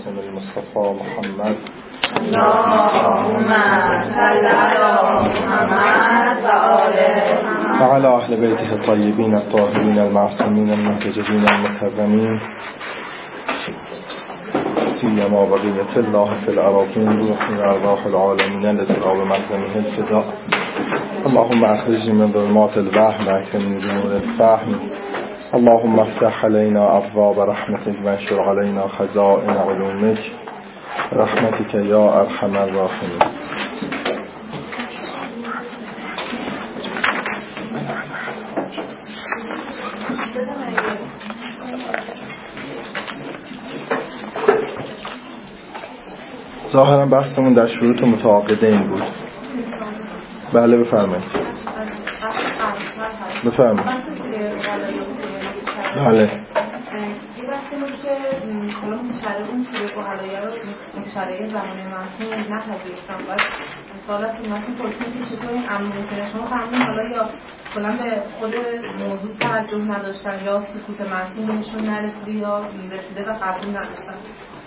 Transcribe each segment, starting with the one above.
القاسم المصطفى محمد اللهم صل على محمد و وعلى اهل بیته الطیبین الطاهرین المعصومین المنتجبین المکرمین سیما بقیة الله فی الأراضین روح من ارواح العالمین التي الآب مقدمه الفداء. اللهم اخرجني من ظلمات الوهم واكرمني بنور الفهم. اللهم افتح علينا ابواب رحمتك وانشر علينا خزائن علومك رحمتك يا ارحم الراحمين. ظاهرا بحثمون در شروط متعاقدین بود. بله بفرمایید. بفرمایید. بله. یه بحثی بود که حالا متشرع اون سوره اقلاییه رو متشرع زمان معصوم نپذیرفتم. بعد سوالت که معصوم پرسید که چطور این امر ممکنه شما فرمودین حالا یا کلا به خود موضوع توجه نداشتن یا سکوت معصوم بهشون نرسیده یا رسیده و قبول نداشتن.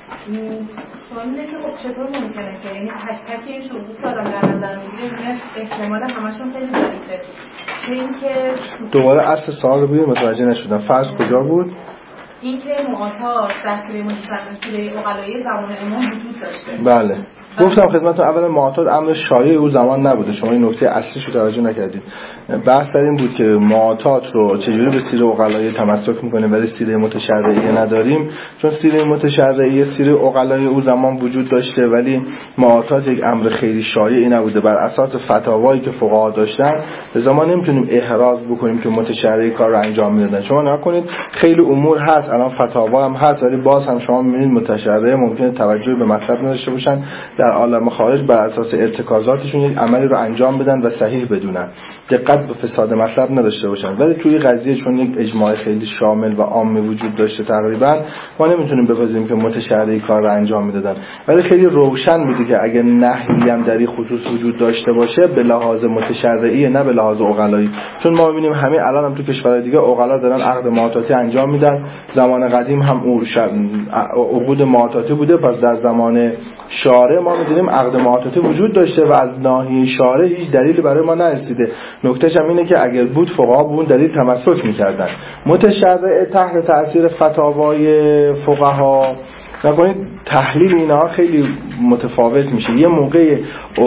سوال اینه که خب چطور ممکنه که یعنی تک این شروط که آدم در نظر میگیره احتمال همشون خیلی ضعیفه. چه اینکه دوباره اصل سوال رو بگید متوجه نشدم. فرض کجا بود؟ این که معاطات در سوره متشرع اقلاییه زمان امام وجود داشته. بله گفتم خدمتتون اولا معاطات امر شایع او زمان نبوده. شما این نکته اصلیش رو توجه نکردید. بحث در این بود که معاطات رو چجوری به سیره اقلاییه تمسک میکنیم ولی سیره متشرعیه نداریم، چون سیره متشرعیه سیره اقلاییه او زمان وجود داشته ولی معاطات یک امر خیلی شایعی نبوده. بر اساس فتاوایی که فقها داشتن به زمان نمیتونیم احراز بکنیم که متشرعی کار رو انجام میدادن. شما نکنید خیلی امور هست الان فتاوا هم هست ولی باز هم شما میبینید متشرع ممکنه توجه به مطلب نداشته باشن، در عالم خارج بر اساس ارتکازاتشون یک عملی رو انجام بدن و صحیح بدونن، دقت به فساد مطلب نداشته باشن. ولی توی قضیه چون یک اجماع خیلی شامل و عام وجود داشته تقریبا ما نمیتونیم بپذیریم که متشرعی کار رو انجام میدادن. ولی خیلی روشن بوده که اگر نهی هم در این خصوص وجود داشته باشه به لحاظ متشرعی نه به لحاظ اقلایی، چون ما میبینیم همین الان هم تو کشورهای دیگه اقلا دارن عقد معاطاتی انجام میدن. زمان قدیم هم عقود معاطاتی بوده، پس در زمان شارع ما می‌دونیم عقد معاطاتی وجود داشته و از ناحیه شارع هیچ دلیلی برای ما نرسیده. نکتهش هم اینه که اگر بود فقها به اون دلیل تمسک می‌کردن. متشرع تحت تأثیر فتاوای فقها نکنید تحلیل اینها خیلی متفاوت میشه. یه موقع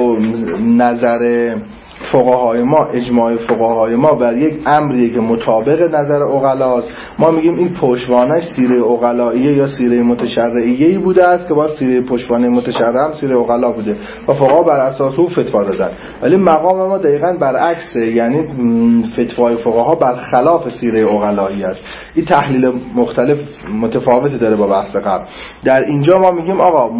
نظر فقهای ما اجماع فقهای ما بر یک امری که مطابق نظر عقلاست ما میگیم این پشتوانش سیره عقلاییه یا سیره متشرعیه‌ای بوده است که باید سیره پشتوانه متشرع هم سیره عقلا بوده و فقها بر اساس او فتوا دادن. ولی مقام ما دقیقاً برعکسه، یعنی فتوای فقها برخلاف سیره عقلایی است. این تحلیل مختلف متفاوتی داره با بحث قبل. در اینجا ما میگیم آقا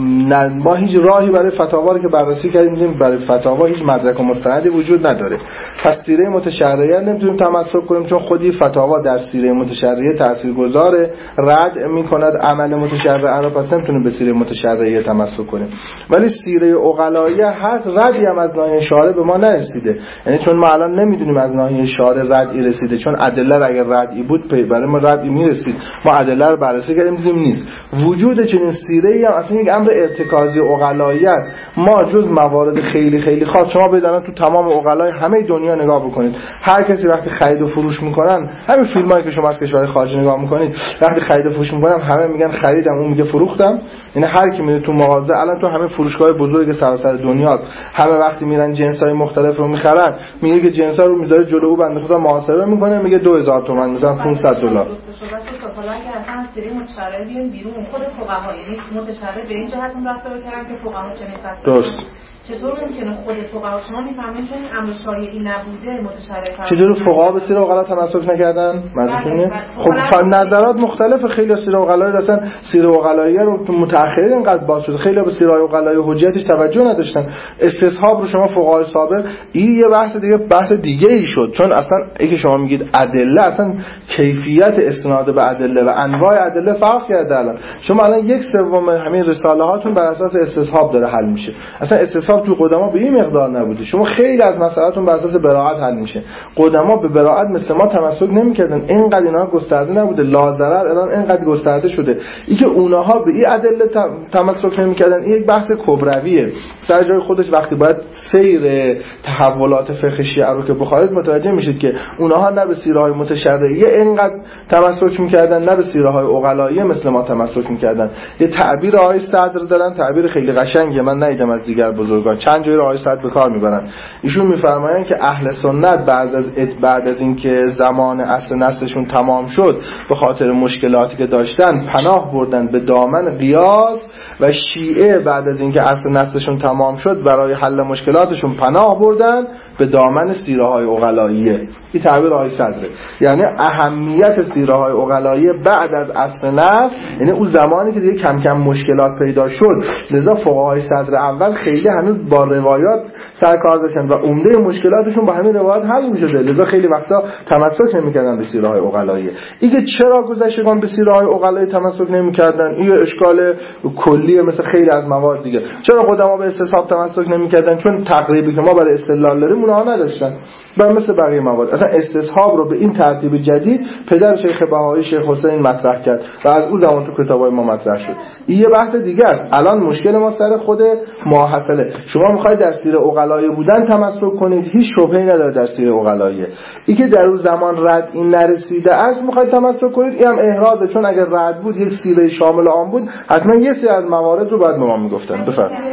ما هیچ راهی برای فتاوا رو که بررسی کردیم میگیم برای فتاوا هیچ مدرک و مستندی وجود نداره. پس سیره متشرعیه نمیتونیم تمسک کنیم چون خودی فتاوا در سیره متشرعیه تاثیرگذاره، رد میکند عمل متشرعه را، پس نمیتونیم به سیره متشرعیه تمسک کنیم. ولی سیره عقلاییه هر ردی هم از ناحیه شارع به ما نرسیده، یعنی چون ما الان نمیدونیم از ناحیه شارع ردی رسیده، چون ادله اگر ردی بود برای ما ردی میرسید. ما ادله رو بررسی کردیم دیدیم نیست. وجود چنین سیره‌ای هم اصلا یک امر ارتکازی عقلایی است. ما جز موارد خیلی خیلی خاص شما بدونید تو تمام عقلای همه دنیا نگاه بکنید، هر کسی وقتی خرید و فروش میکنن، همین فیلمایی که شما از کشور خارج نگاه میکنید وقتی خرید و فروش میکنن همه میگن خریدم اون میگه فروختم. یعنی هر کی میره تو مغازه الان تو همه فروشگاه بزرگ سراسر دنیاست، همه وقتی میرن جنسای مختلف رو میخرن میگه که جنسا رو میذاره جلو او بنده خدا محاسبه میکنه میگه 2000 تومان مثلا $500. حالا اگر اصلا سری متشرع بیان بیرون خود فقها یعنی متشرع به این جهت رفتار کردن که فقها چنین فصل درست چطور ممکنه خود فقها شما میفهمید چون این امر شایعی نبوده متشرع چطور فقها به سیره اقلا تمسک نکردن؟ منظورتونه؟ خب نظرات مختلف. خیلی از سیره اقلایی اصلا سیره اقلایی رو متأخرین اینقدر باز شده، خیلی به سیره اقلایی حجتش توجه نداشتن. استصحاب رو شما فقهای سابق این یه بحث دیگه ای شد، چون اصلا اینکه شما میگید ادله اصلا کیفیت استناد به ادله و انواع ادله فرق کرده. الان شما الان 1/3 همین رساله هاتون بر اساس استصحاب داره حل میشه. اصلا استصحاب تو قدما به این مقدار نبوده. شما خیلی از مسائلاتون بر اساس براءت حل میشه. قدما به براءت مثل ما تمسک نمیکردن، اینقدر اینا گسترده نبوده. لا ضرر الان اینقدر گسترده شده. این که اونها به این ادله تمسک نمی‌کردن این یک بحث کبرویه سر جای خودش. وقتی باید سیر تحولات فقه شیعه رو که بخواید متوجه میشید که اونها نه به سیره‌های متشرعیه اینقدر تمسک می‌کردن نه به سیره‌های عقلاییه مثل ما تمسک می‌کردن. یه تعبیر آقای صدر دارن، تعبیر خیلی قشنگه، من ندیدم از دیگر بزرگان، چند جایی آقای صدر به کار می‌برن. ایشون می‌فرمایند که اهل سنت بعد از اینکه زمان عصر نسلشون تمام شد به خاطر مشکلاتی که داشتن پناه بردن به دامن قیاس و شیعه بعد از اینکه عصر نسلشون تمام شد برای حل مشکلاتشون پناه بردن به دامن سیره‌های عقلاییه. این تعبیر آقای صدره. یعنی اهمیت سیره‌های عقلاییه بعد از عصر نسل، یعنی اون زمانی که دیگه کم کم مشکلات پیدا شد، لذا فقهای صدر اول خیلی هنوز با روایات سر کار داشتن و عمده مشکلاتشون با همین روایات حل می‌شده، لذا خیلی وقتا تمسک نمی‌کردن به سیره‌های عقلاییه. اینکه چرا گذشتگان به سیره‌های عقلایی تمسک نمی‌کردن این اشکال کلیه مثل خیلی از موارد دیگه. چرا قدما به استصحاب تمسک نمی‌کردن؟ چون تقریبی که ما برای استدلال داریم اونها نداشتن. و مثل بقیه مواد اصلا استصحاب رو به این ترتیب جدید پدر شیخ بهایی شیخ حسین مطرح کرد و از اون زمان تو کتابای ما مطرح شد. این یه بحث دیگه است. الان مشکل ما سر خود ماحصله. شما میخواید در سیر عقلایی بودن تمسک کنید، هیچ شبهه‌ای نداره در سیر عقلایی. این که در اون زمان رد این نرسیده است میخواید تمسک کنید، این هم احرازه، چون اگر رد بود یک سیره شامل آن بود حتما یه سری از موارد رو بعد به ما میگفتن. بفرمایید.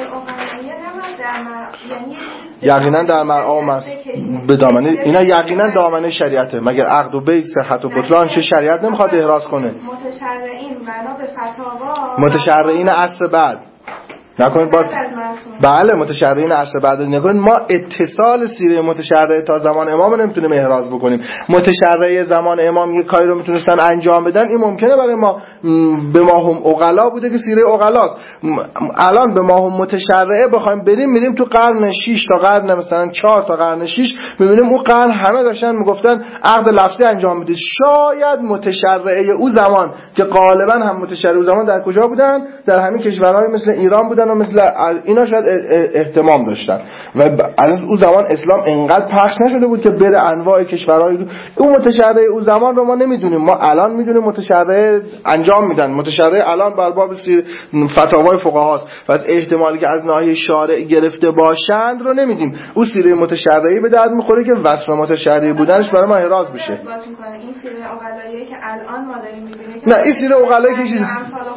یقینا در مرعا به دامنه اینا یقینا دامنه شریعته، مگر عقد و بیع صحت و بطلان چه شریعت نمیخواد احراز کنه؟ متشرعین بنا به فتاوا متشرعین عصر بعد نکنید بله متشرعین عصر بعد نکنید. ما اتصال سیره متشرع تا زمان امام نمیتونیم احراز بکنیم. متشرع زمان امام یک کاری رو میتونستن انجام بدن، این ممکنه برای ما به ما هم عقلا بوده که سیره عقلاست. الان به ما هم متشرعه بخوایم بریم میریم تو قرن 6 تا قرن مثلا 4 تا قرن 6 میبینیم اون قرن همه داشتن میگفتن عقد لفظی انجام بدید. شاید متشرعه او زمان که غالبا هم متشرع او زمان در کجا بودن؟ در همین کشورهای مثل ایران بودن و مثل اینا شاید اهتمام داشتن و از اون زمان اسلام انقدر پخش نشده بود که بره انواع کشورهای اون متشرع اون زمان رو ما نمیدونیم. ما الان میدونیم متشرع انجام میدن، متشرع الان بر باب فتاوای فقهاست و از احتمالی که از ناحیه شارع گرفته باشند رو نمیدیم. اون سیره متشرعی به درد میخوره که وصف متشرعی بودنش برای ما احراز بشه. این سیره عقلایی که الان ما داریم میبینیم نه این سیره عقلایی که چیز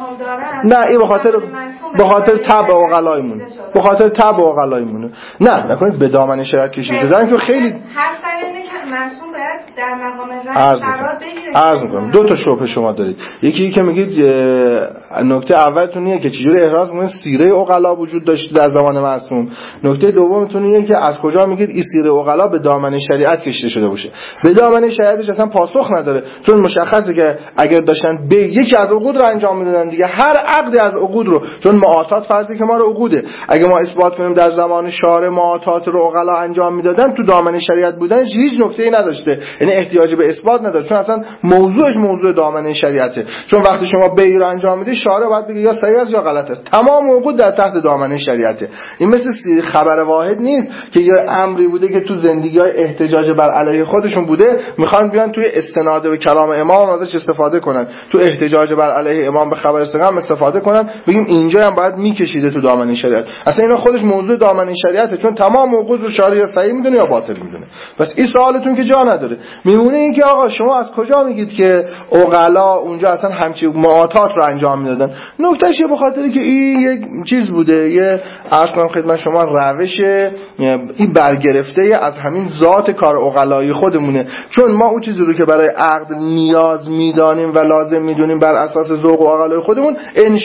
نه این به خاطر تبع عقلایمونه، به خاطر تبع عقلایمونه. نه نکنید به دامن شریعت کشیده شدن که خیلی هر فرینه که معصوم باید در مقام رد قرار بگیره. عرض می‌کنم دو تا شبهه شما دارید. یکی که میگید نکته اولتون اینه که چجوری احراز می‌کنید سیره عقلا وجود داشته در زمان معصوم. نکته دومتون اینه که از کجا میگید این سیره عقلا به دامن شریعت کشیده شده باشه. به دامن شریعتش اصلا پاسخ نداره، چون مشخصه که اگر داشتن به یکی از عقود رو انجام میدادن دیگه هر عقدی از عقود رو، چون معاطات فرضی که ما رو عقوده، اگه ما اثبات کنیم در زمان شارع معاطات رو عقلا انجام میدادن تو دامن شریعت بودنش هیچ نکته‌ای نداشته، یعنی احتیاجی به اثبات نداره، چون اصلا موضوعش موضوع دامن شریعته. چون وقتی شما بیع رو انجام میدید شارع باید بگه یا صحیح است یا غلط است، تمام عقود در تحت دامن شریعته. این مثل خبر واحد نیست که یه امری بوده که تو زندگی‌های احتجاج بر علیه خودشون بوده میخوان بیان توی استناد به کلام امام ازش استفاده کنن، تو احتجاج بر علیه امام به خبر ثقه استفاده کنن، بگیم اینجا هم باید میکشیده تو دامن شریعت. اصلا اینا خودش موضوع دامن شریعته، چون تمام عقود رو شارع یا صحیح میدونه یا باطل میدونه. پس این سوالتون که جا نداره. میمونه این که آقا شما از کجا میگید که عقلا اونجا اصلا همچی معاطات رو انجام میدادن؟ نکتهش به خاطری که این یک چیز بوده، یه عرض کنم خدمت شما روش این برگرفته از همین ذات کار عقلایی خودمونه. چون ما اون چیزی رو که برای عقد نیاز میدانیم و لازم میدونیم بر اساس ذوق و عقلای خودمون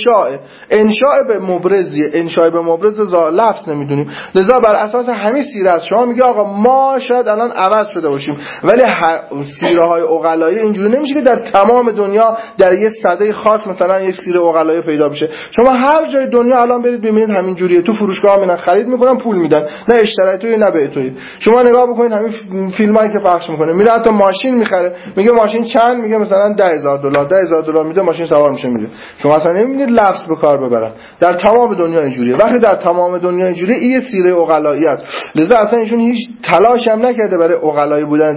انشاء به مبرزیه، انشاء به مبرز لفظ نمیدونیم. لذا بر اساس همین سیره از شما میگه آقا ما شاید الان عوض شده باشیم، ولی سیره های عقلایی اینجوری نمیشه که در تمام دنیا در یه سده خاص مثلا یک سیره عقلایی پیدا بشه. شما هر جای دنیا الان برید ببینید همین جوریه، تو فروشگاه میرن خرید میکنن پول میدن، نه اشترای توی نه به توی. شما نگاه بکنید همین فیلمایی که پخش میکنه، میره حتی ماشین میخره، میگه ماشین چند، میگه مثلا $10,000 میده ماشین سوار میشه میره. شما اصلا نمیبینید لفظ به کار ببرن. در تمام دنیا اینجوریه. وقتی در تمام دنیا اینجوریه این سیره عقلایی است. لذا اصلا ایشون هیچ تلاش هم نکرده برای عقلایی بودن در اون زمان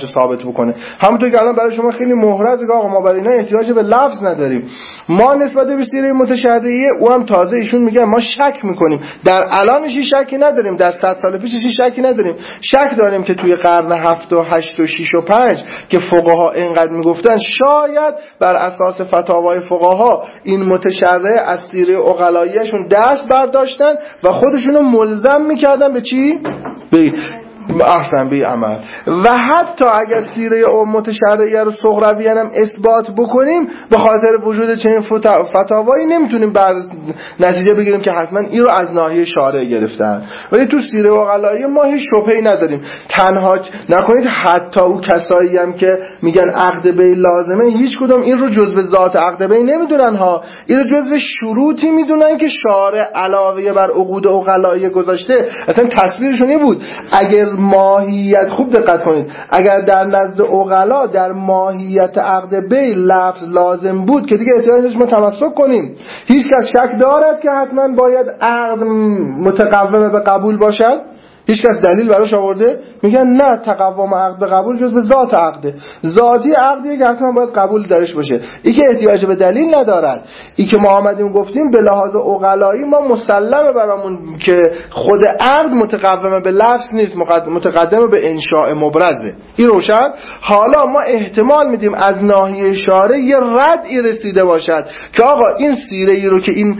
رو ثابت بکنه. همونطور که الان برای شما خیلی محرزه که آقا ما برای اینا احتیاج به لفظ نداریم. ما نسبت به سیره متشرعیه او هم تازه ایشون میگن ما شک میکنیم، در الانش شکی نداریم، در 100 سال پیشش شکی نداریم. شک داریم که توی قرن 7 و 8 و 6 و 5 که فقها اینقدر میگفتن شاید بر اساس فتاوای فقها این متشرع از سیره عقلاییشون دست برداشتن و خودشونو ملزم میکردن به چی؟ به احسن به عمل. و حتی اگر سیره متشرعیه رو سغراویان هم اثبات بکنیم به خاطر وجود چنین فتاوایی نمیتونیم بر نتیجه بگیریم که حتما این رو از ناحیه شارع گرفتن. ولی تو سیره عقلاییه ما هیچ شبهه‌ای نداریم. تنها نکنید حتی او کسایی هم که میگن عقد بی لازمه هیچ کدوم این رو جزء ذات عقد بی نمیدونن ها، این رو جزء شروطی میدونن که شارع علاوه بر عقود عقلاییه گذاشته. اصلا تصویرشون این بود اگر ماهیت، خوب دقت کنید، اگر در نزد عقلا در ماهیت عقد بی لفظ لازم بود که دیگه احتیاج نیست ما تمسک کنیم. هیچ کس شک دارد که حتما باید عقد متقوم به قبول باشد؟ هیچ کس دلیل براش آورده؟ میگن نه، تقوم عقد به قبول جز به ذات عقده، ذاتی عقدیه که حتما باید قبول درش باشه. این که احتیاج به دلیل ندارد. این که ما آمدیم گفتیم به لحاظ عقلایی ما مسلمه برامون که خود عقد متقوم به لفظ نیست، متقدم به انشاء مبرزه. این روشن. حالا ما احتمال میدیم از ناحیه شارع یه ردی رسیده باشد که آقا این سیره ای رو که این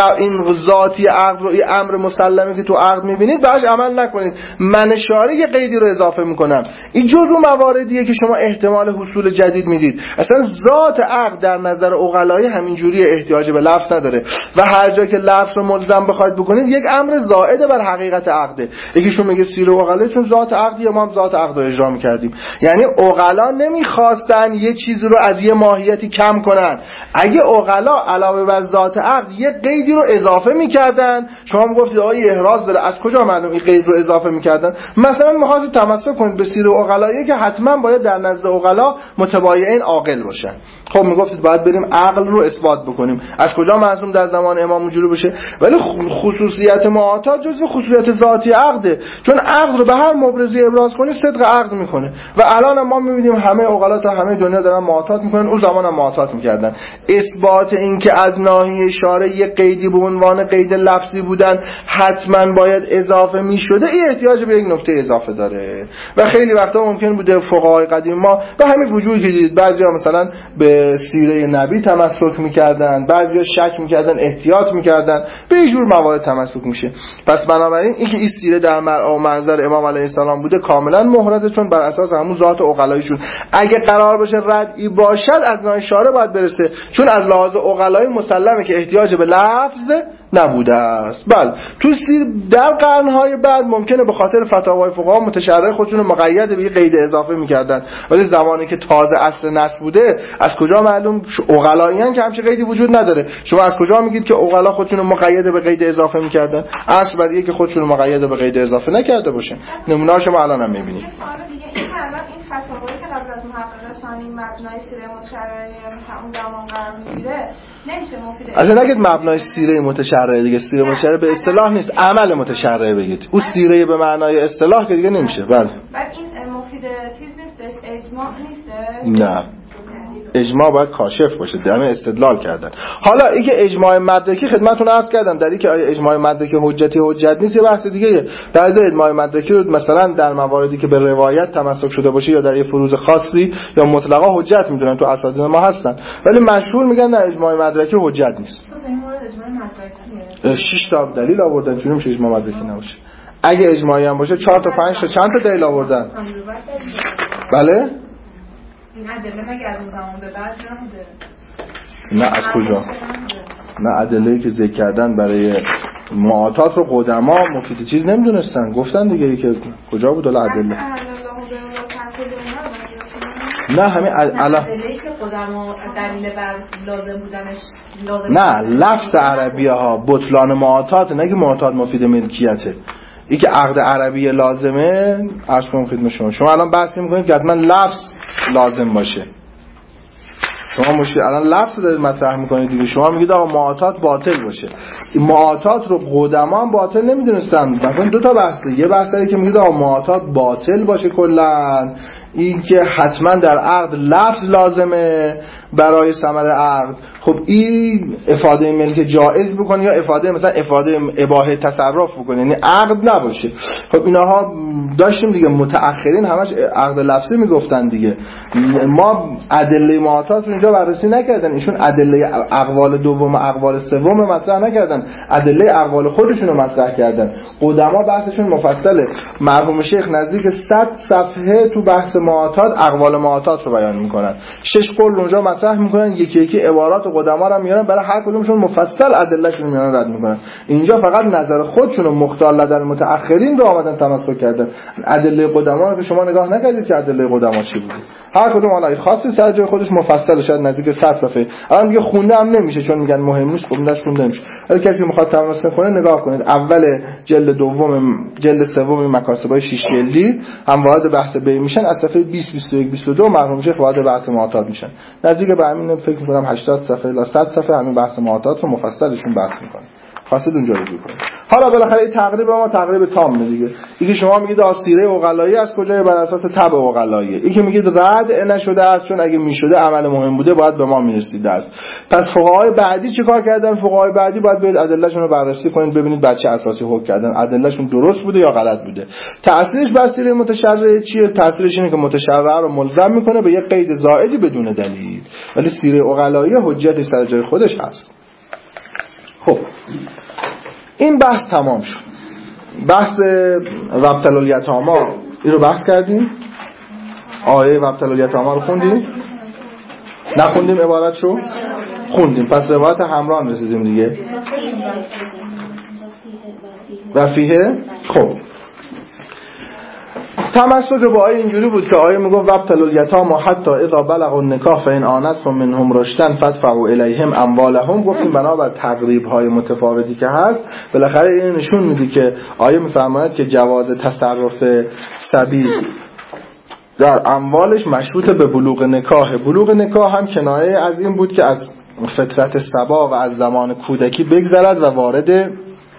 ذاتی عقد رو، این امر مسلمه که تو عقد میبینید بهش عمل نکنید، من شارع یه قیدی رو اضافه میکنم. این جزو مواردیه که شما احتمال حصول جدید میدید. اصلا ذات عقد در نظر عقلایی همینجوری احتیاج به لفظ نداره و هر جا که لفظ رو ملزم بخواید بکنید یک امر زائد بر حقیقت عقده. یکیشون میگه سیر عقلایی چون ذات عقدیه ما هم ذات عقد رو اجرا میکردیم. یعنی عقلا نمیخواستن یه چیزی رو از یه ماهیتی کم کنن. اگه عقلا علاوه بر ذات عقد یه قیدی رو اضافه میکردن، شما میگفتید آقا احراز داره، از کجا معلوم این قید رو اضافه میکردن؟ مثلا میخواستید تمسک کنید به سیر عقلایی که حتما باید در نزد عقلا متبایعین عاقل باشن. خب میگفتید باید بریم عقل رو اثبات بکنیم. از کجا معلوم در زمان امام اونجوری بشه؟ ولی خصوصیت معاطات جزو خصوصیت ذاتی عقده، چون عقل رو به هر مبرزی ابراز کنی صدق عقد میکنه. و الان ما میبینیم همه عقلا تا همه دنیا دارن معاطات میکنن، اون زمان هم معاطات میکردن. اثبات این که از ناحیه شارع یک قیدی به عنوان قید لفظی بودن حتما باید اضافه میشده، این احتیاج به یک نکته اضافه داره. و خیلی وقتا ممکن بوده فقهای قدیم ما به همین وجوهی که دیدید، بعضیا مثلا به سیره نبی تمسک میکردن، بعضیا شک میکردن، احتیاط میکردن، به این جور موارد تمسک میشه. پس بنابراین اینکه این سیره در منظر امام علیه السلام بوده کاملا محرزه، چون بر اساس همون ذات عقلاییشون اگه قرار باشه ردی باشد از ناحیه شارع باید برسه، چون از لحاظ عقلایی مسلمه که احتیاج به لفظ نبوده است. بله تو در قرنهای بعد ممکنه به خاطر فتاوای فقها متشرع خودشون مقید به قید اضافه میکردن، ولی زمانی که تازه اصل نص بوده از کجا معلوم؟ عقلاییان که همچین قیدی وجود نداره. شما از کجا میگید که عقلا خودشون مقید به قید اضافه میکردن؟ اصل بر که خودشون مقید به قید اضافه نکرده باشن. نمونه‌اش شما الان هم میبینید. این فتاوایی که قبل از محقق ثانی مبنای سیره متشرعه اون زمان قرار میگیره نمیشه مفید. اصلا نگید مبنای سیره متشرعه، دیگه سیره متشرعه به اصطلاح نیست، عمل متشرعه بگید. اون سیره به معنای اصطلاح که دیگه نمیشه. بله. بعد این مفید چیز نیستش، اجماع نیست. نه. اجماع باید کاشف باشه، دم استدلال کردن. حالا اینکه اجماع مدرکی خدمتتون عرض کردم، در اینکه آیا اجماع مدرکی حجتی حجت نیست یه بحث دیگه. بعضی اجماع مدرکی رو مثلا در مواردی که به روایت تمسک شده باشه یا در یه فروض خاصی یا مطلقا حجت میدونن، تو اساتید ما هستن، ولی مشهور میگن نه اجماع مدرکی حجت نیست. این مورد اجماع مدرکیه 6 تا دلیل آوردن چون میشه اجماع مدرکی نباشه. اگه اجماعی هم باشه 4 تا 5 تا چند تا دلیل آوردن. بله این ادله مگه از اون زمان به بعد نبوده؟ نه از کجا؟ نه ادله‌ای که ذکر کردن برای معاطات رو قدما مفید چیز نمیدونستن، گفتن دیگه که کجا بود الا ادله. نه همین ادله‌ای که قدما دلیل بر لازم بودنش لازم نه لفظ عربیه ها بطلان معاطات، نه که معاطات مفید ملکیته. این که عقد عربی لازمه عرض کنم خدمت شما الان بحث می‌کنید که حتما لفظ لازم باشه. شما مشکل الان لفظ رو دارید مطرح می‌کنید دیگه. شما میگید آقا معاطات باطل باشه. این معاطات رو قدما هم باطل نمی‌دونستن. مثلا دو تا بحثه. یه بحثی که میگید آقا معاطات باطل باشه کلاً، این که حتما در عقد لفظ لازمه برای ثمر عقد، خب این افاده ملک جائز بکنه یا افاده مثلا افاده اباحه تصرف بکنه، یعنی عقد نباشه. خب اینها داشتیم دیگه، متأخرین همش عقد لفظی میگفتن دیگه. ما ادله معاطات رو اینجا بررسی نکردن، ایشون ادله اقوال دوم و اقوال سوم مطرح نکردن، ادله اقوال خودشون رو مطرح کردن. قدما بحثشون مفصله، مرحوم شیخ نزدیک 100 صفحه تو بحث معاطات اقوال معاطات رو بیان میکنن، 6 قول اونجا مطرح میکنن، یکی یکی عبارات قدما رو میارن، برای هر کدومشون مفصل ادلهشون رو میارن رد میکنن. اینجا فقط نظر خودشون و مختار لدن متأخرین رو آمدن تمسک کردن. ادله قدما رو شما نگاه نکردید که ادله قدما چی بود، هر کدوم حالا خاصی سر جای خودش مفصل، شاید نزدیک 100 صفحه. الان دیگه خونده هم نمیشه چون میگن مهم نیست، خب داش خونده نمیشه. اگه کسی میخواد تمسک کنه نگاه کنید، اول جلد دوم جلد سوم مکاسبای 6 جلدی هم وارد بحث بی میشن، از صفحه 20 21 22 مرحوم شیخ وارد بحث معاطات میشن. نزدیک به همین فکر می‌کنم 80 صفحه تا 100 صفحه همین بحث معاطات رو مفصلشون بحث میکنه. خواستید اونجا رجوع کنید. حالا بالاخره این تقریب ما تقریب تامه دیگه. اینکه شما میگید آسیره عقلایی از کجای بر اساس تبع عقلایی، اینکه میگید رد نشده است چون اگه میشده عمل مهم بوده باید به ما میرسیده است. پس فقهای بعدی چیکار کردن؟ فقهای بعدی باید برید ادلهشون رو بررسی کنید ببینید بر چه اساسی حکم کردن، ادلهشون درست بوده یا غلط بوده. تأثیرش بر سیره متشرع چیه؟ تأثیرش اینه که متشرع رو ملزم میکنه به یه قید زائدی بدون دلیل، ولی سیره عقلایی حجتی سر جای خودش هست. خب این بحث تمام شد. بحث وابتل الیتامی این رو بحث کردیم. آیه وابتل الیتامی رو خوندیم؟ نخوندیم عبارتشو؟ خوندیم. پس روایت همران رسیدیم دیگه. و فیه خب تمسک با آیه اینجوری بود که آیه میگفت وابتلوا الیتامی حتی اذا بلغوا النکاح فان آنستم منهم رشدا فادفعوا الیهم اموالهم. گفتیم بنابر تقریب های متفاوتی که هست بالاخره این نشون میده که آیه میفرماید که جواز تصرف صبی در اموالش مشروط به بلوغ نکاح. بلوغ نکاح هم کنایه از این بود که از فطرت صبا و از زمان کودکی بگذرد و وارد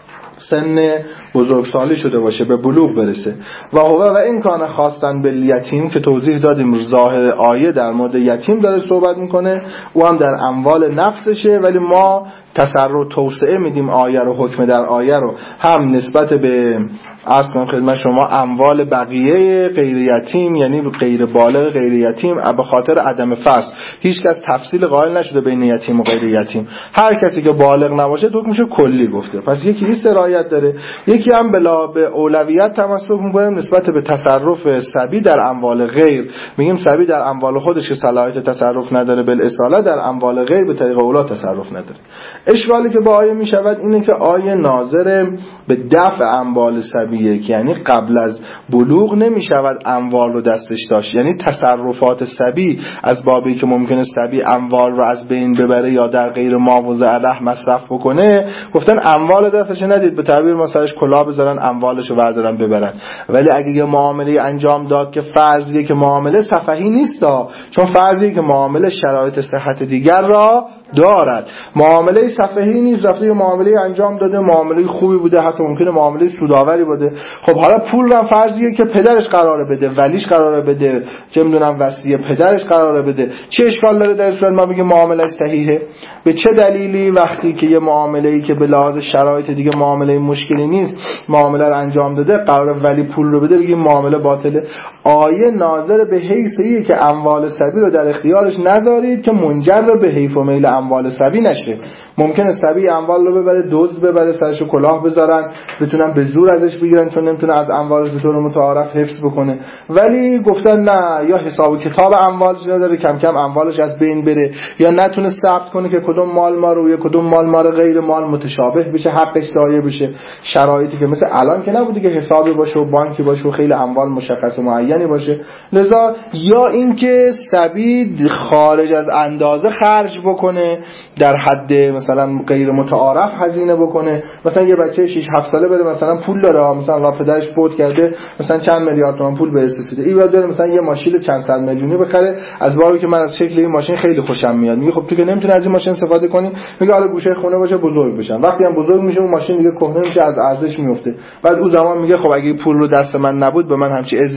سن بزرگسالی شده باشه، به بلوغ برسه. و این کانه خواستن به یتیم که توضیح دادیم ظاهر آیه در مورد یتیم داره صحبت میکنه، او هم در اموال نفسشه، ولی ما تسرع توسعه میدیم آیه رو، حکم در آیه رو هم نسبت به اصلا خدمت شما اموال بقیه غیر یتیم، یعنی غیر بالغ غیر یتیم، به خاطر عدم فصل هیچ کس تفصیل قائل نشده بین یتیم و غیر یتیم، هر کسی که بالغ نباشه حکمش کلی گفته. پس یکی این سرایت داره، یکی هم به اولویت تمسک می‌کنیم نسبت به تصرف صبی در اموال غیر. میگیم صبی در اموال خودش که صلاحیت تصرف نداره، بالاصاله در اموال غیر به طریق اولا تصرف نداره. اشکالی که با آیه میشود اینه که آیه ناظر به دفع اموال صبیه، که یعنی قبل از بلوغ نمیشود اموال رو دستش داشت، یعنی تصرفات صبی از بابی که ممکنه صبی اموال رو از بین ببره یا در غیر معوض علیه مصرف بکنه، گفتن اموال دستش ندید، به تعبیر ما سرش کلاه بذارن اموالش رو بردارن ببرن. ولی اگه یه معامله انجام داد که فرضیه که معامله سفهی نیست، چون فرضیه که معامله شرایط صحت دیگر را دارد، معامله سفهی نیست، رفته معامله انجام داده، معامله خوبی بوده، حتی ممکنه معامله سودآوری بوده. خب حالا پول رو فرضیه که پدرش قراره بده، ولیش قراره بده، چه میدونم وصیه پدرش قراره بده، چه اشکال داره در اسلام ما بگیم معامله صحیحه؟ به چه دلیلی وقتی که یه معامله‌ای که به لحاظ شرایط دیگه معامله مشکلی نیست معامله رو انجام داده قراره ولی پول رو بده بگیم معامله باطله؟ آیه ناظر به حیثیه که اموال صبی رو در اختیارش نذارید که منجر به حیف و میل اموال صبی نشه. ممکنه صبی اموال رو ببره، دزد ببره، سرشو کلاه بذارن، بتونن به زور ازش بگیرن چون نمیتونه از اموالش به طور متعارف حفظ بکنه. ولی گفتن نه، یا حساب و کتاب اموالش نداره، کم کم اموالش از بین بره، یا نتونه ثبت کنه که کدوم مال ما رو یا کدوم مال ما رو غیر مال متشابه بشه، حقش ضایع بشه. شرایطی که مثل الان که نبوده که حسابی باشه و بانکی باشه و خیلی اموال مشخص و معینی باشه. لذا یا اینکه صبی خارج از اندازه خرج بکنه، در حد مثلا غیر متعارف هزینه بکنه. مثلا یه بچه 6 7 ساله بره مثلا پول داره، مثلا پدرش فوت کرده، مثلا چند میلیارد تومان پول به رسیده، این بعد مثلا یه ماشین چند صد میلیونی بخره، از بابی که من از شکل این ماشین خیلی خوشم میاد. میگه خب تو که نمیتونی از این ماشین استفاده کنی، میگه حالا گوشه خونه باشه بزرگ بشن. وقتی هم بزرگ میشه اون ماشین دیگه کهنه میشه، از ارزش میفته. بعد اون زمان میگه خب اگه پول رو دست من نبود به من همچی اذن نمیدادید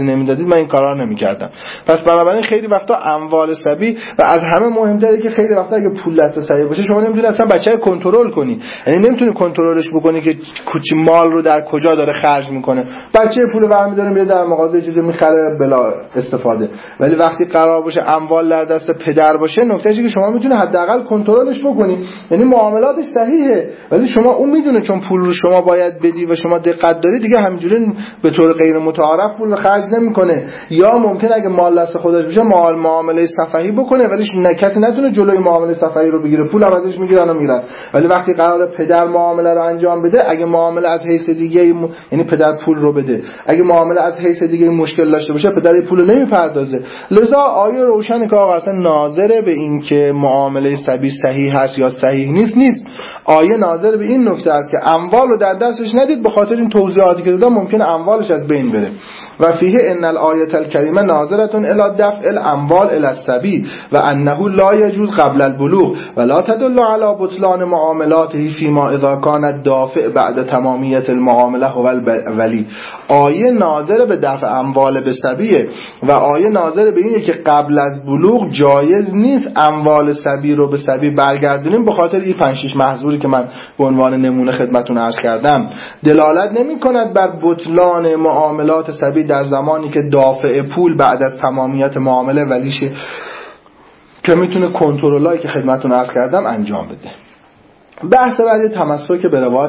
میدادید من این کارا نمیکردم. پس بنابراین خیلی وقتا اموال صبی و از همه مهمتره که خیلی وقتا اگه پول دست صبی باشه شما نمیتونی اصلا بچه رو کنترل کنی، یعنی نمیتونی کنترلش بکنی که کوچی مال رو در کجا داره خرج میکنه. بچه پول برمی داره میره در مغازه چیزی میخره بلا استفاده. ولی وقتی قرار باشه اموال در دست پدر باشه نکتهش که شما میتونی حداقل کنترلش بکنی، یعنی معاملاتش صحیحه ولی شما اون میدونه چون پول رو شما باید بدی و شما دقت داری دیگه همینجوری به طور غیر متعارف پول رو خرج نمیکنه. یا ممکن اگه مال دست خودش بشه معامله سفاهی بکنه ولی کسی نتونه جلوی معامله سفاهی رو بگیره، پول عوضش میگیرن و میرن. ولی وقتی قرار پدر معامله رو انجام بده، اگه معامله از حیث دیگه یعنی پدر پول رو بده، اگه معامله از حیث دیگه مشکل داشته باشه پدر پول رو نمیپردازه. لذا آیه روشن که آقا اصلا ناظر به این که معامله صبی صحیح هست یا صحیح نیست. آیه ناظر به این نکته است که اموال رو در دستش ندید، به خاطر این توضیحاتی که دادم ممکنه اموالش از بین بره. و فیه ان الآیه الکریمه ناظرة الی دفع الاموال الی الصبی و انه لا یجوز قبل البلوغ ولا تدل علی بطلان معاملاته فيما اذا كان الدافع بعد تمامیت المعامله هو الولی. آیه ناظر به دفع اموال به صبیه و آیه ناظر به اینه که قبل از بلوغ جایز نیست اموال صبی رو به صبی برگردونیم، به خاطر این 5-6 محظوری که من به عنوان نمونه خدمتتون عرض کردم. دلالت نمی‌کند بر بطلان معاملات صبی در زمانی که دافع پول بعد از تمامیت معامله ولیشه که میتونه کنترلایی که خدمتتون عرض کردم انجام بده. بحث بعدی تمسک به روایت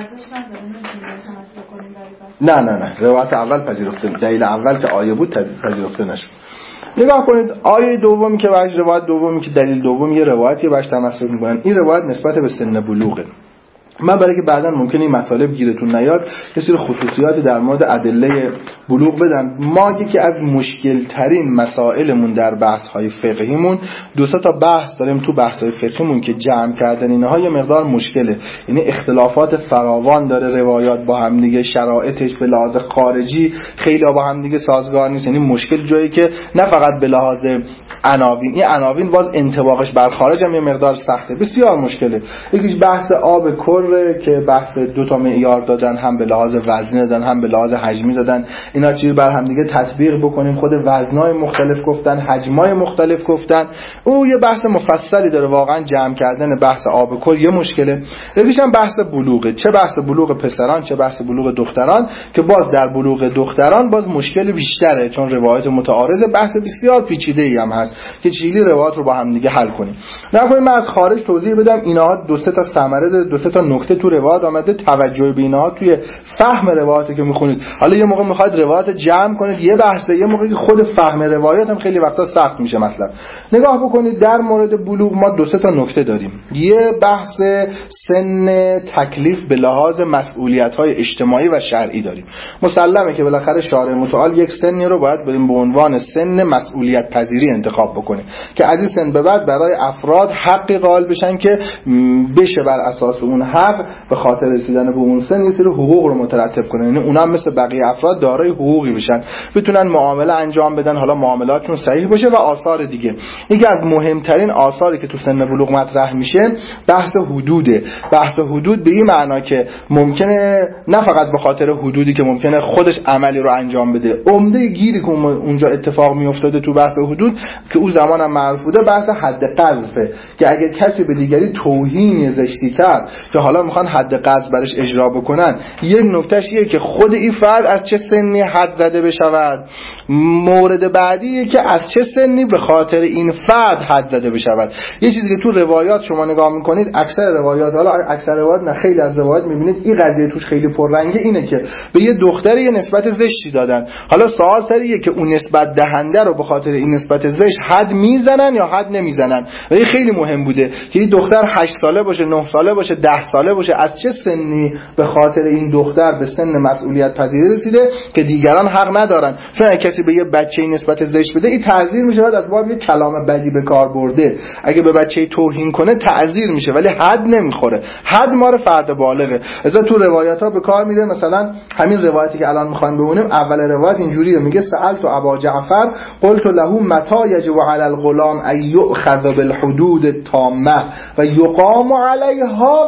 نه روایت اول پذیرفته، دلیل اول که آیه بود پذیرفته نشد. نگاه کنید آیه دومی که باش روایت دومی که دلیل دوم یه روایتی باش تمسک میکنن، این روایت نسبت به سن بلوغه. من برای که بعداً ممکنه این مطالب گیرتون نیاد یه سری خصوصیاتی در مورد ادله بلوغ بدم. ما یکی از مشکل ترین مسائلمون در بحث های فقهیمون 2 تا بحث داریم تو بحث های فقهیمون که جمع کردن اینها یه مقدار مشکله، یعنی اختلافات فراوان داره روایات با هم دیگه، شرایطش به لحاظ خارجی خیلی با هم دیگه سازگار نیست. یعنی مشکل جایی که نه فقط به لحاظ عناوین، این عناوین باز انطباقش بر خارج هم یه مقدار سخته، بسیار مشکله. یکیش بحث آب کر که بحث 2 تا معیار دادن، هم به لحاظ وزنی دادن هم به لحاظ حجمی دادن، اینا چجوری بر هم دیگه تطبیق بکنیم، خود وزنای مختلف گفتن، حجمای مختلف گفتن. او یه بحث مفصلی داره، واقعا جمع کردن بحث آب کر یه مشکله. یکیش هم بحث بلوغه، چه بحث بلوغ پسران چه بحث بلوغ دختران، که باز در بلوغ دختران باز مشکل بیشتره چون روایت متعارضه، بحث بسیار پیچیده‌ای هم هست که چجوری روایات رو با هم دیگه حل کنیم. نکنید من از خارج توضیح بدم، اینها 2 تا ثمره داره، 2 تا نکته تو روایت آمده، توجه به اینها توی فهم روایاتی که میخونید. حالا یه موقع میخواید روایت جمع کنید یه بحثه، یه موقعی خود فهم روایات هم خیلی وقتا سخت میشه. مطلب نگاه بکنید در مورد بلوغ ما 2 تا نکته داریم. یه بحث سن تکلیف به لحاظ مسئولیت‌های اجتماعی و شرعی داریم. مسلمه که بالاخره شارع متعال یک سنی رو باید بریم به عنوان سن مسئولیت پذیری انتخاب بکنیم که از این سن به بعد برای افراد حقی قائل بشن که بشه بر اساس اون حق به خاطر رسیدن به اون سن یه سری حقوق رو مترتب کنن، یعنی اونا هم مثل بقیه افراد دارای حقوقی بشن، بتونن معامله انجام بدن، حالا معاملاتشون صحیح باشه. و آثار دیگه، یکی از مهمترین آثاری که تو سن بلوغ مطرح میشه بحث حدوده. بحث حدود به این معنا که ممکنه نه فقط به خاطر حدودی که ممکنه خودش عملی رو انجام بده، عمده گیری که اونجا اتفاق میافتاده تو بحث حدود که اون زمان هم معروف بوده بحث حد قذفه، که اگه کسی به دیگری توهین زشتی کرد که حالا میخوان حد قذف برش اجرا بکنن، یک نکتهش اینه که خود این فرد از چه سنی حد زده بشود. مورد بعدیه که از چه سنی به خاطر این فرد حد زده بشود. یه چیزی که تو روایات شما نگاه میکنید، اکثر روایات، حالا اکثر روایات نه خیلی از روایات میبینید این قضیه توش خیلی پررنگه، اینه که به یه دختری یه نسبت زشتی دادن. حالا سوال سریه که اون نسبت دهنده رو به خاطر این نسبت زشت حد میزنن یا حد نمیزنن. و این خیلی مهم بوده که این دختر 8 ساله باشه، 9 ساله باشه، 10 ساله باشه، از چه سنی به خاطر این دختر به سن مسئولیت پذیری رسیده که دیگران حق ندارن. چون اگه کسی به یه بچه‌ای نسبت زشت بده، این تعزیر میشه، از باب یه کلام بدی به کار برده. اگه به بچه‌ای توهین کنه تعزیر میشه ولی حد نمیخوره. حد مال فرد بالغه. لذا تو روایت‌ها به کار میره. مثلا همین روایتی که الان می‌خوایم ببینیم، اول روایت اینجوریه، میگه سألت ابا جعفر قلت له متى يجب على الغلام ان يؤخذ بالحدود التامه و يقام عليها و يؤخذ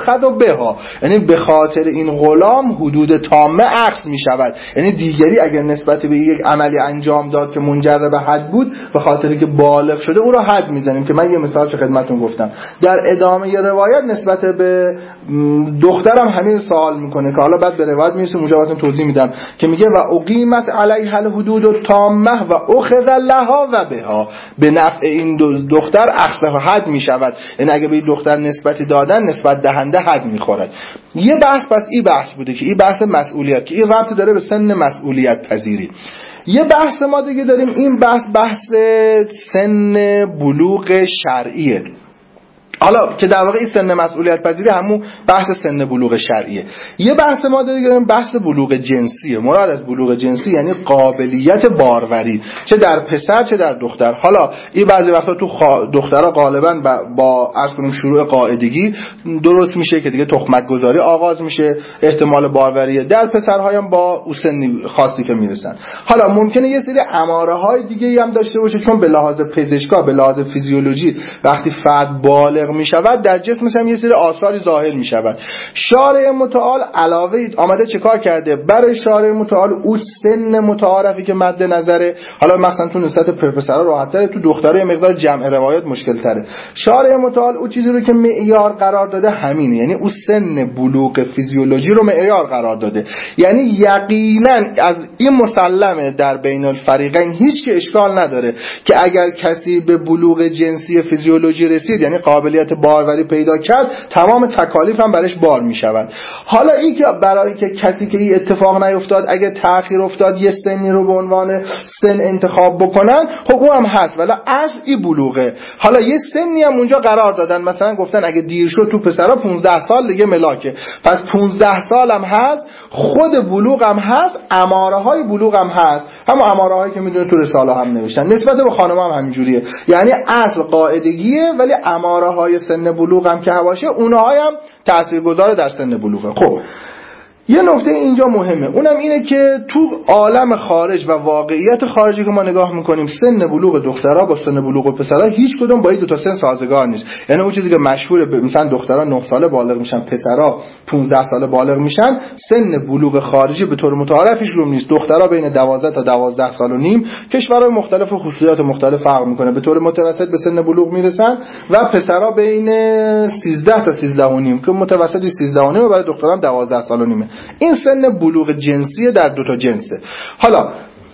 یؤخذ بها، یعنی به خاطر این غلام حدود تامه اخذ می شود. یعنی دیگری اگر نسبت به یک عملی انجام داد که منجر به حد بود، به خاطری که بالغ شده او را حد میزنیم. که من یه مثال خدمتتون گفتم. در ادامه روایت نسبت به دخترم همین سوال میکنه که حالا بعد به روایت میرسه اونجا براتون توضیح میدم که میگه و اقیمت علیها الحدود التامه و اخذ لها و بها، به نفع این دختر اخذ حد میشود. یعنی اگه به این دختر نسبتی دادن، نسبت دهنده حد میخورد. یه بحث پس این بحث بوده که این بحث مسئولیت، که این ربط داره به سن مسئولیت پذیری. یه بحث ما دیگه داریم، این بحث سن بلوغ شرعیه. حالا که در واقع این سن مسئولیت پذیری همون بحث سن بلوغ شرعیه. یه بحث ما داریم بحث بلوغ جنسیه. مراد از بلوغ جنسی یعنی قابلیت باروری، چه در پسر چه در دختر. حالا این بعضی وقتا تو دخترها غالبا با عرض کنیم شروع قاعدگی درست میشه که دیگه تخمک گذاری آغاز میشه، احتمال باروریه. در پسرها هم با اون سن خاصی که میرسن. حالا ممکنه یه سری اماره های دیگه هم داشته باشه، چون به لحاظ پزشکا، به لحاظ فیزیولوژی وقتی فرد بالغ می شود در جسمش هم یه سری آثاری ظاهر می شود. شارع متعال علاوه آمده چه کار کرده؟ برای شارع متعال اون سن متعارفی که مد نظره، حالا مثلا تو نسبت پسرا راحت تره، تو دخترها یه مقدار جمع روایات مشکل تره. شارع متعال اون چیزی رو که معیار قرار داده همینه، یعنی اون سن بلوغ فیزیولوژی رو معیار قرار داده. یعنی یقینا از این مسلمه در بین الفریقین هیچ که اشکال نداره که اگر کسی به بلوغ جنسی فیزیولوژی رسید، یعنی قابلیت باروری پیدا کرد، تمام تکالیف هم برش بار می شود. حالا این که برای که کسی که این اتفاق نیفتاد، اگه تأخیر افتاد یه سنی رو به عنوان سن انتخاب بکنن، خب اون هم هست، ولی اصل این بلوغه. حالا یه سنی هم اونجا قرار دادن، مثلا گفتن اگه دیر شد تو پسرا 15 سال دیگه ملاکه، پس 15 سال هم هست، خود بلوغ هم هست، اماره های بلوغ هم هست، همون اماره هایی که میدونه تو رساله هم نوشتن. نسبت به خانم هم همینجوریه، یعنی اصل قاعدگیه ولی اماره های سن بلوغ هم که هواشه اونها هم تاثیرگذار در سن بلوغه. خب یه نکته اینجا مهمه، اونم اینه که تو عالم خارج و واقعیت خارجی که ما نگاه میکنیم، سن بلوغ دخترها با سن بلوغ پسرها هیچ کدوم با این دو تا سن سازگار نیست. یعنی اون چیزی که مشهوره مثلا دخترها 9 ساله بالغ میشن، پسرها 15 ساله بالغ میشن، سن بلوغ خارجی به طور متعارفش روم نیست. دخترها بین 12 تا 12 سال و نیم، کشورهای مختلف و خصوصیات مختلف فرق میکنه، به طور متوسط به سن بلوغ میرسن، و پسرها بین 13 تا 13 و نیم که متوسطش 13 و نیم، برای دختران 12 سال و نیمه. این سن بلوغ جنسی در دو تا جنسه. حالا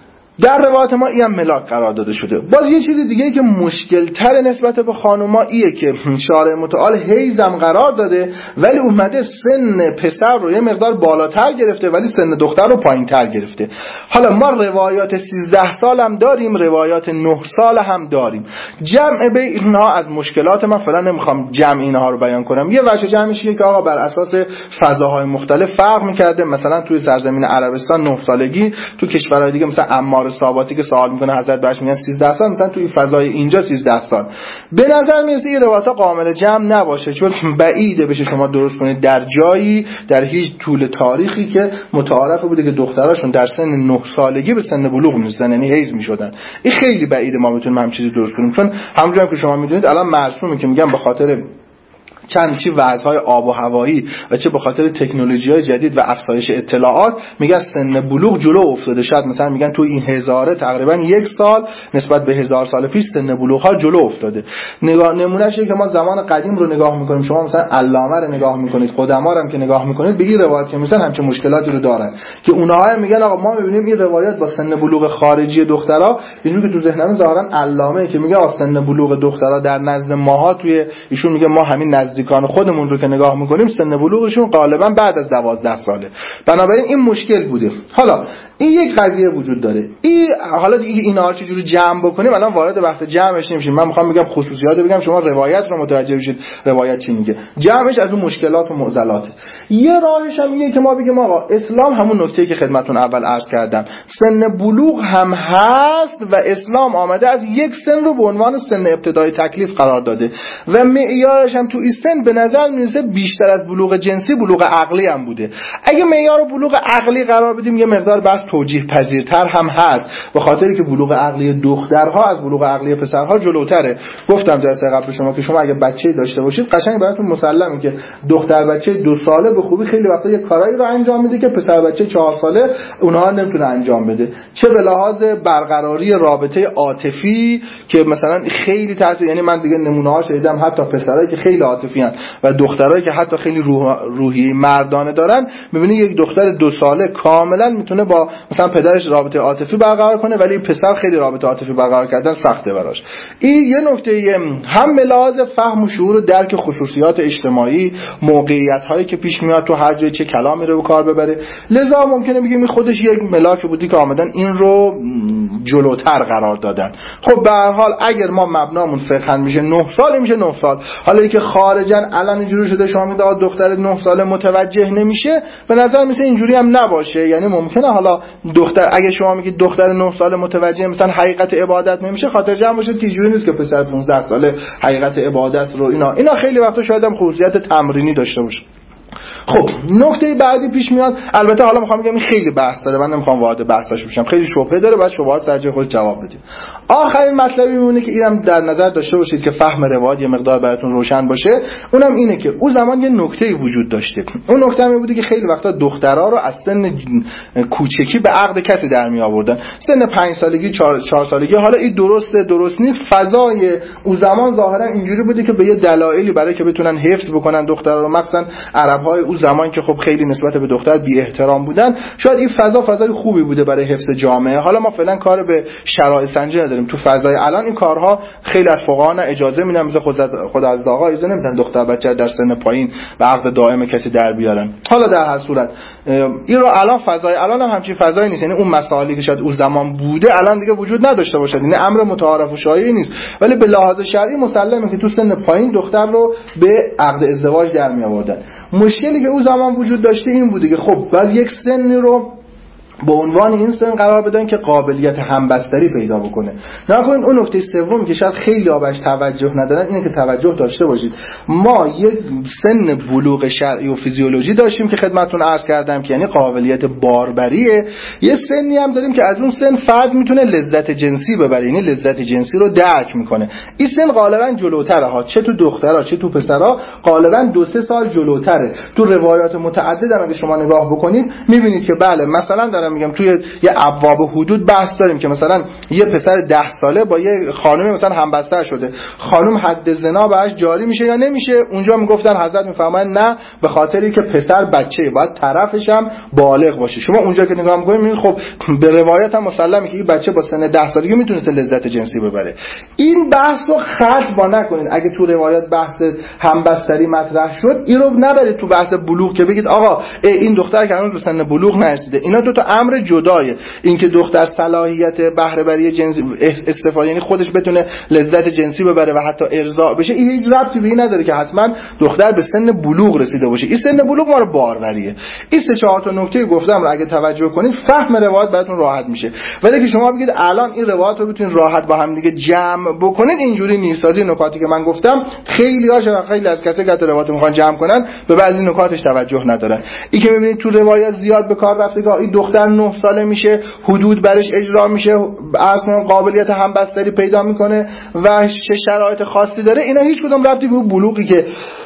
در روایت ما این هم ملاک قرار داده شده. باز یه چیز دیگه که مشکل تر نسبت به خانوما ایه که شارع متعال حیزم قرار داده، ولی اومده سن پسر رو یه مقدار بالاتر گرفته ولی سن دختر رو پایین تر گرفته. حالا ما روایات 13 سال هم داریم، روایات 9 سال هم داریم. جمع به اینها از مشکلات، من فعلا نمیخوام جمع اینها رو بیان کنم. یه وجه جمعیه که آقا بر اساس فضاهای مختلف فرق میکرده. مثلا توی سرزمین عربستان 9 سالگی، تو کشورهای دیگه مثلا عمار صحاباتی که سوال میکنه حضرت بهش میگن 13 سال، مثلا توی فضای اینجا 13 سال. به نظر میرسه این روایت کامل جمع نباشه، چون بعیده بشه شما درست کنید در جایی در هیچ طول تاریخی که متعارف بوده که دختراشون در سن 9 سالگی به سن بلوغ میرسن، یعنی حیض میشدن. این خیلی بعیده ما بتونیم همین چیزی درست کنیم، چون همونجوری که شما میدونید الان مرسومه که میگن به خاطر چند چی وضعهای آب و هوایی و چه به خاطر تکنولوژی‌های جدید و افزایش اطلاعات میگن سن بلوغ جلو افتاده. شاید مثلا میگن تو این هزاره تقریبا 1 سال نسبت به 1000 سال پیش سن بلوغ ها جلو افتاده. نمونهش اینه که ما زمان قدیم رو نگاه میکنیم، شما مثلا علامه رو نگاه میکنید، قدما رو هم که نگاه میکنید، به این روایت که مثلا همچین مشکلاتی رو دارن که اونها میگن آقا ما میبینیم این روایت با سن بلوغ خارجی دخترها، اینجوری که تو ذهنم ظاهرا علامه که میگه سن بلوغ دخترها در نزد ماها، توی ایشون میگه ما همین نزدیکان خودمون رو که نگاه میکنیم سن بلوغشون غالبا بعد از 12 ساله. بنابراین این مشکل بوده. حالا این یک قضیه وجود داره. حالا دیگه اینا رو چجوری جمع بکنیم الان وارد بحث جمعش نمیشیم. من میخوام بگم خصوصیات بگم، شما روایت رو متوجه بشید روایت چی میگه. جمعش از اون مشکلات و معضلات. یه راهش هم اینه که ما بگیم آقا اسلام همون نکته‌ای که خدمتتون اول عرض کردم، سن بلوغ هم هست و اسلام آمده از یک سن رو به عنوان سن ابتدای تکلیف قرار داده و معیارش هم تو این سن به نظر میرسه بیشتر از بلوغ جنسی بلوغ عقلی هم بوده. اگه معیار بلوغ عقلی قرار بدیم یه مقدار بس توجیه پذیرتر هم هست، به خاطری که بلوغ عقلی دخترها از بلوغ عقلی پسرها جلوتره. گفتم جلسه قبل شما که شما اگه بچه‌ای داشته باشید قشنگ براتون مسلمه که دختر بچه 2 ساله به خوبی خیلی وقتا یه کارایی رو انجام میده که پسر بچه 4 ساله اونها نمیتونه انجام بده، چه به لحاظ برقراری رابطه عاطفی که مثلا خیلی تاثیر، یعنی من دیگه نمونه‌ها شنیدم حتی پسرایی که خیلی عاطفی ان و دخترایی که حتی خیلی روحیه مردانه دارن، می‌بینی یک دختر 2 ساله کاملا میتونه با مثلا پدرش رابطه عاطفی برقرار کنه، ولی پسر خیلی رابطه عاطفی برقرار کردن سخته براش. این یه نکته هم به لحاظ فهم و شعور و درک خصوصیات اجتماعی، موقعیت‌هایی که پیش میاد تو هر جای چه کلامی رو به کار ببره، لذا ممکنه بگیم این خودش یک ملاک بودی که آمدن این رو جلوتر قرار دادن. خب به هر حال اگر ما مبنامون فقها میشه 9 سال میشه 9 سال. حالا اینکه خارجن الان اینجوری شده شما میگید دختر 9 ساله متوجه نمیشه، به نظر میسه اینجوری هم نباشه. یعنی ممکنه حالا دختر، اگه شما میگید دختر 9 ساله متوجه مثلا حقیقت عبادت نمیشه، خاطر جمع باشه اینجوری نیست که پسر 15 ساله حقیقت عبادت رو اینا خیلی وقتا شاید هم خصوصیت تمرینی داشته باشه. خب نکته بعدی پیش میاد، البته حالا میخوام بگم این خیلی بحث داره، من نمیخوام وارد بحثش بشم، خیلی شبهه داره، بعد شبهات سر جای خودش جواب بدید. آخرین مطلبی میمونه که اینم در نظر داشته باشید که فهم روایت یه مقدار براتون روشن باشه، اونم اینه که اون زمان یه نکته‌ای وجود داشته. اون نکته هم بوده که خیلی وقتا دخترها رو از سن کوچکی به عقد کسی در می آوردن، سن 5 سالگی 4 سالگی. حالا این درست نیست، فضای اون زمان ظاهرا اینجوری بوده که به یه دلایلی برای که بتونن حفظ بکنن دخترها رو، مثلا عرب‌های اون زمان که خب خیلی نسبت به دختر بی احترام بودن، شاید این فضای خوبی بوده برای حفظ جامعه. حالا ما فعلا کار به شرایط سنجی نداریم، تو فضای الان این کارها خیلی از فقها نه اجازه میدن، مثل خود از آقا اجازه نمیدن دختر بچه در سن پایین به عقد دائم کسی در بیارن. حالا در هر صورت این رو الان فضای الان هم همچین فضایی نیست، یعنی اون مسائلی که شاید اون زمان بوده الان دیگه وجود نداشته باشه، یعنی امر متعارف و شایعی نیست، ولی به لحاظ شرعی مسلمه که تو سن پایین دختر رو به عقد ازدواج در می آوردن. مشکلی که اون زمان وجود داشته این بوده که خب بعد یک سنی رو به عنوان این سن قرار بدن که قابلیت همبستری پیدا بکنه. نکنید اون نکته سومی که شاید خیلی بهش توجه ندارن اینه که توجه داشته باشید، ما یک سن بلوغ شرعی و فیزیولوژی داشتیم که خدمتتون عرض کردم که یعنی قابلیت باربریه، یه سنی هم داریم که از اون سن فرد میتونه لذت جنسی ببره، یعنی لذت جنسی رو درک میکنه. این سن غالبا جلوتره ها، چه تو دخترها چه تو پسرها غالبا 2-3 سال جلوتره. تو روایات متعدد هم اگه شما نگاه بکنید میبینید که بله، مثلا میگم توی یه ابواب حدود بحث داریم که مثلا یه پسر 10 ساله با یه خانم مثلا همبستر شده، خانم حد زنا بهش جاری میشه یا نمیشه؟ اونجا میگفتن حضرت میفرمایند نه، به خاطری که پسر بچه‌ای باید طرفش هم بالغ باشه. شما اونجا که نگاه میکنید میبینید خب به روایت هم مسلمه که این بچه با سن 10 سالگی میتونه لذت جنسی ببره. این بحث رو خلط با نکنید. اگه تو روایات بحث همبستری مطرح شد، این رو نبرید تو بحث بلوغ که بگید آقا این دختر که هنوز به سن بلوغ نرسیده. اینا دو تا امر جدایه. اینکه دختر صلاحیت بهره بری جنسی استفاده، یعنی خودش بتونه لذت جنسی ببره و حتی ارضاع بشه، این هیچ ربطی به این نداره که حتما دختر به سن بلوغ رسیده باشه. این سن بلوغ ما رو باروریه. این 3-4 تا نکته گفتم رو اگه توجه کنید فهم روایت براتون راحت میشه. ولی که شما بگید الان این روایت رو بتونید راحت با هم دیگه جمع بکنید، اینجوری نیست. از این نکاتی که من گفتم خیلی از کسایی که روایت میخوان جمع کنن به بعضی نکاتش توجه ندارن. این که میبینید تو روایت زیاد به کار رفته که این دختر 9 ساله میشه، حدود برش اجرا میشه، اصلا قابلیت همبستری پیدا میکنه و چه شرایط خاصی داره، اینا هیچ کدوم ربطی به بلوغی که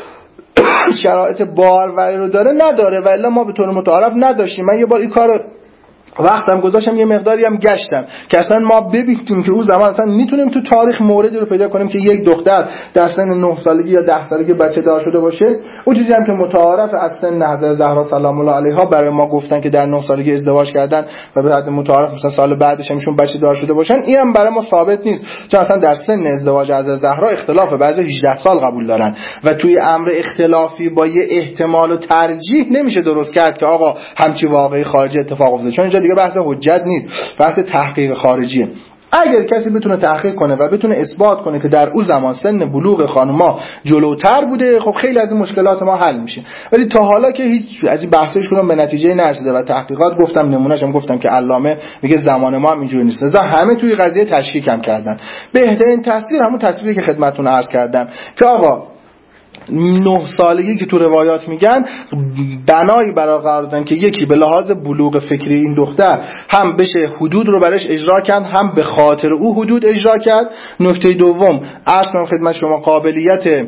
شرایط باروری رو داره نداره. و الا ما به طور متعارف نداشتیم. من یه بار این کارو وقتم گذاشتم یه مقداری هم گشتم که اصلا ما ببینیم که اون زمان اصلا میتونیم تو تاریخ موردی رو پیدا کنیم که یک دختر در سن 9 سالگی یا 10 سالگی بچه دار شده باشه. اون چیزی هم که متعارف از سن حضرت زهرا سلام الله علیها برای ما گفتن که در 9 سالگی ازدواج کردن و به حد متعارف مثلا سال بعدش همشون بچه دار شده باشن، این هم برای ما ثابت نیست، چون اصلا در سن ازدواج حضرت زهرا اختلاف، بعضی 18 سال قبول دارن و توی امر اختلافی با یه احتمال و ترجیح نمیشه درست کرد که آقا همچی واقعی خارجی اتفاق افتاده، چون اینجا دیگه بحث حجت نیست، بحث تحقیق خارجیه. اگر کسی بتونه تحقیق کنه و بتونه اثبات کنه که در اون زمان سن بلوغ خانم‌ها جلوتر بوده، خب خیلی از این مشکلات ما حل میشه. ولی تا حالا که هیچ از این بحثایشون به نتیجه نرسیده و تحقیقات گفتم نمونه‌شم گفتم که علامه میگه زمان ما هم اینجوری نیست، لذا همه توی قضیه تشکیک هم کردن. بهترین تصویر همون تصویری که خدمتتون عرض کردم که آقا 9 سالگی که تو روایات میگن بنایی برای قرار دادن که یکی به لحاظ بلوغ فکری این دختر هم بشه حدود رو برش اجرا کرد، هم به خاطر او حدود اجرا کرد. نکته دوم عرض کنم خدمت شما قابلیت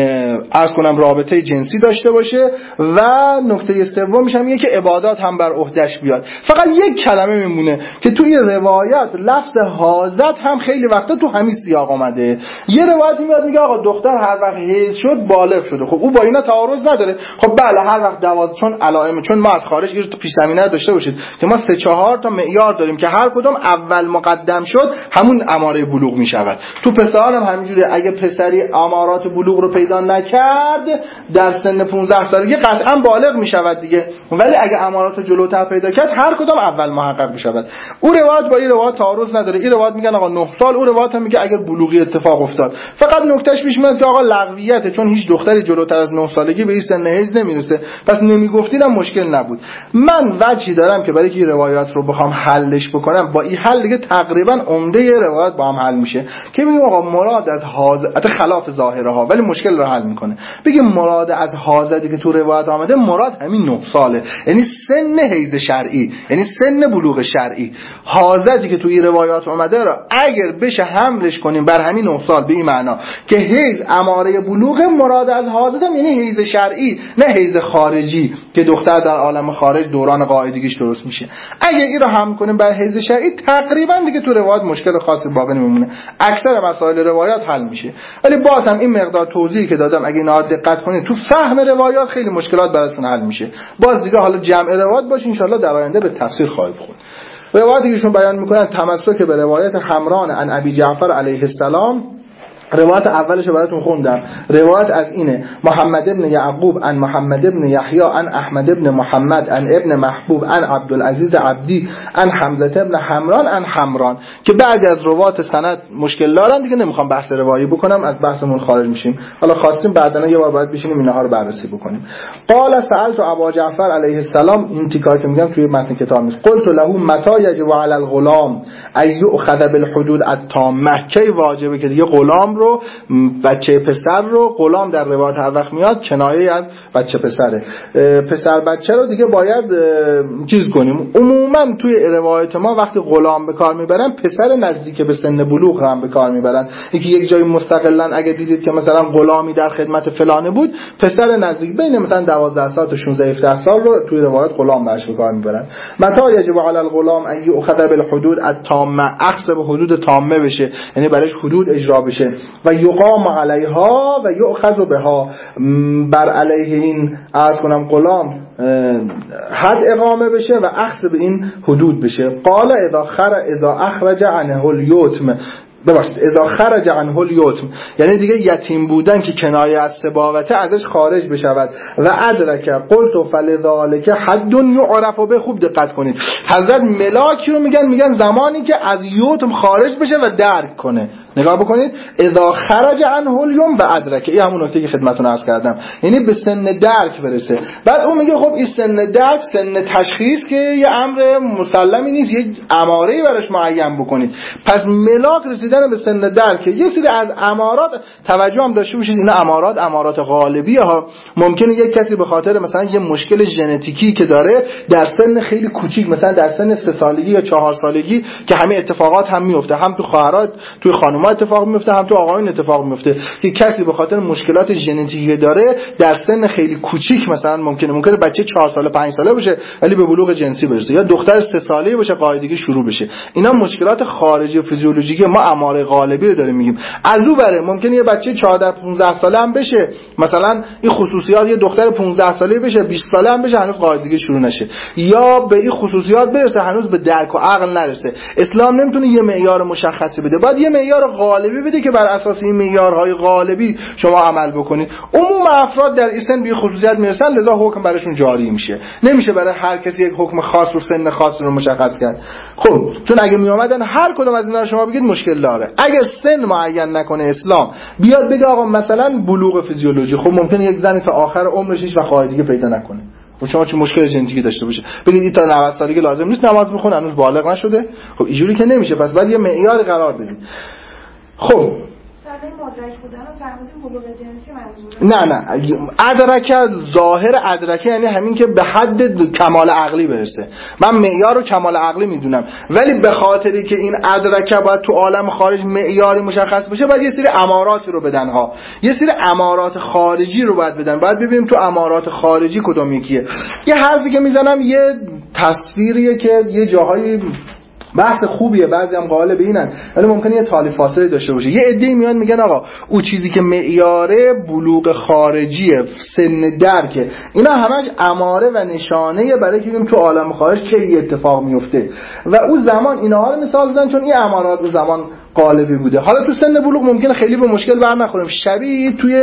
رابطه جنسی داشته باشه و نکته سومش هم اینه که عبادات هم بر عهده‌اش بیاد. فقط یک کلمه میمونه که توی روایات لفظ حاضت هم خیلی وقتا تو همین سیاق اومده. یه روایتی میاد میگه آقا دختر هر وقت حیض شد بالغ شده. خب او با اینا تعارض نداره. خب بله هر وقت 12 چون علائم، چون ما از خارج این تو پیش زمینه داشته باشید که ما 3-4 تا معیار داریم که هر کدوم اول مقدم شد همون اماره بلوغ میشود. تو پسران هم همینجوره، اگه پسری امارات بلوغ رو پیدا نکرد در سن 15 سالگی قطعا بالغ میشود دیگه، ولی اگه امارات رو جلوتر پیدا کرد هر کدوم اول محقق میشود. اون روایت با این روایت تعارض نداره. این روایت میگن آقا 9 سال، اون روایت هم میگه اگر بلوغی اتفاق افتاد. فقط نکتهش پیش میاد که آقا لغویته، چون هیچ دختری جلوتر از 9 سالگی به این سن حیض نمیرسه، پس نمیگفتینم مشکل نبود. من وجهی دارم که برای که روایات رو بخوام حلش بکنم، با این حل دیگه تقریبا عمده روایات با هم حل میشه که بگیم آقا مراد از حاضت خلاف ظاهره ها ولی مشکل رو حل میکنه. بگیم مراد از حاضتی که تو روایت آمده مراد همین 9 ساله، یعنی سن حیض شرعی، یعنی سن بلوغ شرعی. حاضتی که توی روایات آمده را اگر بشه حملش کنیم بر همین 9 سال به این معنا که حیض اماره بلوغ، مراد از حاضت هم یعنی حیض شرعی نه حیض خارجی که دختر در عالم خارج دوران قاعدگیش درست میشه. اگر این رو حمل کنیم بر حیض شرعی تقریبا دیگه تو روایات مشکل خاصی باقی نمیمونه، اکثر مسائل روایات حل میشه. ولی باز هم این مقدار توضیحی که دادم اگه اینا دقت کنید تو فهم روایات خیلی مشکلات براتون حل میشه. باز دیگه حالا جمع روایات باشه ان شاءالله در آینده به تفسیر خواهید خوند. روایاتی که ایشون بیان میکنن تمسک به روایت حمران عن ابی جعفر علیه السلام. روایت اولش رو براتون خوندم. روایت از اینه: محمد ابن یعقوب عن محمد ابن یحیی عن احمد ابن محمد عن ابن محبوب عن عبدالعزیز عبدی عن حمزه ابن حمران عن حمران، که بعضی از روات سند مشکل دارن دیگه، نمیخوام بحث روایی بکنم، از بحثمون خارج میشیم. حالا خواستیم بعداً یه بار باید بشینیم اینها رو بررسی بکنیم. قال سألت ابا جعفر علیه السلام، این تیکایی که میگم توی متن کتاب نیست. قلت له متى یجب علی الغلام ان یؤخذ بالحدود التامه، کی واجبه که دیگه غلام رو، بچه پسر رو، غلام در روایت هر وقت میاد کنایه از بچه پسره، پسر بچه رو دیگه باید چیز کنیم. عموما توی روایت ما وقتی غلام به کار میبرن پسر نزدیک به سن بلوغ هم به کار میبرن. یکی یک جای مستقلا اگه دیدید که مثلا غلامی در خدمت فلانه بود، پسر نزدیک بین مثلا 12 سال تا 16-17 سال رو توی روایت غلام برش به کار میبرن. متى یجب علی الغلام ان یؤخذ بالحدود التامه، اخذ به حدود تامه بشه، یعنی برایش حدود اجرا بشه، و یقام علیها و یؤخذ بها، بر علیه این عرض کنم غلام حد اقامه بشه و اخذ به این حدود بشه. قال اذا اخرج عنه الیتم، ببخشید اذا خرج عنه الیتم، یعنی دیگه یتیم بودن که کنایه از سباوته ازش خارج بشود. و ادرک قلت فلذلک حد یعرف به، خوب دقت کنید، حضرت ملاکی رو میگن زمانی که از یتم خارج بشه و درک کنه. نگاه بکنید، اذا خرج عنه الیوم و ادرک، این همون نکته که خدمتتون عرض کردم، یعنی به سن درک برسه. بعد اون میگه خب این سن درک، سن تشخیص که یه امر مسلمی نیست، یه اماره‌ای براش معین بکنید. پس ملاک رسیدن به سن درک، یه سری از امارات توجه هم داشته باشید، اینا امارات غالبیه ها. ممکنه یک کسی به خاطر مثلا یه مشکل ژنتیکی که داره در سن خیلی کوچیک، مثلا در سن 3 سالگی یا 4 سالگی که همه اتفاقات هم میفته، هم تو خواهرات، تو خانم اتفاق میفته، هم تو آقایون اتفاق میفته، که کسی به خاطر مشکلات ژنتیکی داره در سن خیلی کوچیک، مثلا ممکنه بچه 4 ساله 5 ساله باشه ولی به بلوغ جنسی برسه، یا دختر 3 ساله‌ای باشه قاعدگی شروع بشه. اینا مشکلات خارجی و فیزیولوژیکی ما اماره غالبی رو داریم میگیم. از اون بره ممکنه یه بچه 14 15 ساله هم بشه، مثلا این خصوصیات، یه دختر 15 ساله بشه 20 ساله هم بشه هنوز قاعدگی شروع نشه، یا به این خصوصیات برسه هنوز به درک و عقل نرسه. اسلام نمیتونه یه معیار مشخصی بده، باید یه معیار غالبی بده که بر اساس این معیارهای غالبی شما عمل بکنید. عموم افراد در این سن به خصوصیت میرسن، لذا حکم براشون جاری میشه. نمیشه برای هر کسی یک حکم خاص و سن خاص رو مشخص کرد. خب چون اگه می اومدن هر کدوم از اینا رو شما بگید مشکل داره. اگه سن معین نکنه اسلام، بیاد بگه آقا مثلا بلوغ فیزیولوژی، خب ممکنه یک زنی تا آخر عمرش هیچ وقت قاعدگی پیدا نکنه، و شما چه مشکل ژنتیکی داشته باشه، بگید این تا 90 سالگی لازم نیست نماز بخونه، هنوز بالغ نشده. خب اینجوری که نمیشه، پس باید یه معیار قرار بدید. خب مسئله مدرک بودن رو فرمودیم بلوغ جنسی منظوره؟ نه ادرکه، ظاهر ادرکه یعنی همین که به حد کمال عقلی برسه. من معیار رو کمال عقلی میدونم، ولی به خاطری که این ادرکه باید تو عالم خارج معیاری مشخص بشه، باید یه سری اماراتی رو بدن ها، یه سری امارات خارجی رو باید بدن. باید ببینیم تو امارات خارجی کدوم یکیه. یه حرفی که میزنم یه تصویریه که یه جاهای بحث خوبیه، بعضی هم قائل به اینن، ولی ممکنه یه تالیفاتی داشته باشه. یه عده‌ای میان میگن آقا اون چیزی که معیاره بلوغ خارجیه، سن درکه، اینا همش اماره و نشانه برای که ببینیم تو عالم خارج چه اتفاق میفته و اون زمان اینها رو مثال بزنن، چون این امارات اون زمان غالبی بوده. حالا تو سن بلوغ ممکنه خیلی به مشکل بر نخوریم، شبیه توی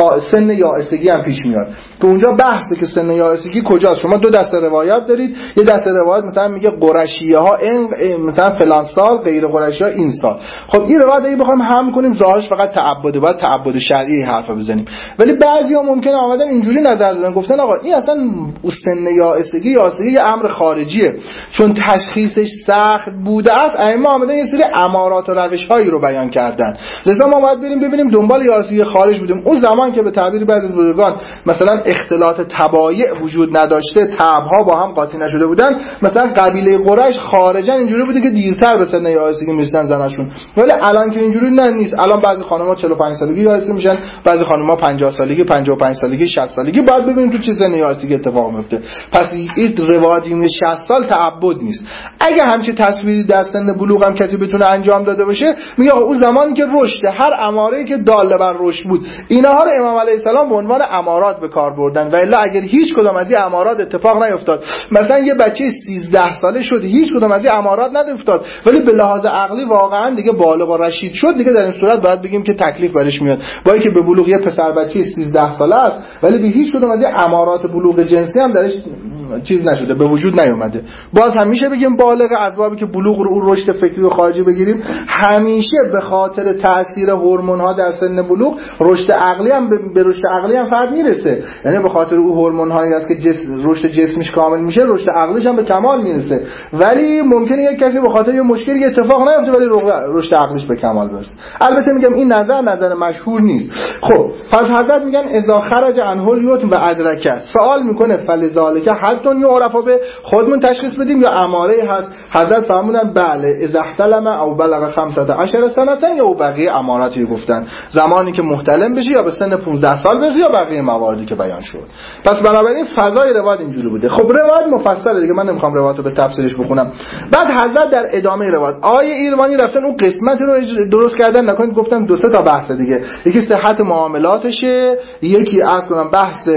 سن یائسگی هم پیش میاد که اونجا بحثه که سن یائسگی کجاست. شما دو دسته روایت دارید، یه دسته روایت مثلا میگه قرشیه ها این مثلا فلان سال، غیر قرشی ها این سال. خب این روایت اگه بخوایم هم کنیم ظاهرش فقط تعبده، باید تعبد شرعی حرفا بزنیم. ولی بعضیا ممکنه اومدن اینجوری نظر دادن، گفتن آقا این اصلا سن یائسگی یه امر خارجیه، چون تشخیصش سخت بوده است. ائمه اومدن یه سری امارات و روش‌هایی رو بیان کردن. لذا ما باید بریم ببینیم دنبال یائسگی خارج بودیم. اون زمان که به تعبیر بعضی از بزرگان مثلا اختلاط تبایع وجود نداشته، تبعها با هم قاطی نشده بودن، مثلا قبیله قریش خارجا اینجوری بوده که دیرتر به سن یائسگی میرسن زناشون. ولی الان که اینجوری نیست. الان بعضی خانم‌ها 45 سالگی یائسگی میشن، بعضی خانم‌ها 50 سالگی، 55 سالگی، 60 سالگی. باید ببینیم تو چه سن یائسگی اتفاق میفته. پس این روایتی 60 سال تعبد نیست. اگه همچین تصویری در سن بلوغ هم کسی بتونه انجام داده باشه، میگه اون زمانی که رشد، هر اماره‌ای که داله بر رشد بود، اینها رو امام علیه السلام به عنوان امارات به کار بردن. و الا اگر هیچ کدوم از این امارات اتفاق نیفتاد، مثلا یه بچه 13 ساله شد، هیچ کدوم از این امارات نیفتاد، ولی به لحاظ عقلی واقعا دیگه بالغ و رشید شد، دیگه در این صورت باید بگیم که تکلیف برش میاد. با اینکه به بلوغ یه پسر بچه 13 ساله است، ولی به هیچ کدوم از این امارات بلوغ جنسی هم درش چیز نشده، به وجود نیومده. باز هم میشه بگیم بالغ، اسبابی که بلوغ رو اون رشد فکری و خارجی بگیریم، همیشه به خاطر تاثیر هورمون ها در سن بلوغ رشد عقلی هم به رشد عقلی هم فرد میرسه. یعنی به خاطر اون هورمون هایی است که رشد جسمیش کامل میشه، رشد عقلیش هم به کمال میرسه. ولی ممکنه یک کسی به خاطر یه مشکلی اتفاق نیفته ولی رشد عقلیش به کمال برسه. البته میگم این نظر مشهور نیست. خب پس حضرت میگن اذا خرج عنه الیتم و ادرکه، سوال میکنه فلذالک حد یعرف به، خودمون تشخیص بدیم یا اماره هست؟ حضرت فرمودن بله، اذا احتلم او بلغ 15 سنه یا بقیه اماراتی گفتن، زمانی که محتلم بشه یا به سن 15 سال برسه یا بقیه مواردی که بیان شد. پس بنابراین فضای روایت اینجوری بوده. خب روایت مفصله دیگه، من نمیخوام روایت رو به تفصیلش بخونم. بعد حضرت در ادامه روایت آیه ایرانی رفتن اون قسمتی رو درست کردن، نکنید گفتم دو سه تا بحث دیگه، یکی صحت معاملاتشه، یکی عرض کنم بحث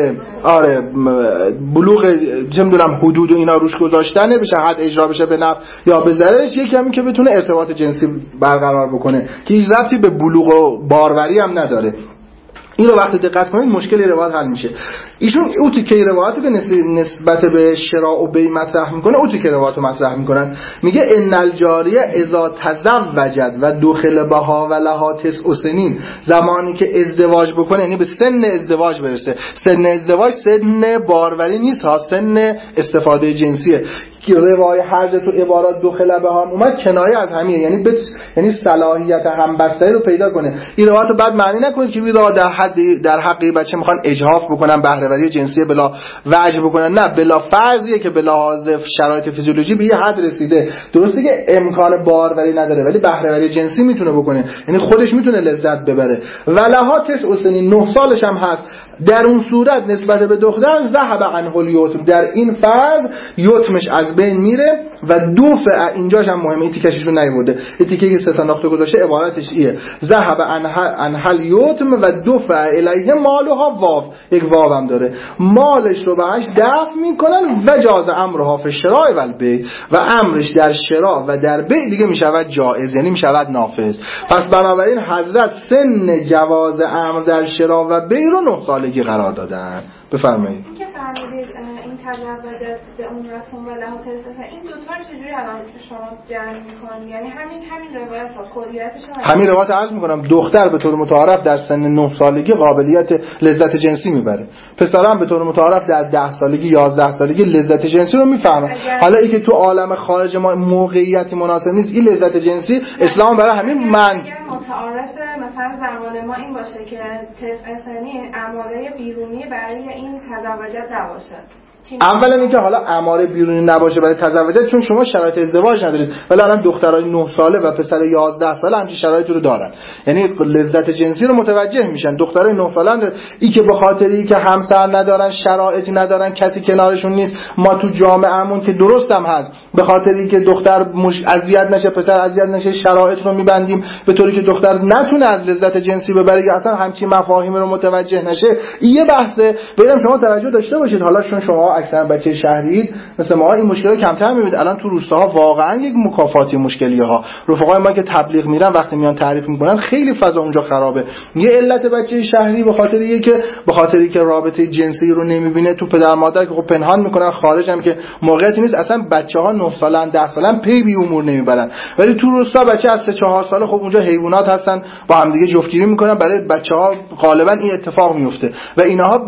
بلوغ چه میدونم حدود و اینا روش گذاشتنه، بشه حد اجرا بشه به نفع یا به ضررش، یکی همین که بتونه ارتباط جنسی برقرار بکنه که هیچ ربطی به بلوغ و باروری هم نداره. این رو وقتی دقت کنید مشکل روایت حل میشه. ایشون اون تیکه روایتی که نسبت به شراء و بیع مطرح میکنه، اون تیکه روایت رو مطرح میکنن، میگه ان الجاریه اذا تزوجت و دخل بها و لها 9 سنین، زمانی که ازدواج بکنه یعنی به سن ازدواج برسه. سن ازدواج سن باروری نیست ها، سن استفاده جنسیه. که روای حرج تو عبارات دخل بها اومد کنایه از همین، یعنی صلاحیت همبستری رو پیدا کنه. این روایت رو بعد معنی نکنید که ویرا در حقی بچه میخوان اجحاف بکنن، بهره‌وری جنسی بلا وجه بکنن. نه، بلا فرضیه که بلا حاضر شرایط فیزیولوژی به یه حد رسیده، درسته که امکان باروری نداره ولی بهره‌وری جنسی میتونه بکنه، یعنی خودش میتونه لذت ببره. ولها 9 سنین، 9 سالش هم هست. در اون صورت نسبت به دختر ذهب عنه الیتم، در این فرض یتمش از بین میره و دفع، اینجاش هم مهمه، این تیکشش رو نیورده، این تیکه که 3 تا نقطه گذاشته عبارتش ایه ذهب عنه الیتم و دفع الیه مالها، واو، یک واو هم داره، مالش رو بهش دفع میکنن و جاز امرها فی الشراء و البیع، و امرش در شراء و در بیع دیگه میشود جائز، یعنی میشود نافذ. پس بنابراین حضرت سن جواز امر در شراء و بیع رو 9 سالگی قرار دادن. بفرمایید. این که فرمودید این تزوجت به اون مفهوم و لها تستثنا، این دوتا رو چجوری الان شما جمع می‌کنید؟ یعنی همین روایت ها کلیتش همین روایت عرض می‌کنم دختر به طور متعارف در سن 9 سالگی قابلیت لذت جنسی میبره، پسرم به طور متعارف در 10 سالگی 11 سالگی لذت جنسی رو میفهمه. حالا اینکه تو عالم خارج ما موقعیتی مناسب نیست، این لذت جنسی اسلام برای همین متعارف مثلا زمان ما این باشه که تستثنی اماره بیرونی برای این تزوجت نباشه. اولا اینکه حالا اماره بیرونی نباشه برای تزوجت، چون شما شرایط ازدواج ندارید، ولی الان دخترای 9 ساله و پسر 11 ساله همین شرایطی رو دارن، یعنی لذت جنسی رو متوجه میشن. دخترای 9 ساله هم این که به خاطری که همسر ندارن، شرایطی ندارن، کسی کنارشون نیست، ما تو جامعهمون که درستم هست به خاطری که دختر اذیت نشه، پسر اذیت نشه، شرایط رو میبندیم به طوری که دختر نتونه از لذت جنسی ببره یا اصلا همچین مفاهیم رو متوجه نشه. این یه بحثه. ببینم شما توجه داشته باشید، حالا چون شما اکثرا بچه شهرید مثل ما این مشکل رو کمتر میبینید. الان تو روستاها واقعا یک مکافاتی مشکلیه ها. رفقای ما که تبلیغ میرن وقتی میان تعریف میکنن خیلی فضا اونجا خرابه. یه علت بچه شهری به خاطری که رابطه جنسی رو نمیبینه تو پدر مادر که خب پنهان میکنن، خارج هم که موقعیتی نیست، اصلا بچه‌ها 9 سالن 10 سالن پی بی امور نمیبرن. ولی تو روستا بچه از 3-4 ساله خب اونجا حیوانات هستن با هم دیگه جفتگیری میکنن. برای بچه‌ها غالبا این اتفاق میفته و اینها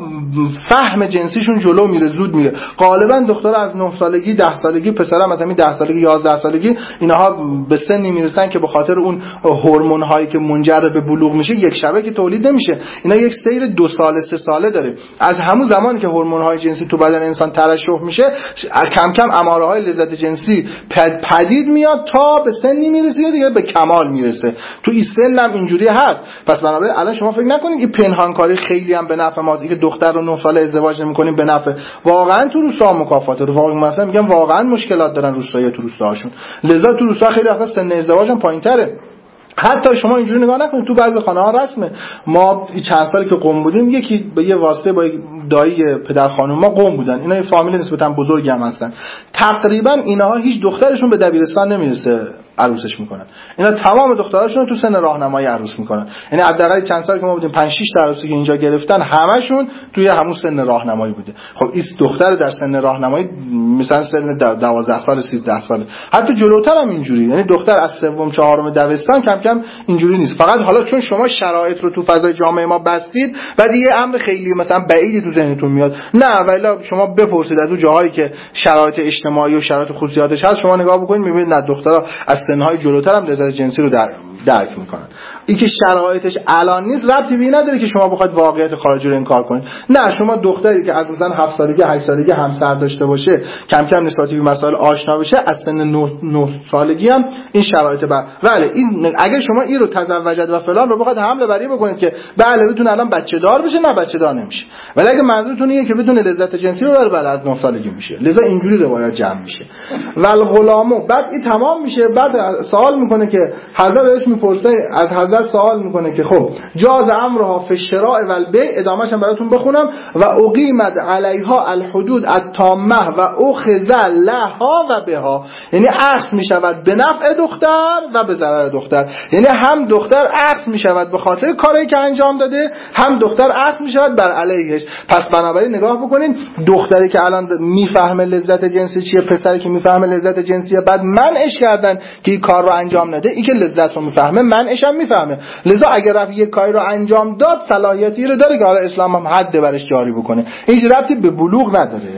فهم جنسیشون جلو میره، زود میره. غالبا دختر از 9 سالگی 10 سالگی، پسرم مثلا 10 سالگی 11 سالگی، اینها به سنی میرسن که به خاطر اون هورمون هایی که منجر به بلوغ میشه یک شبه که تولید نمیشه. اینا یک سیر 2 ساله 3 ساله داره. از همون زمانی که هورمون های جنسی تو بدن انسان ترشح میشه کم کم اماره های لذت جنسی پدید میاد تا به سنی میرسه دیگه به کمال میرسه. تو این سن هم اینجوری هست. پس بنابراین الان شما فکر نکنید این پنهانکاری خیلی هم به نفع ماست، که دختر رو 9 ساله ازدواج نمی‌کنیم به نفع. واقعا تو روستا مکافاته رو واقعا مثلا میگم واقعا مشکلات دارن روستایی تو روستاهاشون، لذا تو روستا خیلی وقتا سن ازدواج هم پایین‌تره. حتی شما اینجوری نگاه نکنید، تو بعضی خانه‌ها رسمه. ما چند سالی که قم بودیم یکی به یه واسطه با دایی پدر خانم ما قم بودن، اینا یه فامیل نسبتا بزرگی هم هستن، تقریبا اینها هیچ دخترشون به دبیرستان نمیرسه عروسش میکنن. اینا تمام دختراشون تو سن راهنمایی عروس میکنن. یعنی حداقل چند سال که ما بودیم 5-6 تا عروسی که اینجا گرفتن همشون توی همون سن راهنمایی بوده. خب این دختر در سن راهنمایی مثلا سن 12 سال 13 ساله، حتی جلوتر هم اینجوری. یعنی دختر از سوم چهارم دبستان کم کم اینجوری نیست. فقط حالا چون شما شرایط رو تو فضای جامعه ما بستید بعد یه امر خیلی مثلا بعیدی تو ذهنتون میاد. نه ولی شما بپرسید از اون جاهایی که شرایط اجتماعی و شرایط خصوصیاتش هست، شما نگاه بکنید میبینید نه دخترها از سنهای جلوتر هم لذت جنسی رو درک میکنن. این که شرایطش الان نیست ربطی به این نداره که شما بخواید واقعیت خارجی رو انکار کنید. نه، شما دختری که از مثلا 7 سالگی 8 سالگی همسر داشته باشه، کم کم نسبتی به مسائل آشنا بشه، از سن 9 سالگی هم این شرایط بله این اگه شما این رو تزوجت و فلان رو بخواید حمله بری بکنید که بله بتونه الان بچه دار بشه، نه بچه دار نمیشه. ولی اگه منظورتون اینه که بتونه لذت جنسی ببره، بله از 9 سالگی میشه. لذا اینجوری روایت جمع میشه. والغلامو بعد این تمام میشه. بعد سوال میکنه که حضرت بهش میپرسه، از حضرت سوال میکنه که خب جاز امرها فی الشراء و البیع، ادامه‌ش هم براتون بخونم، و اقیمت علیها الحدود التامه و اخذ لها و بها، یعنی اخذ میشود به نفع دختر و به ضرر دختر. یعنی هم دختر اخذ میشود به خاطر کاری که انجام داده، هم دختر اخذ میشود بر علیهش. پس بنابراین نگاه بکنین، دختری که الان میفهمه لذت جنسی چیه، پسری که میفهمه لذت جنسیه، بعد منعش کردن که این کار رو انجام نده، این که لذت رو میفهمه منعش هم میفهمه. لذا اگر رفت یک کاری رو انجام داد صلاحیتی رو داره که حالا اسلام هم حد برش جاری بکنه. هیچ ربطی به بلوغ نداره.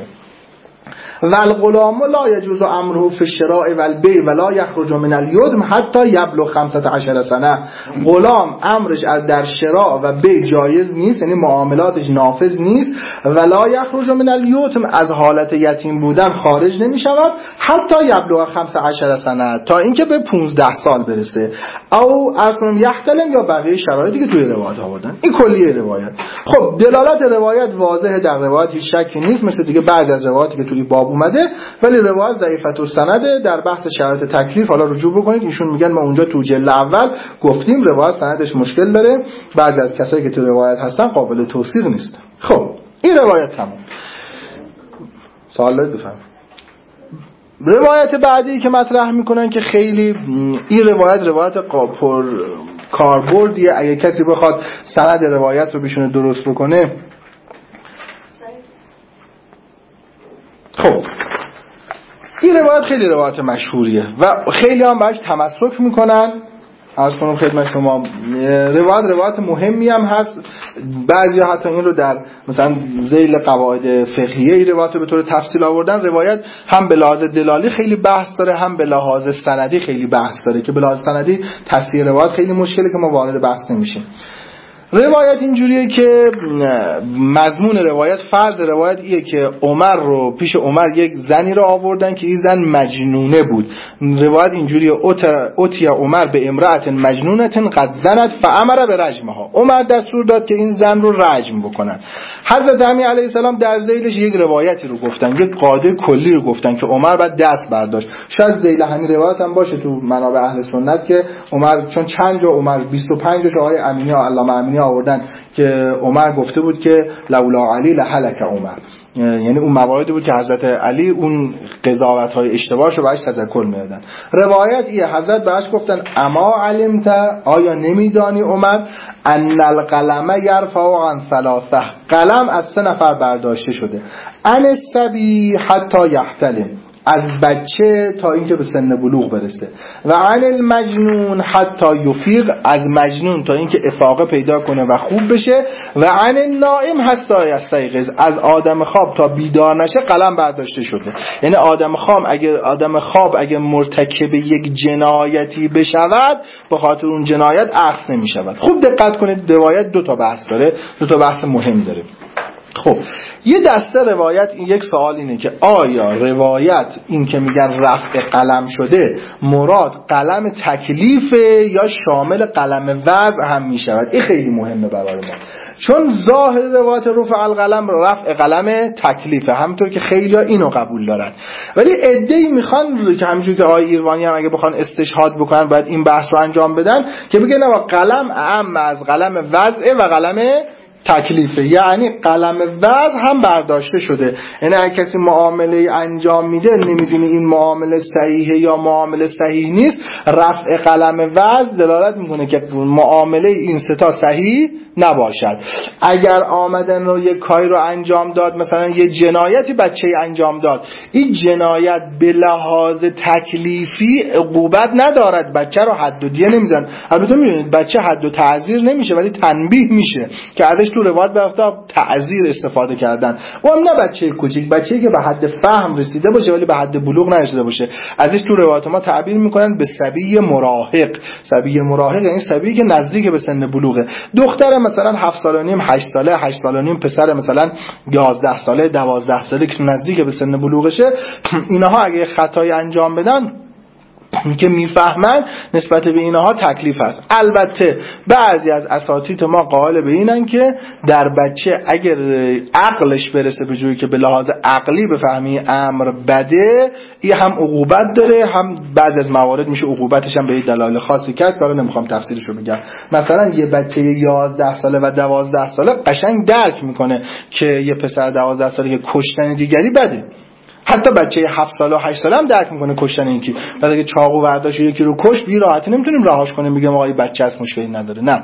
والغلام لا یجوز امره فی الشراء و البیع ولا یخرج من الیتم حتی یبلغ 15 سنه. غلام امرش از در شراء و بیع جایز نیست، یعنی معاملاتش نافذ نیست. ولا یخرج من الیتم، از حالت یتیم بودن خارج نمی شود حتی یبلغ 15 سنه، تا اینکه به 15 سال برسه. او اصلا یحتلم، یا بقیه شرایطی که توی روایت آوردن. این کلیه روایت. خب دلالت روایت واضحه، در روایت هیچ شکی نیست، مثل دیگه بعد از روایاتی که توی باب اومده، ولی روایت ضعیفه السنده. در بحث شرایط تکلیف حالا رجوع بکنید، ایشون میگن ما اونجا تو جلد اول گفتیم روایت سندش مشکل داره، بعضی از کسایی که تو روایت هستن قابل توثیق نیست. خب این روایت تموم. سوال بفرمایید. روایت بعدی که مطرح میکنن که خیلی این روایت پر کاربردیه، اگه کسی بخواد سند روایت رو بشونه درست بکنه. خب این روایت خیلی روایت مشهوریه و خیلی هم باش تمسک میکنن. عرض کنم خدمت شما روایت مهمی هم هست. بعضی حتی این رو در مثلا ذیل قواعد فقهیه این روایت رو به طور تفصیل آوردن. روایت هم به لحاظ دلالی خیلی بحث داره، هم به لحاظ سندی خیلی بحث داره که به لحاظ سندی تصحیح روایت خیلی مشکله که ما وارد بحث نمیشیم. روایت اینجوریه که مضمون روایت، فرض روایت ایه که عمر رو پیش عمر یک زنی رو آوردن که این زن مجنونه بود. روایت اینجوریه اوتی عمر به امرأت مجنونة قد زنت فامر برجمها. عمر دستور داد که این زن رو رجم بکنن. حضرت علی علیه السلام در ذیلش یک روایتی رو گفتن، یک قاعده کلی رو گفتن که عمر بعد دست برداشت. شاید ذیل همین روایت هم باشه تو منابع اهل سنت که عمر، چون چند جا عمر 25 جا آقای امینی علامه امینی آوردن که عمر گفته بود که لولا علی لهلك عمر، یعنی اون مواردی بود که حضرت علی اون قضاوت‌های اشتباهشو بهش تذکر میدادن. روایت ایه حضرت بهش گفتن اما علمت، آیا نمیدانی عمر ان القلم یرفع عن ثلاثه، قلم از 3 نفر برداشته شده، عن الصبی حتی یحتلم، از بچه تا اینکه به سن بلوغ برسه، و عن المجنون حتی یفیق، از مجنون تا اینکه افاقه پیدا کنه و خوب بشه، و عن النائم حتی یستیقظ، از آدم خواب تا بیدار نشه قلم برداشته شده. یعنی آدم خواب اگر مرتکب یک جنایتی بشود به خاطر اون جنایت اخذ نمی شود. خوب دقت کنید، روایت 2 تا بحث داره، 2 تا بحث مهم داره. خب یه دسته روایت، این یک سوال اینه که آیا روایت این که میگن رفع قلم شده مراد قلم تکلیفه یا شامل قلم وضع هم میشود؟ این خیلی مهمه برای ما، چون ظاهر روایت رفع القلم رفع قلم تکلیفه، همونطور که خیلی‌ها اینو قبول دارن، ولی عده‌ای میخوان که همونجوری که آقای ایروانی هم اگه بخوان استشهاد بکنن باید این بحث رو انجام بدن که بگن نه قلم اعم از قلم وضع و قلم تکلیفه، یعنی قلم وضع هم برداشته شده. یعنی اگه کسی معامله انجام میده نمیدونه این معامله صحیحه یا معامله صحیح نیست، رفع قلم وضع دلالت میکنه که معامله این 3 تا صحیح نباشد. اگر آمدن رو یک کاری رو انجام داد، مثلا یه جنایتی بچه انجام داد، این جنایت به لحاظ تکلیفی عقوبت ندارد، بچه رو حد و دیه نمیزن. البته میدونید بچه حد و تعزیر نمیشه ولی تنبیه میشه که ازش تو روایت به تعزیر استفاده کردن. و هم نه بچه کوچیک، بچه‌ای که به حد فهم رسیده باشه ولی به حد بلوغ نرسیده باشه، ازش تو روایت ما تعبیر میکنن به صبی مراهق. صبی مراهق یعنی صبی که نزدیک به سن بلوغه. دختر مثلا 7 سال و نیم 8 ساله، 8 سال و نیم پسر مثلا 11 ساله 12 ساله که نزدیک به سن بلوغشه، اینها اگه خطایی انجام بدن که میفهمن نسبت به اینها تکلیف هست. البته بعضی از اساتید ما قائل به اینن که در بچه اگر عقلش برسه به جوری که به لحاظ عقلی بفهمی امر بده، این هم عقوبت داره، هم بعضی از موارد میشه عقوبتش هم به دلایل خاصی کرد که نمیخوام تفصیلش رو بگم. مثلا یه بچه 11 ساله و 12 ساله قشنگ درک میکنه که یه پسر 12 ساله که کشتن دیگری بده. حتی بچه 7 ساله و 8 ساله هم درک میکنه کشتن یکی. بعد اگه چاقو برداشت یکی رو کشت، بی راحتی نمیتونیم رهاش کنیم بگیم آقا این بچه است مشکلی نداره. نه.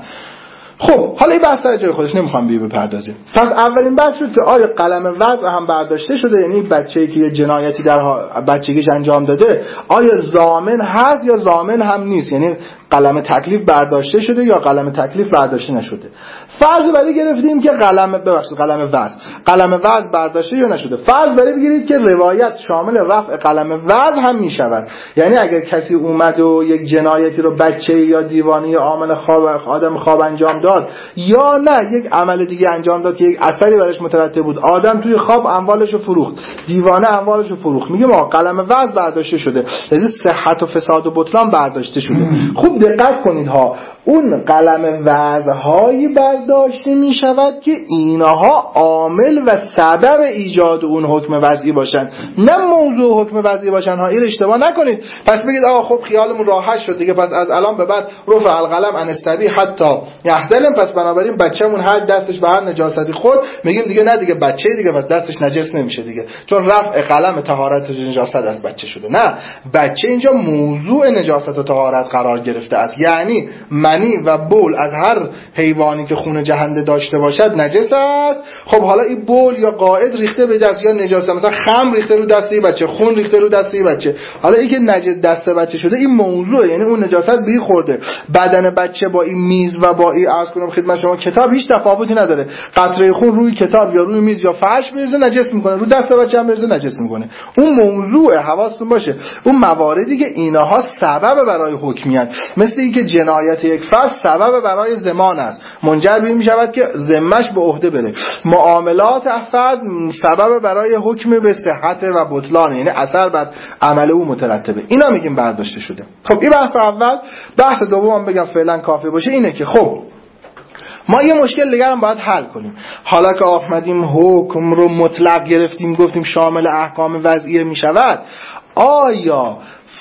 خب حالا این بحث در جای خودش نمیخوام بپردازیم. پس اولین بحث شد که آیا قلم وضع هم برداشته شده، یعنی بچه‌ای که یه جنایتی در بچگیش انجام داده آیا ضامن هست یا ضامن هم نیست، یعنی قلم تکلیف برداشته شده یا قلم تکلیف برداشته نشده. فرض بری گرفتیم که قلم وضع برداشته یا نشده. فرض بری بگیرید که روایت شامل رفع قلم وضع هم میشود، یعنی اگر کسی اومد و یک جنایتی رو بچه یا دیوانه یا آدم خواب انجام داد، یا نه یک عمل دیگه انجام داد که یک اثری برش مترتب بود، آدم توی خواب اموالش رو فروخت، دیوانه اموالش رو فروخت، میگه ما قلم وضع برداشته شده، لذا صحت و فساد و بطلان برداشته شده. خوب دقت کنید ها، اون قلم وضع‌هایی برداشته می شود که اینها عامل و سبب ایجاد اون حکم وضعی باشن، نه موضوع حکم وضعی باشن ها. این اشتباه نکنید. پس بگید آقا خب خیالمون راحت شد دیگه، پس از الان به بعد رفع القلم عن الصبی حتی یحتلم، پس بنابراین بچه‌مون هر دستش به هر نجاستی خورد میگیم دیگه نه دیگه بچه دیگه پس دستش نجس نمیشه دیگه، چون رفع قلم طهارت نجاست از بچه شده. نه، بچه اینجا موضوع نجاست و طهارت قرار گرفته است، یعنی منی و بول از هر حیوانی که خون جهنده داشته باشد نجس است. خب حالا این بول یا قائد ریخته به دست یا نجاست، مثلا خمر ریخته رو دست بچه، خون ریخته رو دست بچه، حالا این که نجس دست بچه شده این موضوعه، یعنی اون نجاست بی خورده. بدن بچه با این میز و با این عرض کنم خدمت شما کتاب هیچ تفاوتی نداره. قطره خون روی کتاب یا روی میز یا فرش میرزه نجس میکنه، رو دست بچه هم میرزه نجس میکنه. اون موضوع حواستون باشه. اون مواردی که اینها سبب برای حکمیت، مثل اینکه جنایت یک فرد سبب برای ضمان است، منجر به این میشود که ذمه‌اش به عهده بره. معاملات افراد سبب برای حکم به صحت و بطلان، یعنی اثر بر عمل او مترتبه. اینا میگیم برداشته شده. خب این بحث اول. بحث دوم بگم فعلا کافی باشه اینه که خب ما یه مشکل دیگر هم باید حل کنیم. حالا که آمدیم حکم رو مطلق گرفتیم گفتیم شامل احکام وضعیه می شود، آیا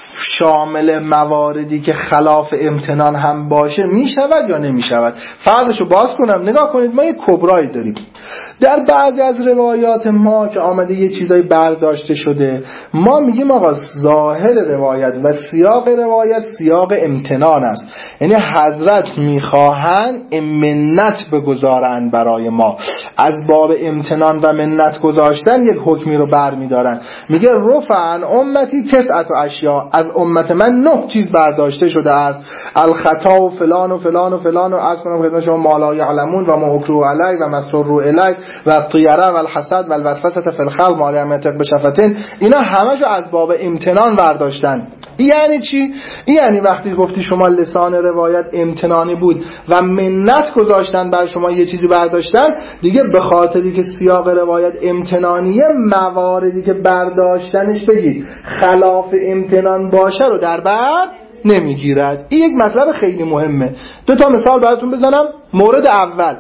شامل مواردی که خلاف امتنان هم باشه می شود یا نمی شود؟ فرضشو باز کنم نگاه کنید. ما یه کبرایی داریم در بعضی از روایات ما که آمده یه چیزای برداشته شده، ما میگیم آقا ظاهر روایت و سیاق روایت سیاق امتنان است، یعنی حضرت میخواهند منت بگذارند برای ما، از باب امتنان و منت گذاشتن یک حکمی رو برمیدارن. میگه رفعن امتی تسعت و اشیا، از امت من 9 چیز برداشته شده است، الخطا و فلان و فلان و فلان و از کنم خدمت شما مالا یعلمون و مکروه علی و مسرور علی و طیره و الحسد و الوسوسه فی الخلق ما لم یتق بشفتین. اینا همشو از باب امتنان برداشتن. یعنی چی؟ یعنی وقتی گفتی شما لسان روایت امتنانی بود و منت گذاشتن بر شما یه چیزی برداشتن، دیگه به خاطری که سیاق روایت امتنانیه مواردی که برداشتنش بگید خلاف امتنان باشه رو در بر نمیگیرد. این یک مطلب خیلی مهمه. 2 تا مثال براتون بزنم. مورد اول،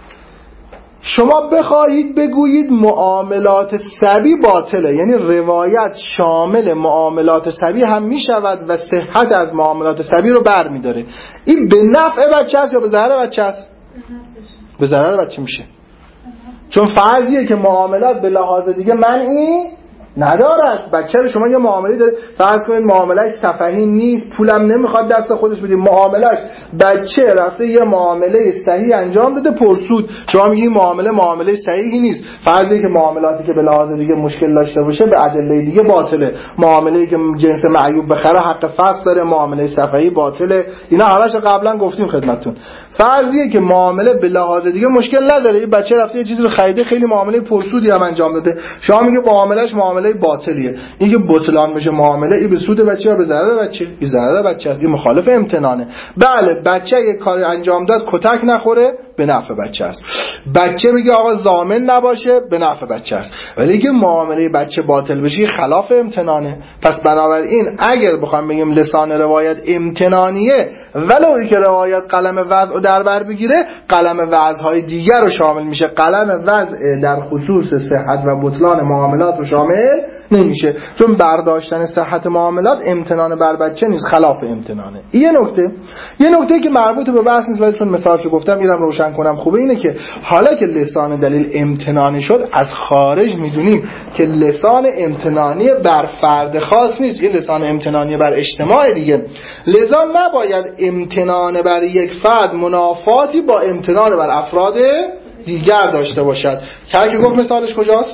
شما بخواهید بگویید معاملات سبی باطله، یعنی روایت شامل معاملات سبی هم می شود و صحت از معاملات سبی رو بر می داره. این به نفع بچه است یا به ضرر بچه است؟ به ضرر بچه میشه، چون فرضیه که معاملات به لحاظ دیگه منعی ندارد. بچه رو شما یه معامله داره، فرض کنید معاملهش تفاهی نیست، پولم نمیخواد دست خودش بدید، معاملهش بچه رفته یه معامله صحیح انجام داده پرسود، شما میگی معامله صحیحی نیست. فرضی که معاملاتی که به لحاظ دیگه مشکل داشته باشه به ادله دیگه باطله. معامله‌ای که جنس معیوب بخره حق فسخ داره، معامله صفحه‌ای باطله. اینا همش قبلا گفتیم خدمتتون. فرضیه که معامله به لحاظ دیگه مشکل نداره، این بچه رفته یه چیزی رو خریده خیلی معامله پرسودی هم انجام داده، شما میگه معاملهش معامله باطلیه. این که بطلان بشه معامله، این به سود بچه یا به ضرر بچه؟ این ضرر بچه است، این مخالف امتنانه. بله بچه یه کاری انجام داد کتک نخوره به نفع بچه است، بچه میگه آقا ضامن نباشه به نفع بچه است، ولی که معامله بچه باطل بشه خلاف امتنانه. پس بنابراین اگر بخوام بگیم لسان روایت امتنانیه، ولو که روایت قلم وضع در بر بگیره، قلم وضع‌های دیگر رو شامل میشه، قلم وضع در خصوص صحت و بطلان معاملات رو شامل نمیشه، چون برداشتن صحت معاملات امتنان بر بچه نیست، خلاف امتنانه. یه نکته که مربوط به بحث نیست ولی چون مثالشو گفتم اینم روشن کنم خوبه، اینه که حالا که لسان دلیل امتنانی شد، از خارج میدونیم که لسان امتنانی بر فرد خاص نیست، این لسان امتنانی بر اجتماع دیگه. لذا نباید امتنان بر یک فرد منافاتی با امتنان بر افراد دیگر داشته باشد. که گفت مثالش کجاست؟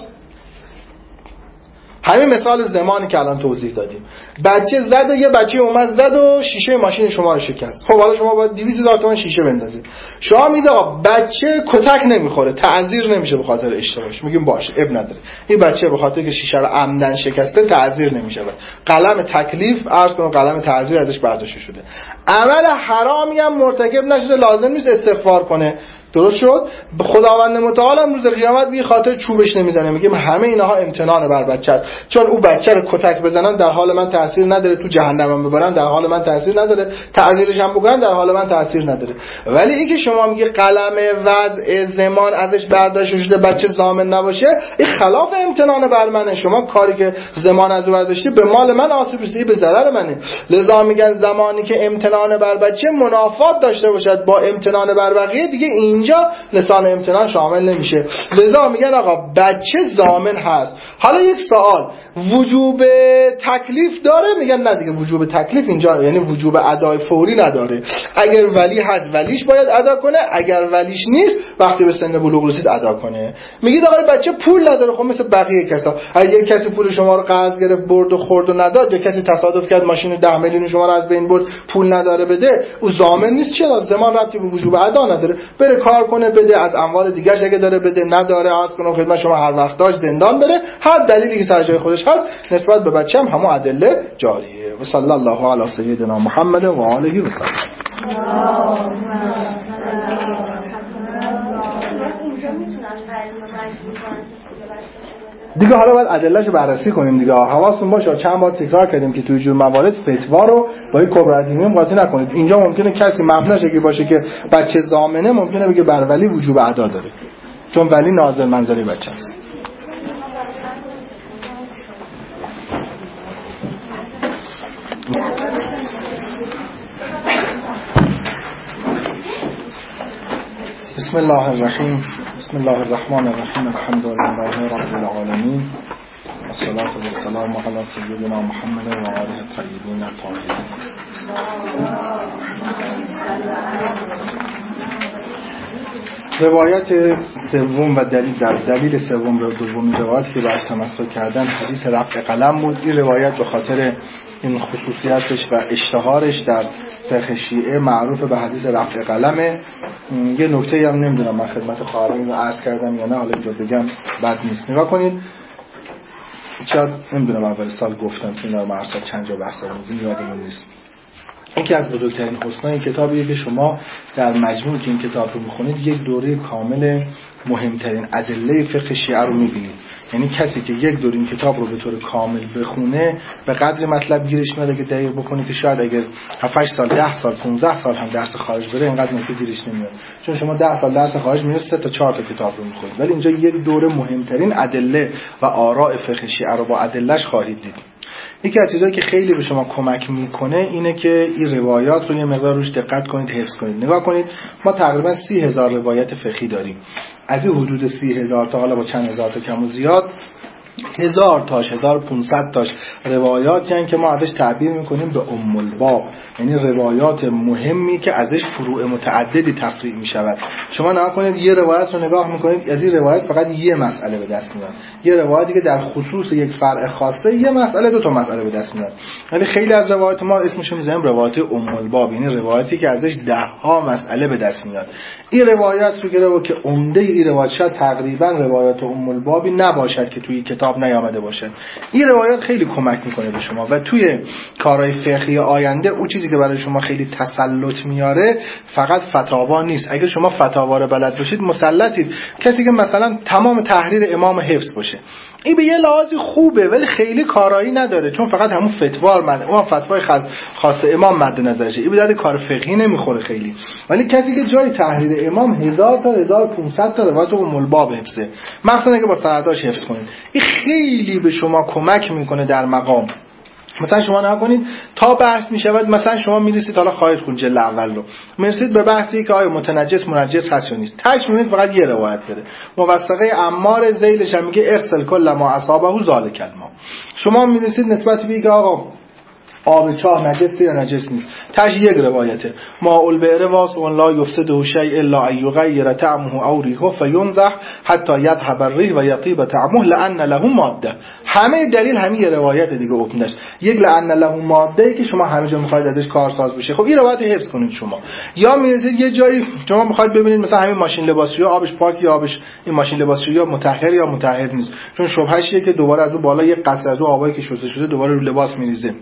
همین مثال زمانی که الان توضیح دادیم. بچه زد و یه بچه اومد زد و شیشه ماشین شما رو شکست. خب حالا شما باید 200,000 تومان شیشه بندازید. شما میگید آقا بچه کتک نمیخوره، تعزیر نمیشه به خاطر اشتباهش. میگیم باشه اب نداره. این بچه به خاطر که شیشه رو عمدن شکسته تعزیر نمیشه. قلم تکلیف عرض کنم قلم تعزیر ازش برداشته شده. عمل حرامی هم مرتکب نشده، لازم نیست استغفار کنه. درست شد؟ خداوند متعال هم روز قیامت به خاطر چوبش نمیزنه، میگیم همه اینها امتنان بر بچه است، چون او بچه رو کتک بزنن در حال من تاثیر نداره، تو جهنم ببرن در حال من تاثیر نداره، تعذیرش هم بکنن در حال من تاثیر نداره. ولی اینکه شما میگی قلم وضع زمان ازش برداشته شده بچه ضامن نباشه، این خلاف امتنان بر منه. شما کاری که زمان ازو برداشتی به مال من آسیب رسید، به ضرر منه. لذا میگن زمانی که امتنان بر بچه منافات داشته باشد با امتنان بر بقیه، دیگه این اینجا لسان امتنان شامل نمیشه. لذا میگن آقا بچه ضامن هست. حالا یک سوال، وجوب تکلیف داره؟ میگن نه دیگه، وجوب تکلیف اینجا یعنی وجوب ادای فوری نداره. اگر ولی هست ولیش باید ادا کنه، اگر ولیش نیست وقتی به سن بلوغ رسید ادا کنه. میگید آقا بچه پول نداره، خب مثل بقیه کسا، اگه یک کسی پول شما رو قرض گرفت برد و خورد و نداد، یا کسی تصادف کرد ماشین 10 میلیون شما رو از بین برد پول نداره بده، او ضامن نیست. چرا؟ ضمان ربطی به وجوب ادا نداره، بره کار کنه بده، از اموال دیگه اگه داره بده، نداره عرض کنم خدمت شما هر وقت داشت زندان بره، هر دلیلی که سر جای خودش هست نسبت به بچه هم همون ادله جاریه. و صلی الله علی سیدنا محمد و آله و سلم. دیگه حالا باید ادله‌شو بررسی کنیم دیگه. حواستون باشه چند بار تکرار کردیم که توی جور موارد فتوا رو با این کبرادیمیم قاطی نکنید. اینجا ممکنه کسی مبناش که باشه که بچه ضامنه ممکنه بگه بر ولی وجوب ادا داره، چون ولی ناظر منزله بچه است. بسم الله الرحیم، بسم الله الرحمن الرحیم، الحمد لله رب العالمین، الصلاة والسلام علی سیدنا محمد و آله الطیبین الطاهرین. روایت دوم و دلیل سوم به دومین روایتی که بحث تمسک کردن حدیث رفع قلم بود. این روایت به خاطر این خصوصیتش و اشتهارش در فقه شیعه معروف به حدیث رفع قلمه. یه نکته هم نمیدونم من خدمت خواهرین رو عرض کردم یا نه، حالا اینجا بگم بد نیست. نگاه کنید، شاید نمیدونم اول سال گفتم که اینا رو مرسال چند جا بحث کردیم یادمون نیست. یکی از بزرگترین حسنای این کتابیه که شما در مجموع که این کتاب رو میخونید یک دوره کامل مهمترین ادله فقه شیعه رو میبینید. یعنی کسی که یک دوره این کتاب رو به طور کامل بخونه به قدر مطلب گیرش میاد که دقیق بکنه که شاید اگر 7 سال 10 سال 15 سال هم درس خارج بره اینقدر نکته گیرش نمیاد، چون شما 10 سال درس خارج میاد 3 تا 4 تا کتاب رو میخونید، ولی اینجا یک دوره مهمترین ادله و آراء فقه شیعه رو با ادلهش خواهید دید. یکی از چیزایی که خیلی به شما کمک میکنه اینه که این روایات رو یه مقدار روش دقت کنید، حفظ کنید. نگاه کنید، ما تقریبا 30,000 روایت فقهی داریم. از این حدود 30,000 تا حالا با چند هزار تا کم و زیاد 1000 تاش 1500 تاش روایاتی هستند که ما ازش تعبیر میکنیم به ام الباب، یعنی روایات مهمی که ازش فروع متعددی تفریع میشود. شما نگاه کنید یه روایت رو نگاه میکنید، از این روایت فقط یه مسئله به دست میاد، یه روایتی که در خصوص یک فرع خاصه یه مسئله 2 تا مسئله به دست میاد. ولی خیلی از روایات ما اسمش رو میذاریم روایت ام الباب، یعنی روایتی که ازش 10 ها مسئله به دست میاد. این روایت رو گرفت که عمده این روایت شاید تقریبا روایت ام البابی نباشد که توی کتاب نیامده باشه. این روایت خیلی کمک میکنه به شما و توی کارهای فقهی آینده اون چیزی که برای شما خیلی تسلط میاره فقط فتاوا نیست. اگه شما فتاوا رو بلد باشید مسلطید. کسی که مثلا تمام تحریر امام حفظ باشه این به یه لحاظی خوبه ولی خیلی کارایی نداره، چون فقط همون اون فتوای خاص امام مد نظرشه، این به درد کار فقهی نمیخوره خیلی. ولی کسی که جای تحریر امام 1000 تا 1500 تا روایت ام الباب حفظه، مثلا اگه با سنداش حفظ کنید، این خیلی به شما کمک میکنه در مقام. مثلا شما نگاه کنید تا بحث میشود، مثلا شما میرسید حالا خواهید خون جلد اول رو میرسید به بحثی که آیا متنجس منجس هست یا نیست، تاش میبینید فقط یه روایت داره، موثقه عمار ذیلش هم میگه اغسل کل ما اصابه ذالک الماء. شما میرسید نسبت به اینکه آقا آب چاه نجسه یا نجس نیست، تاش یک روایته، ماء البئر واسع لا یفسده شیء الا ان یغیر طعمه او ریحه فینضح حتی یذهب الریح و یطیب طعمه لان له ماده. همه دلیل همین روایت دیگه اوپنش، یک لان له ماده که شما همه جا میخواید ازش کارساز بشه. خب این روایت حفظ کنید شما. یا میرسید یه جایی شما میخواید ببینید مثلا همین ماشین لباسشویی آبش پاک یا آبش این ماشین لباسشویی یا مطهر یا مطهر نیست، چون شبهه‌ش اینه که دوباره از اون بالا یک قطره از اون آبایی که شسته شده دوباره رو لباس میریزه.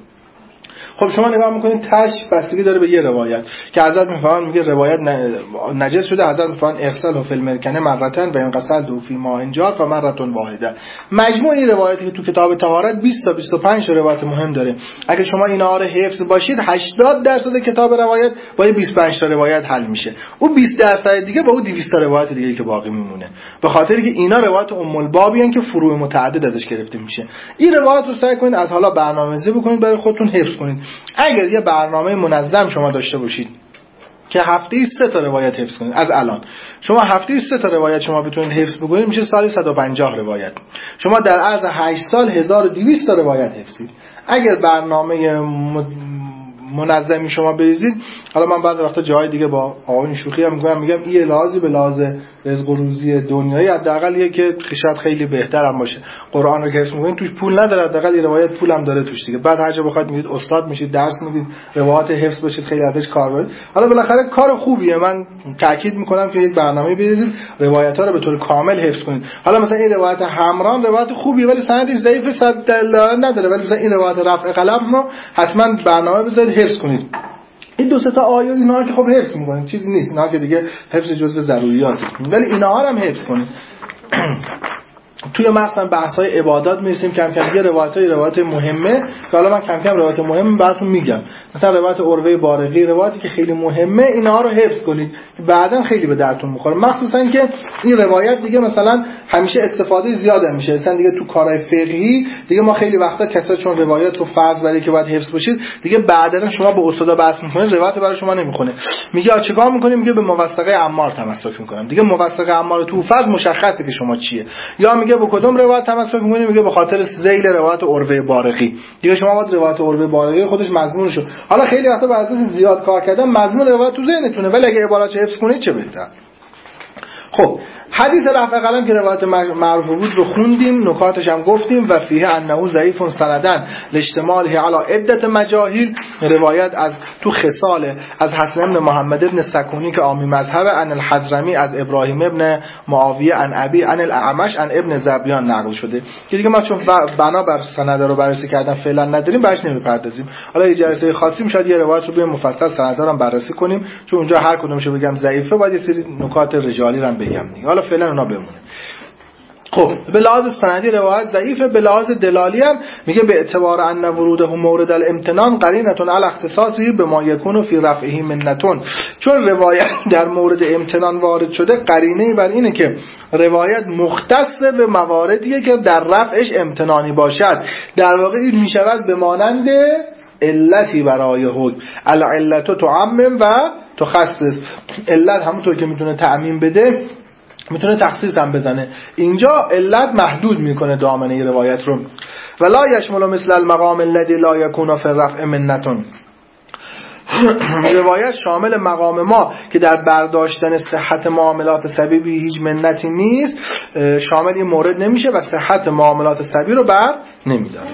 خب شما نگاه میکنید تاش بستگی داره به یه روایت که حضرت میفهمن میگه روایت نجس شده، حضرت میفهمن اغسل و فی المرکنه مرتين و انغسل دو فی ماء جار و مرتون واحده. مجموع این روایتی که تو کتاب طهارت 20 تا 25 روایت مهم داره. اگه شما اینا رو حفظ باشید 80% کتاب روایت با 25 تا روایت حل میشه. اون 20% دیگه با اون 200 تا روایت دیگه که باقی میمونه، به خاطر که اینا روایت ام البابی ان که فروع متعدد ازش گرفته میشه. این روایت رو سعی کنید از حالا برنامه‌ریزی بکنید برای خودتون حفظ کنید. اگر یه برنامه منظم شما داشته باشید که هفته‌ای 3 تا روایت حفظ کنید. از الان شما هفته‌ای 3 تا روایت شما بتونید حفظ بکنید میشه سال 150 روایت. شما در عرض 8 سال 1200 تا روایت حفظید. اگر برنامه منظمی شما بریزید، حالا من بعد وقتا جای دیگه با آقایون شوخی هم میگم این لحاظی به لحاظ رزق و روزی دنیایی حداقل یه که شاید خیلی بهتر هم باشه. قرآن رو که حفظ می‌کنید توش پول نداره، حداقل این روایت پول هم داره توش دیگه. بعد هر جا بخواید میگید استاد میشید، درس میدید، روایت حفظ باشید، خیلی ازش کار برید. حالا بالاخره کار خوبیه، من تاکید میکنم که یک برنامه بریزید، روایت‌ها رو به طور کامل حفظ کنید. حالا مثلا این روایت همران روایت خوبیه ولی سندش ضعیف نداره، ولی مثلا این روایت رفع قلم رو حتما برنامه بذارید حفظ کنید. این 2 تا آیه اینا که خب حفظ می‌کنید، چیزی نیست، اینا که دیگه حفظ جزء ضروریاته، ولی اینا رو هم حفظ کنید. توی مثلا بحث‌های عبادات می‌رسیم کم کم یه روایت مهمه که حالا من کم کم روایت مهم براتون میگم. مثلا روایت عروه بارقی، روایتی که خیلی مهمه، اینا رو حفظ کنید که بعداً خیلی به درتون می‌خوره. مخصوصاً که این روایت دیگه مثلا همیشه استفاده زیاد میشه. مثلا دیگه تو کارهای فقهی دیگه ما خیلی وقتا کسا چون روایت رو فرض برای که باید حفظ باشید، دیگه بعداً شما با استادا بحث می‌کنید، روایت برای شما نمی‌خونه. میگه چیکار می‌کنیم؟ میگه به موثقه عمار تمسک می‌کنم. دیگه موثقه عمار تو فرض مشخصه که شما چیه. یا میگه به کدوم روایت تمسک می‌کنیم؟ میگه به خاطر ذیل روایت عروه بارقی. دیگه شما باید روایت عروه بارقی خودش مضمونشو، حالا خیلی وقتا با اساس زیاد کار کردن مضمون روایت تو ذهنتونه، ولی اگه عباراتش حفظ کنید چه بهتر. خب حدیث رفع قلم که روایت معروف بود رو خوندیم، نکاتش هم گفتیم. و فیه انه ضعیف سندن لاجتماعه علی عدت مجاهیل، روایت از تو خصال از حسن بن محمد بن سکونی که عامی مذهب، عن الحضرمی از ابراهیم ابن معاویه عن ابی عن الاعمش عن ابن زبیان نقل شده که دیگه ما چون بنا بر سند رو بررسی کردن فعلا نداریم بهش نمیپردازیم. حالا یه جلسه خاصی میشد یه روایت رو به مفصل سند رو بررسی کنیم، چون اونجا هر کدومشو بگم ضعیفه باید یه سری نکات رجالی رو هم بگم دیگه. حالا فعلا اونا بمونه. خب به لحاظ سندی روایت ضعیفه، به لحاظ دلالی هم میگه به اعتبار ان وروده مورد الامتنان قرینتون علی اختصاصی به ما یکون فی رفعه منتون، چون روایت در مورد امتنان وارد شده قرینه بر اینه که روایت مختص به مواردیه که در رفعش امتنانی باشد. در واقع این میشود به مانند علتی برای حکم، العلت تعمم و تخصص. علت همونطور که میتونه تعمیم بده میتونه تخصیص هم بزنه، اینجا علت محدود میکنه دامنه روایت رو. ولا یشمل مثل المقام الذی لا یکون فی الرفع منتون، روایت شامل مقام ما که در برداشتن صحت معاملات سبیبی هیچ منتی نیست، شامل این مورد نمیشه و صحت معاملات سبیبی رو بر نمیداره.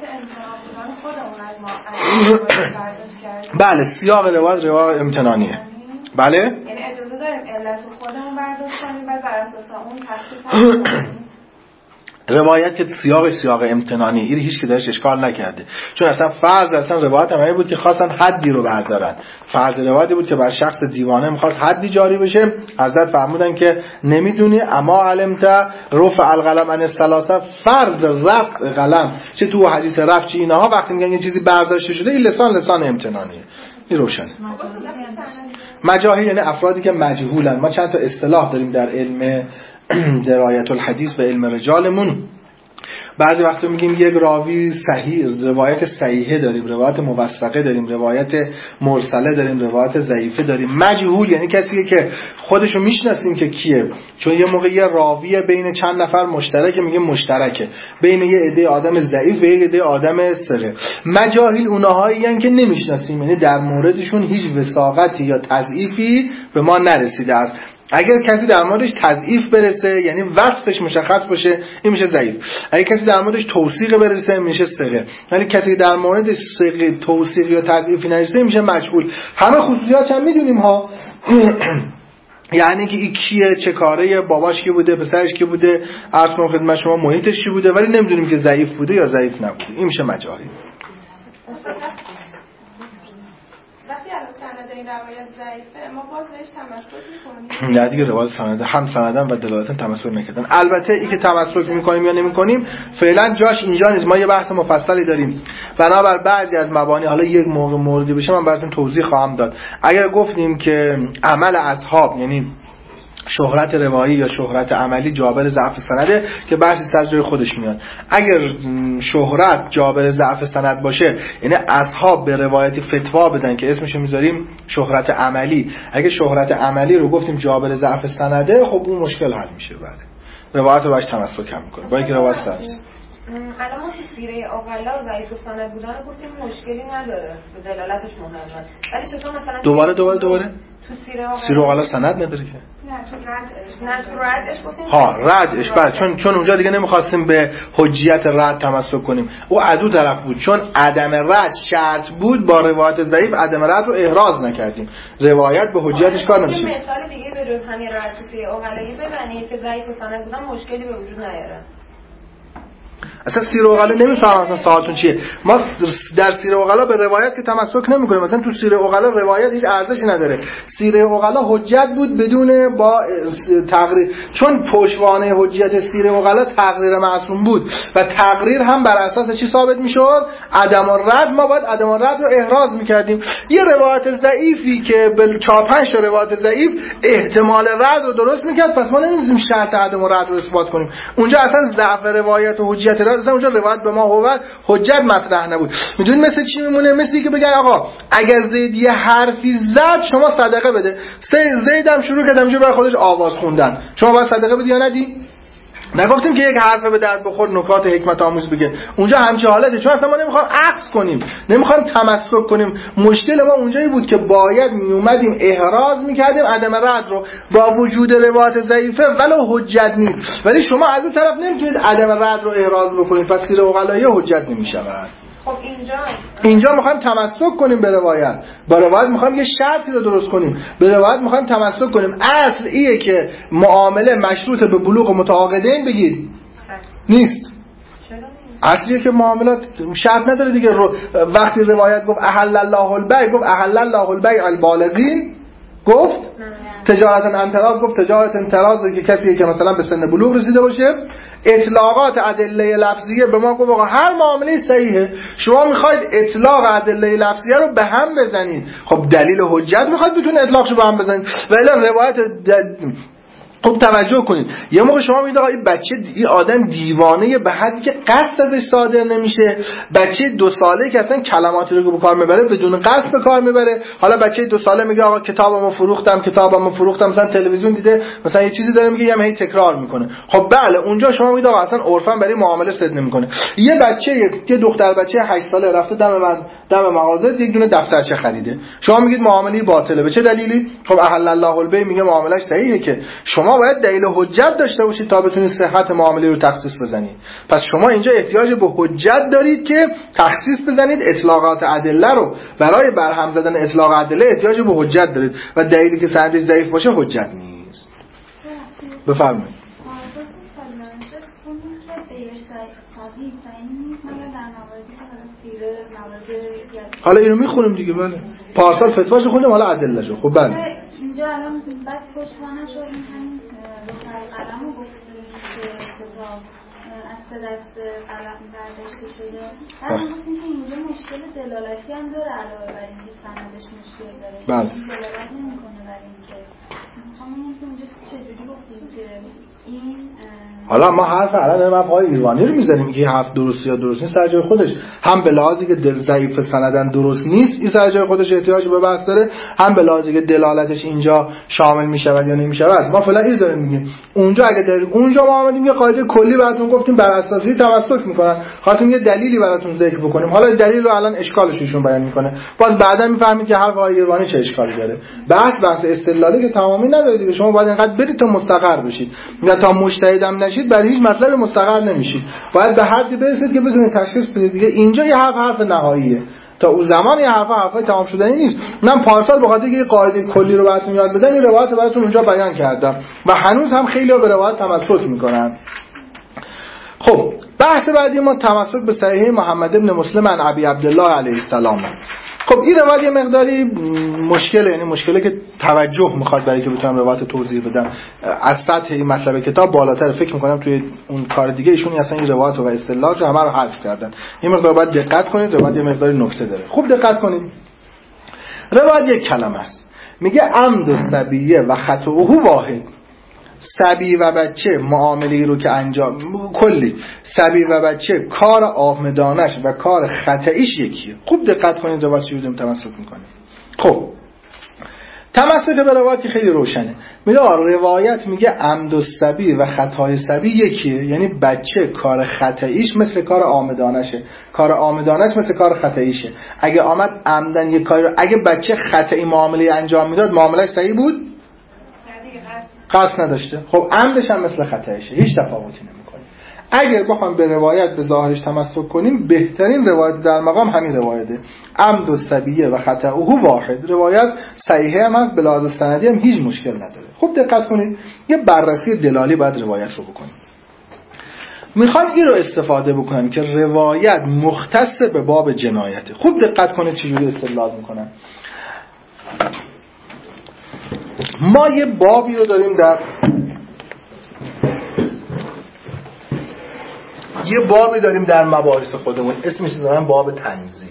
بله سیاق روایت روایت امتنانیه. بله یعنی اجازه داریم علت خودمون برداشت کنیم و بر اساس اون تخصیص روایت که سیاق امتنانی، این هیچ که درش اشکال نکرده، چون اصلا فرض روایت هم بود که خواستن حدی رو بردارن. فرض روایتی بود که بر شخص دیوانه میخواست حدی جاری بشه. حضرت فرمودن که نمیدونی اما علمت رفع القلم عن الثلاثه، فرض رفع قلم چه تو حدیث رفع چه اینها وقتی میگن یه چیزی برداشته شده این لسان امتنانیه. این روشنه. مجاهیل یعنی افرادی که مجهولن. ما چند تا اصطلاح داریم در علم درایت الحدیث و علم رجالمون. بعضی وقتا میگیم یک راوی صحیح، روایت صحیحه داریم، روایت موثقه داریم، روایت مرسله داریم، روایت ضعیفه داریم. مجهول یعنی کسی که خودشو میشناسیم که کیه، چون یه موقع یه راوی بین چند نفر مشترکه، میگیم مشترکه بین یه عده آدم ضعیف و یه عده آدم ثقه. مجاهیل اونهایی هستن که نمیشناسیم، یعنی در موردشون هیچ وثاقتی یا تضعیفی به ما نرسیده است. اگر کسی در موردش تضعیف برسه یعنی وصفش مشخص باشه این میشه ضعیف. اگر کسی در موردش توثیق برسه میشه ثقه. ولی کسی در موردش ثقه توثیق یا تضعیفی نرسه میشه مجهول. همه خصوصیاتش هم میدونیم ها. یعنی که این کیه، چه کاره، باباش کی بوده، پسرش کی بوده، عرض کنم خدمت شما محیطش کی بوده، ولی نمیدونیم که ضعیف بوده یا ضعیف نبوده. این میشه مجاهیل. این روایت ضعیفه ما باز بهش تمسک می‌کنیم. نه دیگه روایت سنده هم سندن و دلالتن تمسک نکردن. البته این که تمسک می‌کنیم یا نمی‌کنیم فعلا جاش اینجا نیست. ما یه بحث مفصلی داریم بنابر بعضی از مبانی. حالا یک موردی بشه من براتون توضیح خواهم داد. اگر گفتیم که عمل اصحاب یعنی شهرت روایی یا شهرت عملی جابر ضعف سنده که بحثی سر جای خودش میاد. اگر شهرت جابر ضعف سند باشه، یعنی اصحاب به روایتی فتوا بدن که اسمشو میذاریم شهرت عملی. اگه شهرت عملی رو گفتیم جابر ضعف سنده، خب اون مشکل حل میشه. بعد روایت رو باش تمسک کم میکنه با اینکه روایت سرست. الان ما تو سیره عقلا و ضعیف السند بودن گفتیم مشکلی نداره، دلالتش مهمه. ولی چطور مثلا دوباره تو سیره عقلا سند نداره که؟ نه تو ردش گفتیم ردش بعد چون اونجا دیگه نمیخواستیم به حجیت رد تمسک کنیم. او عدو طرف بود، چون عدم رد شرط بود با روایت ضعیف عدم رد رو احراز نکردیم. روایت به حجیتش کار نمیشه. مثال دیگه به جز همین رد تو سیره عقلایی بزنید که ضعیف السند بودن مشکلی به وجود نیاره. اصلا سیره عقلا نمیفهمم اصلا سوالتون چیه. ما در سیره عقلا به روایت که تمسک نمیکنیم. مثلا تو سیره عقلا روایت هیچ ارزشی نداره. سیره عقلا حجت بود بدون با تقریر، چون پشتوانه حجت سیره عقلا تقریر معصوم بود و تقریر هم بر اساس چی ثابت میشد؟ عدم الرد. ما باید عدم الرد رو احراز میکردیم. یه روایت ضعیفی که به 4-5 تا روایت ضعیف احتمال رد رو درست میکرد، پس ما نمی‌تونیم شرط عدم الرد رو اثبات کنیم. اونجا اصلا ضعف روایت و حجت اصلا اونجا روایت به ما هوت حجت مطرح نبود. میدونید مثل چی میمونه؟ مثل که بگن آقا اگر زید یه حرفی زد شما صدقه بده. زید هم شروع کرد همینجوری برای خودش آواز خوندن، شما باید صدقه بدی یا ندی؟ نگفتیم که یک حرف به درد بخور نکات حکمت آموز بگه. اونجا همچه حالته، چون اصلا ما نمیخوایم عکس کنیم، نمیخوایم تمسک کنیم. مشکل ما اونجایی بود که باید میومدیم احراز میکردیم عدم رد رو با وجود روایت ضعیفه ولو حجت نیست. ولی شما از اون طرف نمیتونید عدم رد رو احراز بکنید، پس سیره عقلایی حجت نمیشود. خب اینجا میخوایم تمسک کنیم به روایت، با روایت میخوایم یه شرطی رو درست کنیم، به روایت میخوایم تمسک کنیم. اصل ایه که معامله مشروط به بلوغ متعاقدین بگید نیست. اصلیه که معاملات شرط نداره دیگه. وقتی روایت گفت احل الله البیع، گفت احل الله البیع البالغین، گفت تجارت انتراض، گفت تجارت انتراض که کسی که مثلا به سن بلوغ رسیده باشه. اطلاقات ادله لفظیه به ما گفت آقا هر معامله صحیحه. شما میخواید اطلاق ادله لفظیه رو به هم بزنید، خب دلیل حجت میخواید بتونه اطلاقشو به هم بزنید. ولی روایت خب توجه کنید، یه موقع شما میگید آقا این بچه این آدم دیوانه به حدی که قصد ازش صادر نمیشه. بچه 2 ساله که اصلا کلماتی رو به کار میبره بدون قصد به کار میبره. حالا بچه 2 ساله میگه آقا کتابمو فروختم، مثلا تلویزیون دیده مثلا یه چیزی داره میگه، هی تکرار میکنه. خب بله اونجا شما میگید آقا اصلا عرفا برای معامله صد نمیکنه. یه بچه یه دختر بچه 8 ساله رفته دم مغازه یک دونه دفترچه خریده، شما میگید معامله باطله. به چه دلیلی؟ خب احل الله البیع میگه معاملش صحیحه که شما باید دلیل حجت داشته باشید تا بتونید صحت معامله رو تخصیص بزنید. پس شما اینجا احتیاج به حجت دارید که تخصیص بزنید. اطلاقات ادله رو برای برهم زدن اطلاق ادله احتیاج به حجت دارید و دلیلی که سندش ضعیف باشه حجت نیست. بفرمایید. حالا اینو میخونیم دیگه. بله پارسال فتواشو خوندیم، حالا ادلهشو. خب بله اینجا الان بس پشتوانه‌شو این همین قلمو گفتیم که کتاب از دست قلم برداشته شده. بعد گفتیم که اینجا مشکل دلالتی هم داره علاوه بر اینکه سندش مشکل داره. بله دلالت نمی‌کنه بر اینکه می‌خوام ببینم که اونجا چجوری گفتیم که این حالا ما حرف الان آقای ایرانی رو میزنیم که حرف درست یا درست نیست سر جای خودش. هم به لحاظی که ضعیف سندن درست نیست این سر جای خودش احتیاج به بحث داره، هم به لحاظی که دلالتش اینجا شامل میشود یا نمیشود. ما فعلا این داریم میگیم. اونجا اگه در اونجا ما آمدیم یه قاعده کلی براتون گفتیم بر اساسی تمسک میکنن، خواستیم یه دلیلی براتون ذکر بکنیم. حالا دلیل رو الان اشکالش ایشون بیان میکنه، باز بعدا میفهمید که حرف آقای ایرانی چه اشکالی داره. بحث استدلالی که تمامی نداره دیگه. شما باید اینقدر برید تا مستقر بشید، یا تا مجتهدم نشید برای هیچ مطلب مستقر نمیشید. باید به حدی برسید که بدونید تشخیص بدید دیگه. اینجا یه حرف نهاییه، تا اون زمان یه حرفای تمام شدنی نیست. من پارسال به خاطر اینکه قاعده کلی رو براتون یاد بدم این روایت براتون اونجا بیان کردم و هنوز هم خیلی‌ها به روایت تمسک میکنن. خب بحث بعدی ما تمسک به صحیح محمد ابن مسلم عن ابی عبدالله علیه السلام. خب این روایت یه مقداری مشکله، یعنی مشکله که توجه میخواد برای که بتونم روایت توضیح بدم. از سطح این مطلب کتاب بالاتر فکر میکنم توی اون کار دیگه ایشون اصلا این روایت و اصطلاحات رو همه رو حذف کردن. این مقدار باید دقت کنید، روایت یه مقداری نکته داره. خوب دقت کنید. روایت یک کلمه است، میگه عمد السبیه و خطئه واحد. صبی و بچه معامله‌ای رو که انجام کلی صبی و بچه کار آمدانش و کار خطئیش یکیه. خوب دقت کنید روایت چجوری تمسک میکنه. خب تمسک به روایت خیلی روشنه. میگه روایت میگه عمد الصبی و خطای صبی یکیه، یعنی بچه کار خطئیش مثل کار آمدانشه، کار آمدانش مثل کار خطئیشه. اگه آمد عمدن یک کاری رو، اگه بچه خطئی معامله انجام میداد معاملهش صحیح بود؟ قصد نداشته. خب عمدش هم مثل خطئشه، هیچ تفاوتی نمیکنه. اگر بخوام به روایت به ظاهرش تمسک کنیم، بهترین روایت در مقام همین روایته، عمد الصبی و خطئه واحد. روایت صحیحه هم هست، به لحاظ سندی هم هیچ مشکل نداره. خوب دقت کنید، یه بررسی دلالی باید روایت رو بکنیم. میخوان این رو استفاده بکنن که روایت مختص به باب جنایته. خوب دقت کنید چجوری استدلال میکنن. ما یه بابی رو داریم در مباحث خودمون، اسمش زمان باب تنزیل.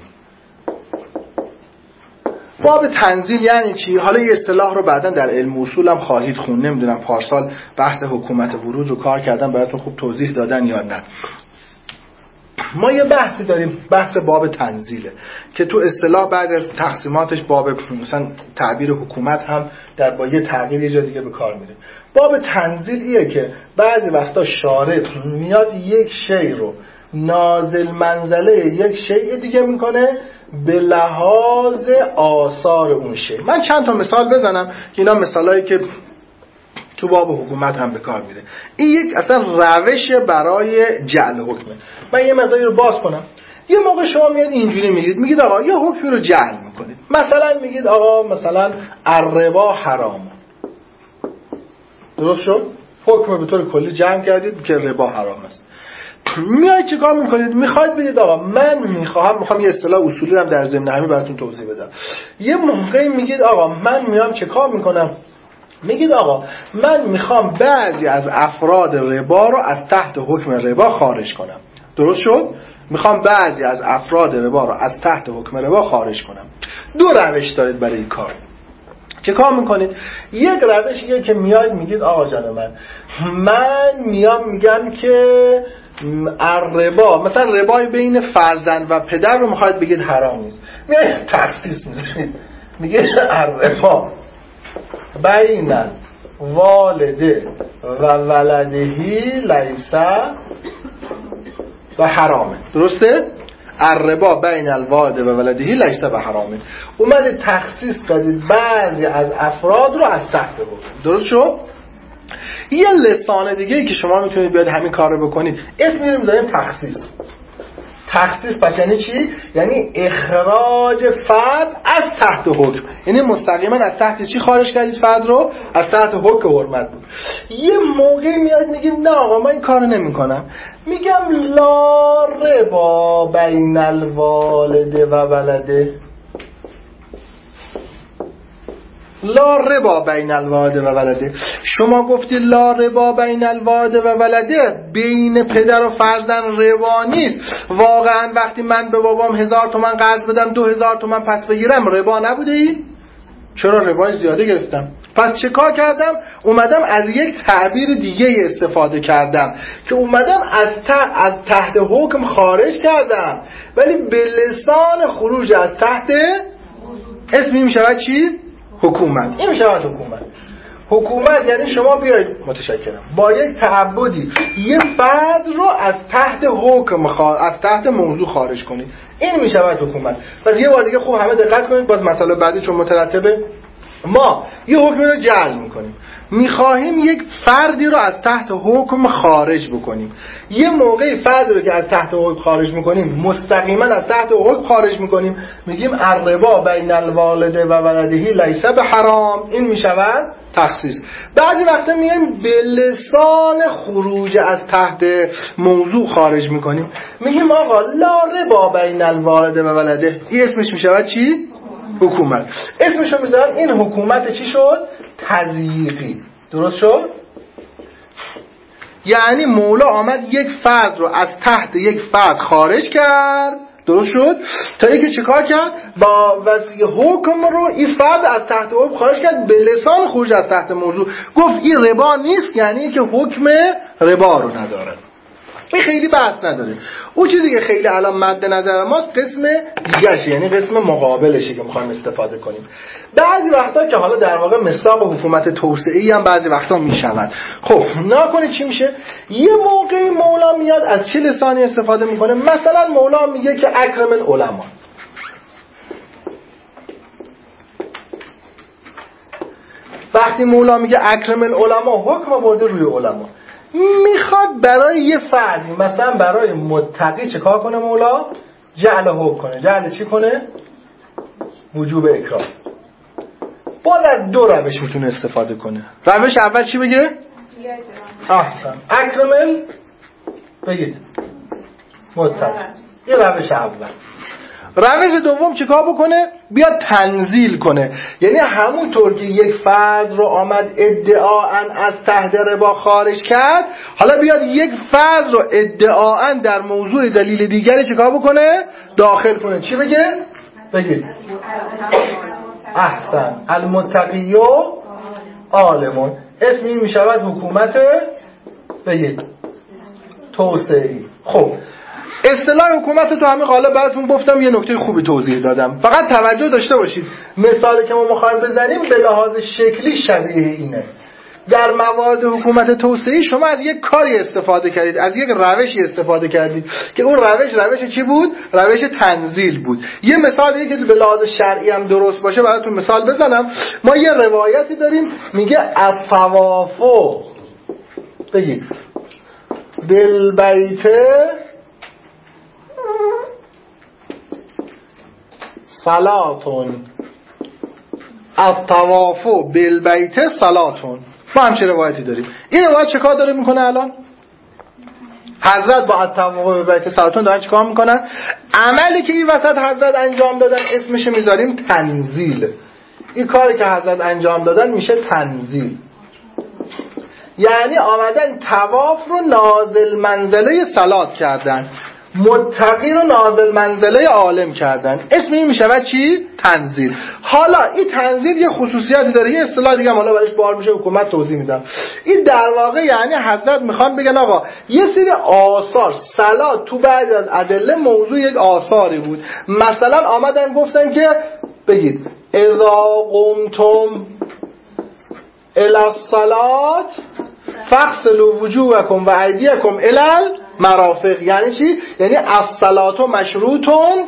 باب تنزیل یعنی چی؟ حالا یه اصطلاح رو بعداً در علم اصول هم خواهید خوند. نمیدونم پارسال بحث حکومت بروج رو کار کردن براتون خوب توضیح دادن یا نه. ما یه بحثی داریم، بحث باب تنزیله که تو اصطلاح بعد از تقسیماتش باب مثلا تعبیر حکومت هم در با یه تغییر یه جا دیگه به کار میره. باب تنزیل ایه که بعضی وقتا شارع میاد یک شی رو نازل منزله یک شیء دیگه میکنه به لحاظ آثار اون شی. من چند تا مثال بزنم که اینا مثالایی که تو باب حکومت هم به کار میره. این یک اصلا روش برای جعل حکمه. من یه مقداری رو باز کنم. یه موقع شما میاد اینجوری میگید آقا یه حکمی رو جعل میکنید. مثلا میگید آقا مثلا الربا حرام. درست شد؟ حکم به طور کلی جمع کردید که ربا حرام است. میای چیکار میکنید؟ میخواید بگید آقا من میخوام یه اصطلاح اصولی هم در ضمن همین براتون توضیح بدم. یه موقعی میگید آقا من میام چیکار میکنم؟ میگید آقا من میخوام بعضی از افراد ربا رو از تحت حکم ربا خارج کنم. درست شد؟ میخوام بعضی از افراد ربا رو از تحت حکم ربا خارج کنم. دو روش دارید برای این کار. چه کار میکنید؟ یک روش یه که میاید میگید آقا جان من میام میگم که الربا مثلا ربای بین فرزند و پدر رو میخواید بگید حرام نیست. میاید تخصیص میذارید میگید الربا بین والده و ولدهی لیسه و حرامه. درسته؟ الربا بین الوالده و ولدهی لیسه و حرامه. اومده تخصیص دادید بعضی از افراد رو از تحت حکم. درست شد؟ یه لسان دیگه که شما میتونید بیاد همین کار رو بکنید، اسمی رو میذاریم تخصیص. تخصیص پس یعنی چی؟ یعنی اخراج فرد از تحت حکم. یعنی مستقیما از تحت چی خارج کردید فرد رو؟ از تحت حکم حرمت بود. یه موقعی میاد میگید نه آقا من این کارو نمی‌کنم. میگم لا ربا بین الوالده و ولده. لا ربا بین الوالده و ولده. شما گفتی لا ربا بین الوالده و ولده، بین پدر و فرزند ربا نیست. واقعا وقتی من به بابام 1000 تومان قرض بدم 2000 تومان پس بگیرم ربا نبوده این؟ چرا ربای زیاده گرفتم؟ پس چه کار کردم؟ اومدم از یک تعبیر دیگه استفاده کردم که اومدم از تحت حکم خارج کردم، ولی به لسان خروج از تحت اسمی میشود چی؟ حکومت. این میشه حکومت یعنی شما بیاید متشکرم با یک تعبدی یه فرد رو از تحت حکم از تحت موضوع خارج کنید. این میشه حکومت. پس یه بار دیگه خوب همه دقت کنید، باز مطالب بعدی چون مترتبه. ما یه حکمی رو جعل میکنیم، میخواهیم یک فردی رو از تحت حکم خارج بکنیم. یه موقعی فردی رو که از تحت حکم خارج میکنیم مستقیما از تحت حکم خارج میکنیم، میگیم الربا بین الوالده و ولدهی لیسه به حرام. این میشود تخصیص. بعضی وقتا میایم به لسان خروج از تحت موضوع خارج میکنیم، میگیم آقا لا ربا بین الوالده و ولده. این اسمش میشود چی؟ حکومت. اسمشو میذارن این حکومت چی شد؟ تضییقی. درست شد؟ یعنی مولا آمد یک فرد رو از تحت یک فرد خارج کرد، درست شد؟ تا اینکه چیکار کرد؟ با وسیله حکم رو این فرد از تحت حکم خارج کرد، به لسان خروج از تحت موضوع گفت این ربا نیست، یعنی که حکم ربا رو نداره. این خیلی بحث نداره. اون چیزی که خیلی الان مد نظر ماست قسم دیگه‌شه، یعنی قسم مقابلشه که می‌خوایم استفاده کنیم. بعضی وقتا که حالا در واقع مصداق حکومت توسعه‌ای هم بعضی وقتا میشود. خب نکنه چی میشه؟ یه موقعی مولا میاد از چه لسانی استفاده میکنه؟ مثلا مولا میگه که اکرم العلماء. وقتی مولا میگه اکرم العلماء حکم برده روی علما، میخواد برای یه فردی مثلا برای متقی چه کار کنه مولا؟ جعل حکم کنه. جعل چی کنه؟ وجوب اکرام. با در دو روش میتونه استفاده کنه. روش اول چی بگه؟ احسن اکرم بگید متقی. این روش اول. روش دوم چیکار بکنه؟ بیاد تنزیل کنه. یعنی همونطور که یک فرد رو آمد ادعاً از تحت ربا خارج کرد، حالا بیاد یک فرد رو ادعاً در موضوع دلیل دیگری چیکار بکنه؟ داخل کنه. چی بگه؟ بگید احسن المتقی عالمون. اسم این میشود حکومت بگید توسعه‌ای. خب اصطلاح حکومت تو همین قالب براتون گفتم، یه نکته خوبی توضیح دادم. فقط توجه داشته باشید مثالی که ما می‌خوایم بزنیم به لحاظ شکلی شبیه اینه. در موارد حکومت توسعه‌ای شما از یک کاری استفاده کردید، از یک روشی استفاده کردید که اون روش چی بود؟ روش تنزیل بود. یه مثالی که به لحاظ شرعی هم درست باشه براتون مثال بزنم. ما یه روایتی داریم میگه الطوافو بگید بالبیت صلاتون، الطواف بالبیت صلاتون. ما همچه روایتی داریم. این روایت چه کار داره میکنه الان؟ حضرت با الطواف بالبیت صلاتون دارن چه کار میکنن؟ عملی که این وسط حضرت انجام دادن اسمش میذاریم تنزیل. این کاری که حضرت انجام دادن میشه تنزیل. یعنی آمدن طواف رو نازل منزله صلات کردن، متقی رو نازل منزله عالم کردن. اسم این میشه چی؟ تنزیل. حالا این تنزیل یه خصوصیتی داره، یه اصطلاح دیگه حالا برایش بار میشه حکومت توضیح میدم. این در واقع یعنی حضرت میخوان بگن آقا یه سری آثار صلات تو بعضی از ادله موضوع یک آثاری بود. مثلا آمدن گفتن که بگید اذا قمتم الی الصلاة فاغسلوا وجوهکم و ایدیکم الی المرافق. یعنی چی؟ یعنی الصلاة مشروطون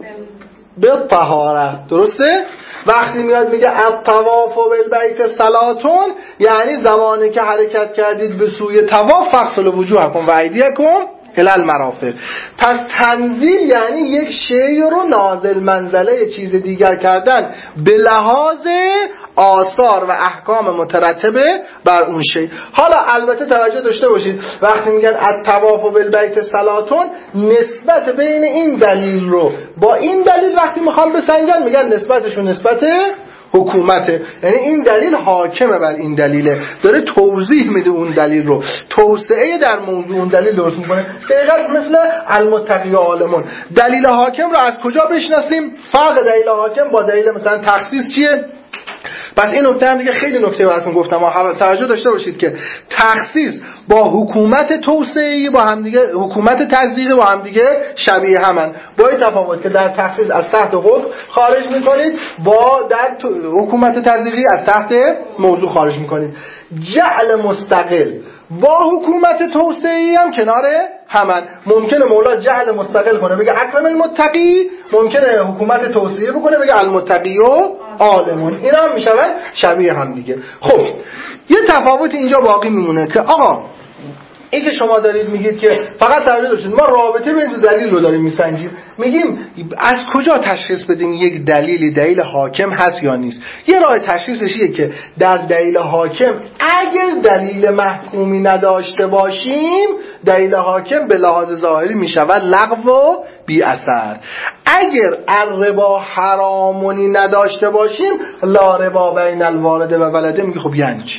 بالطهارة. درسته؟ وقتی میاد میگه الطواف بالبیت صلاتون، یعنی زمانی که حرکت کردید به سوی طواف فاغسلوا وجوهکم و ایدیکم الی المرافق. پس تنزیل یعنی یک شی رو نازل منزله چیز دیگر کردن به لحاظ آثار و احکام مترتبه بر اون شی. حالا البته توجه داشته باشید وقتی میگن الطواف بالبیت صلاتون، نسبت بین این دلیل رو با این دلیل وقتی میخوام بسنجن میگن نسبتشون نسبت حکومته. یعنی این دلیل حاکمه بر این دلیله، داره توضیح میده اون دلیل رو، توسعه در موضوع اون دلیل درست میکنه. دقیقاً مثل المتقی عالمون. دلیل حاکم رو از کجا بشناسیم؟ فرق دلیل حاکم با دلیل مثلا تخصیص چیه؟ پس این نکته هم دیگه خیلی نکته براتون گفتم، توجه داشته باشید که تخصیص با حکومت توسعه‌ای با هم دیگه، حکومت تزریقی با هم دیگه شبیه همن، با این تفاوت که در تخصیص از تحت حکم خارج میکنید، با در حکومت تزریقی از تحت موضوع خارج میکنید. جعل مستقل با حکومت توسعه‌ای هم کناره همن. ممکنه مولا جعل مستقل کنه بگه اکرم المتقی، ممکنه حکومت توسعه‌ای بکنه بگه المتقی و عالمون. اینا هم میشون شبیه هم دیگه. خب یه تفاوت اینجا باقی میمونه که آقا این که شما دارید میگید که فقط توجه داشتید ما رابطه بین دو دلیل رو داریم میسنجیم، میگیم از کجا تشخیص بدیم یک دلیلی دلیل حاکم هست یا نیست؟ یه راه تشخیصش اینه که در دلیل حاکم اگر دلیل محکومی نداشته باشیم، دلیل حاکم به لحاظ ظاهری میشود لغو و بی اثر. اگر الربا حرامونی نداشته باشیم، لا ربا بین الوالد و ولده، میگه خب یعنی چی؟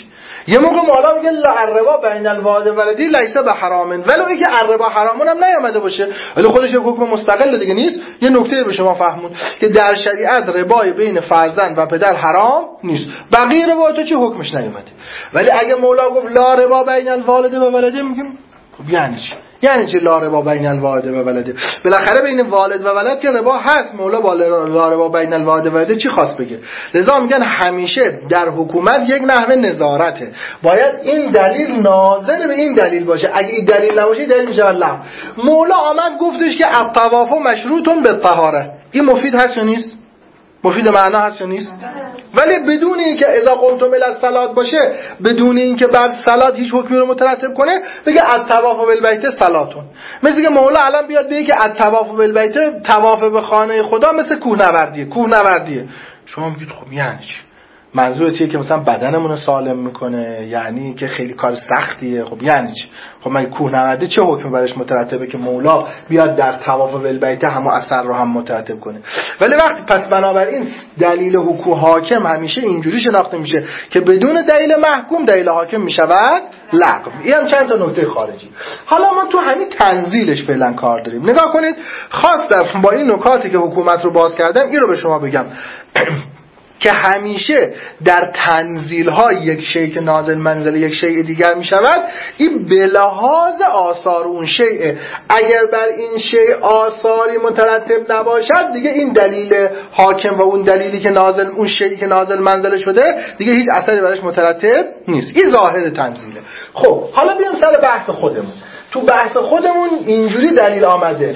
یه موقع مولا میگه الربا بین الوالد و ولدی لیس به حرامن، ولو اینکه الربا حرامون هم نیامده باشه ولی خودش یه حکم مستقل دیگه نیست. یه نکته به شما فهمون که در شریعت ربای بین فرزند و پدر حرام نیست، بقیه روایات چی حکمش نیامده. ولی اگه مولا گفت لا ربا بین الوالد و ولدی، میگیم خب یعنی چی؟ یعنی چه لا ربا بین الوالد و ولده؟ بالاخره بین والد و ولد که ربا هست، مولا با لا ربا بین الوالد و ولده چی خواست بگه؟ لذا میگن همیشه در حکومت یک نحوه نظارته، باید این دلیل ناظر به این دلیل باشه، اگه این دلیل نباشه دلیل میشه لغو. مولا آمد گفتش که الطواف مشروط بالطهاره، این مفید هست یا نیست؟ مفید معنا هست یا نیست؟ ولی بدون اینکه اذا قمتم الی الصلاه باشه، بدون اینکه بر صلات هیچ حکمی رو مترتب کنه، بگه الطواف بالبیت صلاتون. مثل که مولا الان بیاد بگه که الطواف بالبیت طواف به خانه خدا مثل کوهنوردیه. شما میگید خب یعنی چی؟ منظورت چیه که مثلا بدنمون رو سالم میکنه؟ یعنی که خیلی کار سختیه؟ خب یعنی چی؟ خب مگه کوهنوردی چه حکمی برش مترتبه که مولا بیاد در طواف بالبیت همون اثر رو هم مترتب کنه؟ ولی وقتی پس بنابراین دلیل حاکم همیشه اینجوری شناخته میشه که بدون دلیل محکوم دلیل حاکم میشود لغو. این هم چند تا نکته خارجی. حالا ما تو همین تنزیلش فعلا کار داریم. نگاه کنید، خواستم با این نکاتی که حکومت رو باز کردم این رو به شما بگم که همیشه در تنزیل های یک شیء که نازل منزل یک شیء دیگر می شود، این به لحاظ آثار اون شیء. اگر بر این شیء آثاری مترتب نباشد دیگه این دلیل حاکم و اون دلیلی که نازل، اون شیئی که نازل منزل شده دیگه هیچ اثری برش مترتب نیست. این ظاهر تنزیله. خب حالا بیام سر بحث خودمون. تو بحث خودمون اینجوری دلیل آمده،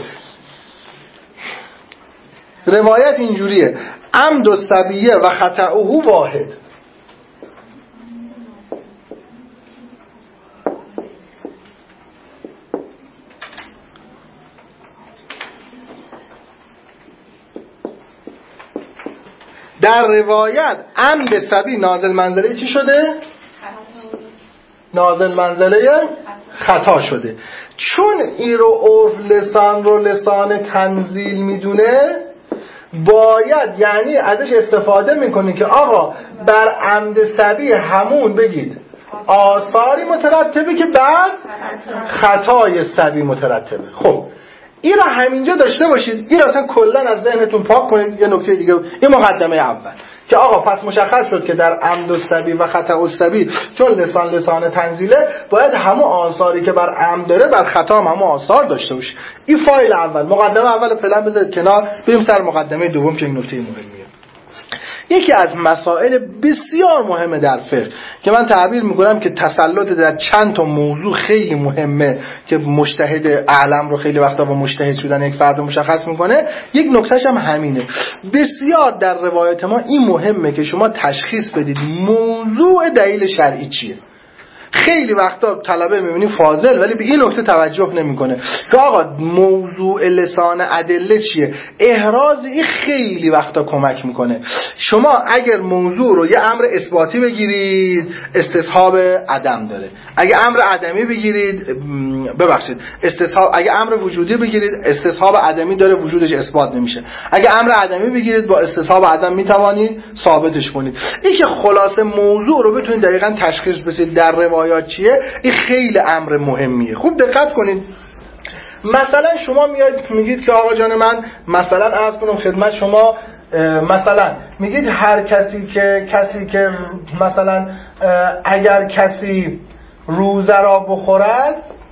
روایت اینجوریه: عمد الصبیه و خطأه واحد. در روایت عمد صبی نازل منزله چی شده؟ نازل منزله خطا شده. چون این رو عرف لسان رو لسان تنزیل میدونه، باید یعنی ازش استفاده میکنی که آقا بر عمد صبی همون بگید آثاری مترتبه که بعد خطای صبی مترتبه. خب این را همینجا داشته باشید، این را اصلا کلا از ذهنتون پاک کنید. یه نکته دیگه، این مقدمه اول که آقا پس مشخص شد که در عمد الصبی و خطا الصبی چون لسان تنزیله، باید همون آثاری که بر عمد داره بر خطا هم همون آثار داشته باشه. این فایل اول، مقدمه اول فعلا بذارید کنار، بریم سر مقدمه دوم که این نکته مهمیه. یکی از مسائل بسیار مهمه در فقه که من تعبیر میکنم که تسلط در چند تا موضوع خیلی مهمه که مجتهد اعلم رو خیلی وقتا با مجتهد شدن یک فرد مشخص میکنه. یک نکتهش هم همینه. بسیار در روایت ما این مهمه که شما تشخیص بدید موضوع دلیل شرعی چیه. خیلی وقتا طلبه میبینی فاضل ولی به این نکته توجه نمیکنه که آقا موضوع لسان ادله چیه. احراز این خیلی وقتا کمک میکنه. شما اگر موضوع رو یه امر اثباتی بگیرید استصحاب عدم داره، اگه امر عدمی بگیرید اگه امر وجودی بگیرید استصحاب عدمی داره، وجودش اثبات نمیشه. اگه امر عدمی بگیرید با استصحاب عدم میتوانید ثابتش کنید. این که خلاصه موضوع رو بتونید دقیقاً تشخیص بدید در روایات چیه، این خیلی امر مهمیه. خوب دقت کنید. مثلا شما میاد میگید که آقا جان من مثلا عرض کنم خدمت شما، مثلا میگید هر کسی که مثلا اگر کسی روزه را بخورد،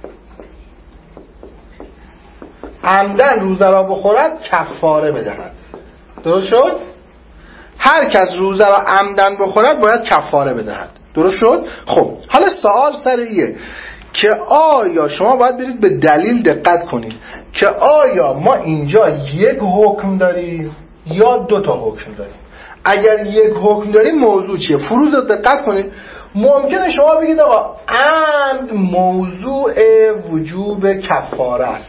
عمدن روزه را بخورد کفاره بدهد. درست شد؟ هر کس روزه را عمدن بخورد باید کفاره بدهد. درست شد؟ خب حالا سوال سر ایه که آیا شما باید برید به دلیل دقت کنید که آیا ما اینجا یک حکم داریم یا دو تا حکم داریم. اگر یک حکم داریم موضوع چیه؟ فروض رو دقت کنید. ممکنه شما بگید آقا عمد موضوع وجوب کفاره است،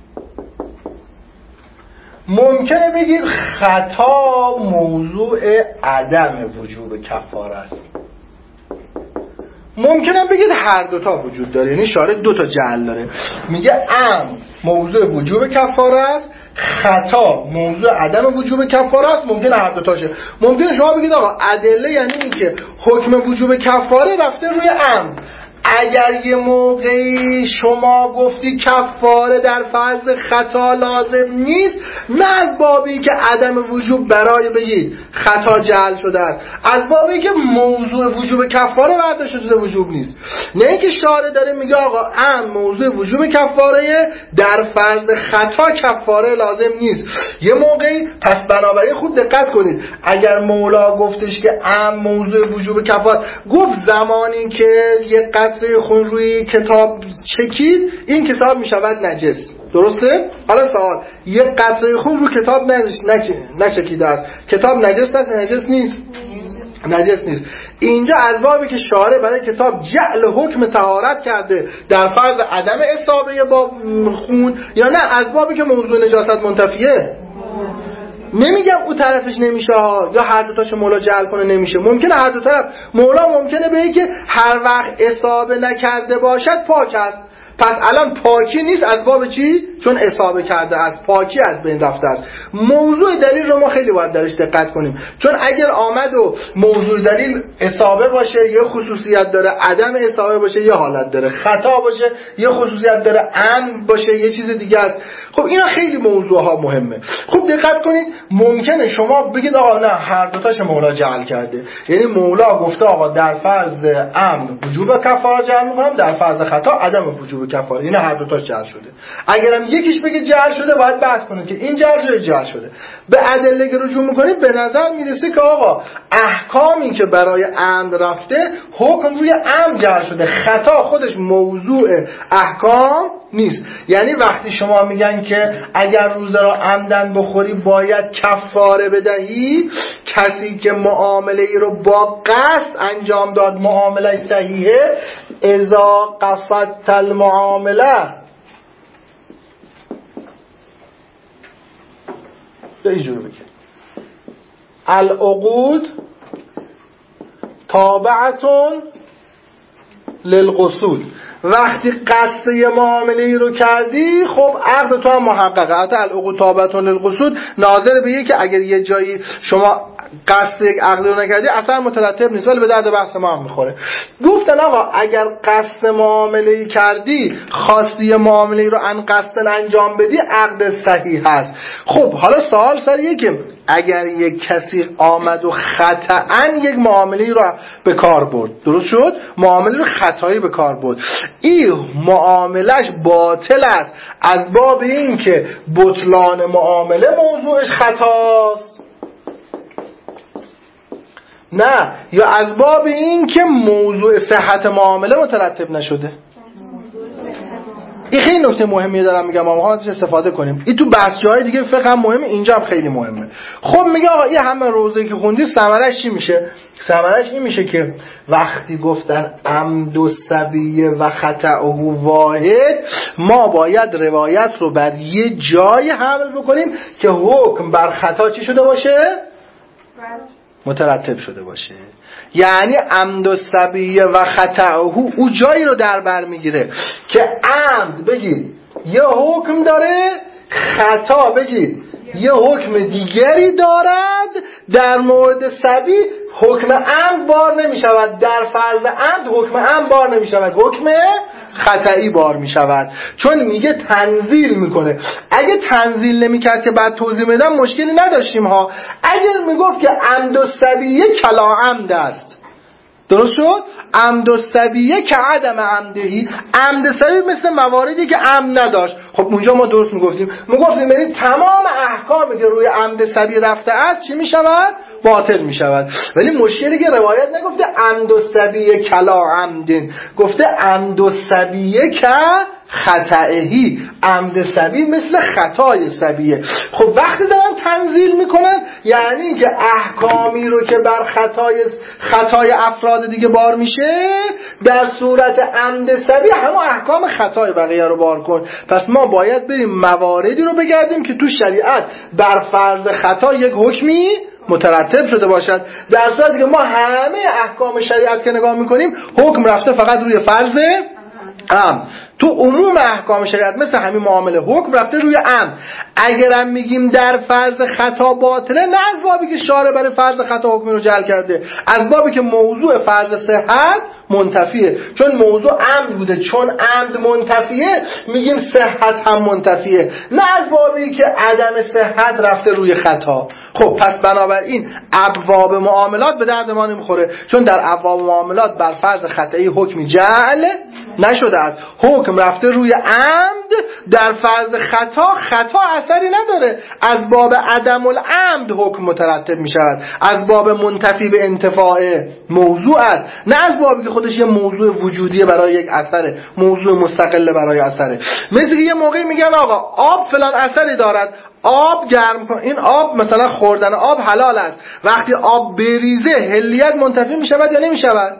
ممکنه بگید خطا موضوع عدم وجوب کفاره است، ممکنه بگید هر دوتا وجود داره، یعنی شارع دوتا جعل داره. میگه عمد موضوع وجوب کفاره است، خطا موضوع عدم وجوب کفاره است، ممکنه هر دو تاشه. ممکنه شما بگید آقا ادله یعنی این که حکم وجوب کفاره رفته روی عمد. اگر یه موقعی شما گفتی کفاره در فرض خطا لازم نیست، نه از بابی که عدم وجوب برای بگید خطا جعل شده است، از بابی که موضوع وجوب کفاره برداشته شده وجوب نیست. نه اینکه شارع داره میگه آقا موضوع وجوب کفاره در فرض خطا کفاره لازم نیست. یه موقعی پس بنابراین خوب دقت کنید، اگر مولا گفتش که موضوع وجوب کفاره، گفت زمانی که یک قطره خون روی کتاب چکید این کتاب میشود نجس. درسته؟ حالا سوال، یک قطره خون رو کتاب نچکیده است، کتاب نجس است؟ نجس نیست. نجس نیست. اینجا از بابی که شارع برای کتاب جعل حکم طهارت کرده در فرض عدم اصابه با خون، یا نه از بابی که موضوع نجاست منتفیه؟ نمیگم او طرفش نمیشه ها، یا هر دو تاشو مولا جعل کنه نمیشه. ممکنه هر دو طرف. مولا ممکنه بگه که هر وقت اصابه نکرده باشد پاک است. پس الان پاکی نیست از باب چی؟ چون اصابه کرده است، پاکی از بین رفته است. موضوع دلیل رو ما خیلی باید درش دقت کنیم، چون اگر آمد و موضوع دلیل اصابه باشه یه خصوصیت داره، عدم اصابه باشه یه حالت داره، خطا باشه یه خصوصیت داره، عمد باشه یه چیز دیگه است. خب اینا خیلی موضوع ها مهمه. خب دقت کنید، ممکنه شما بگید آقا نه هر دو تاش مولا جعل کرده، یعنی مولا گفته آقا در فرض عمد وجوب کفاره جعل میکنم، در فرض خطا عدم وجوب کفاره. این هر دو تاش جعل شده. اگرم یکیش بگه جعل شده باید بحث کنید که این جعل شده جعل شده. به ادله که رجوع میکنید به نظر میرسه که آقا احکامی که برای عمد رفته حکم روی عمد جعل شده، خطا خودش موضوع احکام نیست. یعنی وقتی شما میگن که اگر روزه را عمدن بخوری باید کفاره بدهی، کسی که معامله ای رو با قصد انجام داد معامله صحیحه، اذا قصدت المعامله به اینجور بگه العقود تابعتون للقصود. وقتی قصد یه معامله ای رو کردی خب عقد تو هم محققه. حتی العقود تابعتون للقصود ناظر به که اگر یه جایی شما قصد یک عقد رو نکردی اصلا مترتب نیست، ولی به درد بحث ما هم میخوره. گفتن آقا اگر قصد معامله ای کردی، خواستی یه معامله ای رو ان قصد انجام بدی، عقد صحیح هست. خب حالا سوال سریه که اگر یک کسی آمد و خطأً یک معامله رو به کار برد، درست شد؟ معامله رو خطایی به کار برد، این معاملش باطل است از باب این که بطلان معامله موضوعش خطاست، نه یا از باب این که موضوع صحت معامله مترتب نشده. این خیلی نکته مهمی دارم میگم، ما ازش استفاده کنیم. این تو بحث جای دیگه فقه هم مهمه، اینجا هم خیلی مهمه. خب میگه آقا این همه روزه که خوندی ثمرش چی میشه؟ ثمرش این میشه که وقتی گفتن عمد و سبیه و خطأه واحد، ما باید روایت رو بر یه جای حمل بکنیم که حکم بر خطا چی شده باشه؟ مترتب شده باشه. یعنی عمد و سبیه و خطأه او جایی رو در بر میگیره که عمد بگید یه حکم داره، خطا بگید یه حکم دیگری دارد. در مورد سبی حکم عمد بار نمی شود، در فرض عمد حکم عمد بار نمی شود، حکم خطایی بار می شود، چون میگه تنزیل میکنه. اگه تنزیل نمی کرد که بعد توضیح میدم مشکلی نداشتیم ها. اگر میگفت که عمد و سبیه کلا عمد است، درست شد؟ عمد و سبیه که عدم عمدهی، عمد سبیه مثل مواردی که عمد نداشت. خب اونجا ما درست میگفتیم یعنی تمام احکامی که روی عمد سبیه رفته است چی میشود؟ باطل میشود. ولی مشکلی که روایت نگفته عمد و سبیه کلا عمدن، گفته عمد و سبیه که خطئهی، عمد سبیه مثل خطای سبیه. خب وقتی دارن تنزیل میکنن یعنی که احکامی رو که بر خطای افراد دیگه بار میشه، در صورت عمد سبیه همون احکام خطای بقیه رو بار کن. پس ما باید بریم مواردی رو بگردیم که تو شریعت بر فرض خطا یک حکمی مترتب شده باشد، در صورتی که ما همه احکام شریعت که نگاه میکنیم حکم رفته فقط روی فرض تو عموم احکام شریعت مثل همین معامله حکم رفته روی عمد. اگرم میگیم در فرض خطا باطله، نه از بابی که شارع برای فرض خطا حکمی رو جعل کرده، از بابی که موضوع فرض صحت منتفیه، چون موضوع عمد بوده، چون عمد منتفیه میگیم صحت هم منتفیه، نه از بابی که عدم صحت رفته روی خطا. خب پس بنابراین ابواب معاملات به درد ما نمیخوره، چون در ابواب معاملات بر فرض خطایی حکمی جعل نشده است، حکم رفته روی عمد. در فرض خطا اثری نداره، از باب عدم العمد حکم مترتب می شود، از باب منتفی به انتفاع موضوع است، نه از بابی که خودش یه موضوع وجودیه برای یک اثره، موضوع مستقل برای اثره. مثل که یه موقعی میگن آقا آب فلان اثری دارد، آب گرم کن، این آب مثلا خوردن آب حلال است، وقتی آب بریزه حلیت منتفی می شود یا نمی شود؟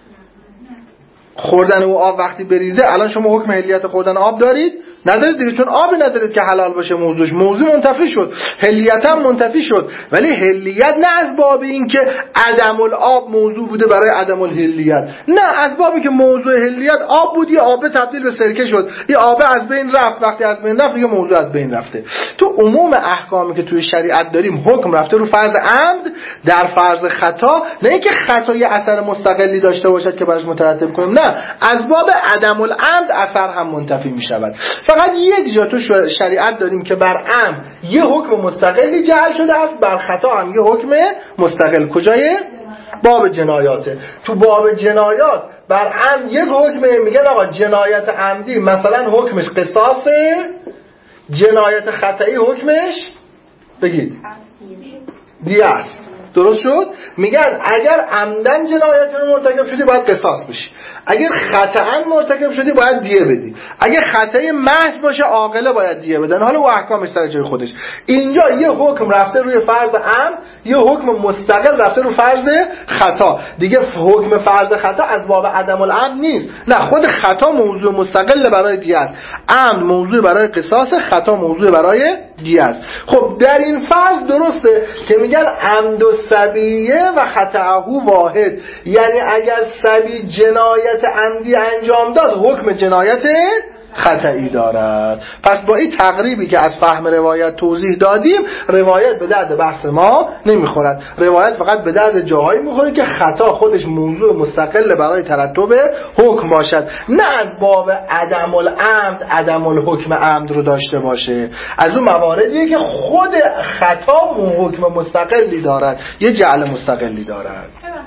خوردن او آب وقتی بریزه، الان شما حکم حلیت خوردن آب دارید؟ ندارید دیگه، چون آبی ندارید که حلال باشه موضوعش، موضوع منتفی شد، حلیت هم منتفی شد. ولی حلیت نه از باب این که عدم الآب موضوع بوده برای عدم الحلیت، نه از بابی که موضوع حلیت آب بود، یه آب تبدیل به سرکه شد، یه آب از بین رفت، وقتی از بین رفت دیگه موضوع از بین رفته. تو عموم احکامی که توی شریعت داریم حکم رفته رو فرض عمد، در فرض خطا نه اینکه خطا یه اثر مستقلی داشته باشد که براش مترتب کنیم، نه از باب عدم العمد اثر هم منتفی می شود. فقط یک جا تو شریعت داریم که بر عمد یه حکم مستقلی جعل شده است، بر خطا هم یه حکم مستقل. کجای؟ باب جنایاته. تو باب جنایات بر عمد یک حکمه، میگن آقا جنایت عمدی مثلا حکمش قصاصه، جنایت خطایی حکمش بگید دیه است. درست شد؟ میگن اگر عمدن جنایت رو مرتکب شدی باید قصاص بشی، اگر خطأن مرتکب شدی باید دیه بدی، اگر خطای محض باشه عاقله باید دیه بدن. حالا او احکامش سر جای خودش. اینجا یه حکم رفته روی فرض عمد، یه حکم مستقل رفته روی فرض خطا. دیگه حکم فرض خطا از باب عدم العمد نیست، نه خود خطا موضوع مستقل برای دیه است، عمد موضوع برای قصاص، خطا موضوع برای دیه است. خب در این فرض درسته که میگن عمد و سبیه و خطأه واحد، یعنی اگر سبی جنایت عمدی انجام داد حکم جنایت خطئی دارد. پس با این تقریبی که از فهم روایت توضیح دادیم، روایت به درد بحث ما نمیخورد. روایت فقط به درد جاهایی میخوره که خطا خودش موضوع مستقل برای ترتب حکم باشد، نه از باب عدم العمد عدم الحکم عمد رو داشته باشه. از اون مواردیه که خود خطا حکم مستقلی دارد، یه جعل مستقلی دارد.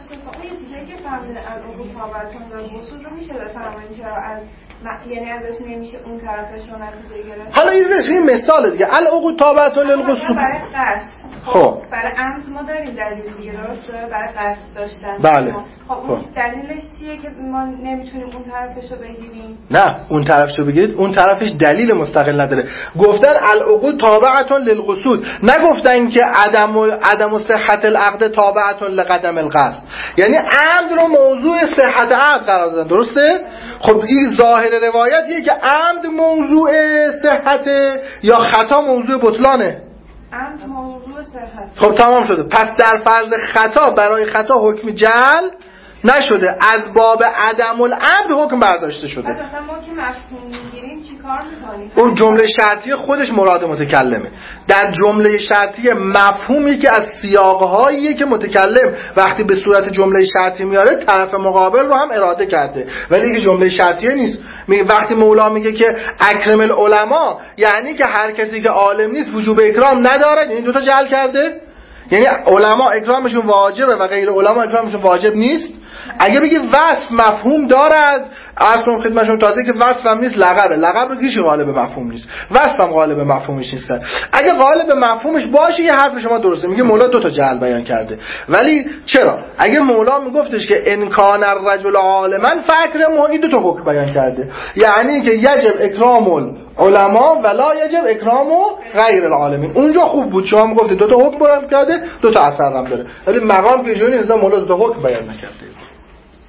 یعنی ازش نمیشه اون طرفش رو نتیجه گرفت. حالا این مثال دیگه العقود تابعة للقصور. برای قصد، خب برای عمد ما داریم دلیل دیگه، درسته؟ برای قصد داشتن. بله. خب اون دلیلش چیه که ما نمیتونیم اون طرفش رو بگیریم؟ نه اون طرفش رو بگیرید، اون طرفش دلیل مستقل نداره. گفتن العقود تابعة للقصور، نگفتن که عدم صحت العقد تابعة لقدم القصد، یعنی عمد رو موضوع صحت عقد قرار دادن. درسته؟ خب این ظاهر روایتیه که عمد موضوع صحته یا خطا موضوع بطلانه؟ عمد موضوع صحت. خب تمام شده. پس در فرض خطا برای خطا حکم جعل نشده، از باب عدم العمد حکم برداشته شده. مثلا ما که مفهوم میگیریم چیکار میکنیم؟ اون جمله شرطی خودش مراد متکلمه. در جمله شرطی مفهومی که از سیاقهاییه که متکلم وقتی به صورت جمله شرطی میاره طرف مقابل رو هم اراده کرده، ولی اینکه جمله شرطیه نیست. وقتی مولا میگه که اکرم العلماء، یعنی که هر کسی که عالم نیست وجوب اکرام نداره، یعنی دوتا جعل کرده، یعنی علما اکرامشون واجبه و غیر علما اکرامشون واجب نیست. اگه بگی وصف مفهوم دارد، اصلا خدمتشون تازه که وصف هم نیست، لقبه، لقب رو کیش غالب مفهوم نیست، وصف هم غالب مفهومش نیست. اگه غالب مفهومش باشه یه حرف شما درسته، میگه مولا دو تا جعل بیان کرده. ولی چرا؟ اگه مولا میگفتش که ان کان الرجل عالما فاکرمه، این دو تا حکم بیان کرده، یعنی که یجب اکرام العلماء ولا یجب اکرام غیر العالمین. اونجا خوب بود، شما میگفتید دو تا حکم بیان کرده، دو تا اثر هم داره، ولی مقام که جوری نیست مولا دو تا حکم بیان نکرده.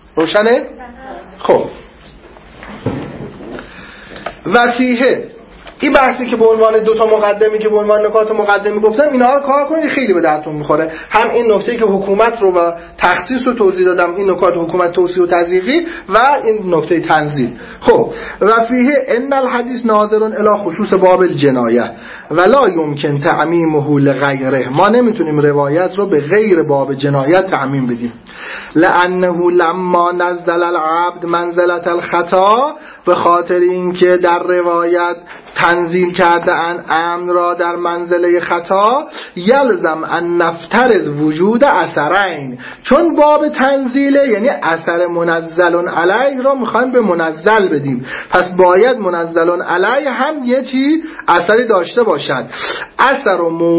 روشنه؟ خب و فیه این بحثی که به عنوان دو تا مقدمی که به عنوان نکات مقدمی گفتم، اینا رو کار کنید، خیلی به درتون میخوره. هم این نکته که حکومت رو و تخصیص رو توضیح دادم، این نکات حکومت توصیه و تضییقی و این نکته تنزیل. خب و فیه ان الحدیث ناظر الی خصوص باب الجنایه ولا یمکن تعمیمه لغیره. ما نمیتونیم روایت رو به غیر باب جنایت تعمیم بدیم. لانه لما نزل العبد منزلة الخطا، به خاطر اینکه در روایت تنزیل کرده ان امن را در منزله خطا، یلزم ان نفترض وجود اثرین، چون باب تنزیله یعنی اثر منزل علیه را میخوایم به منزل بدیم، پس باید منزل علیه هم یه چی اثری داشته باشد. اثر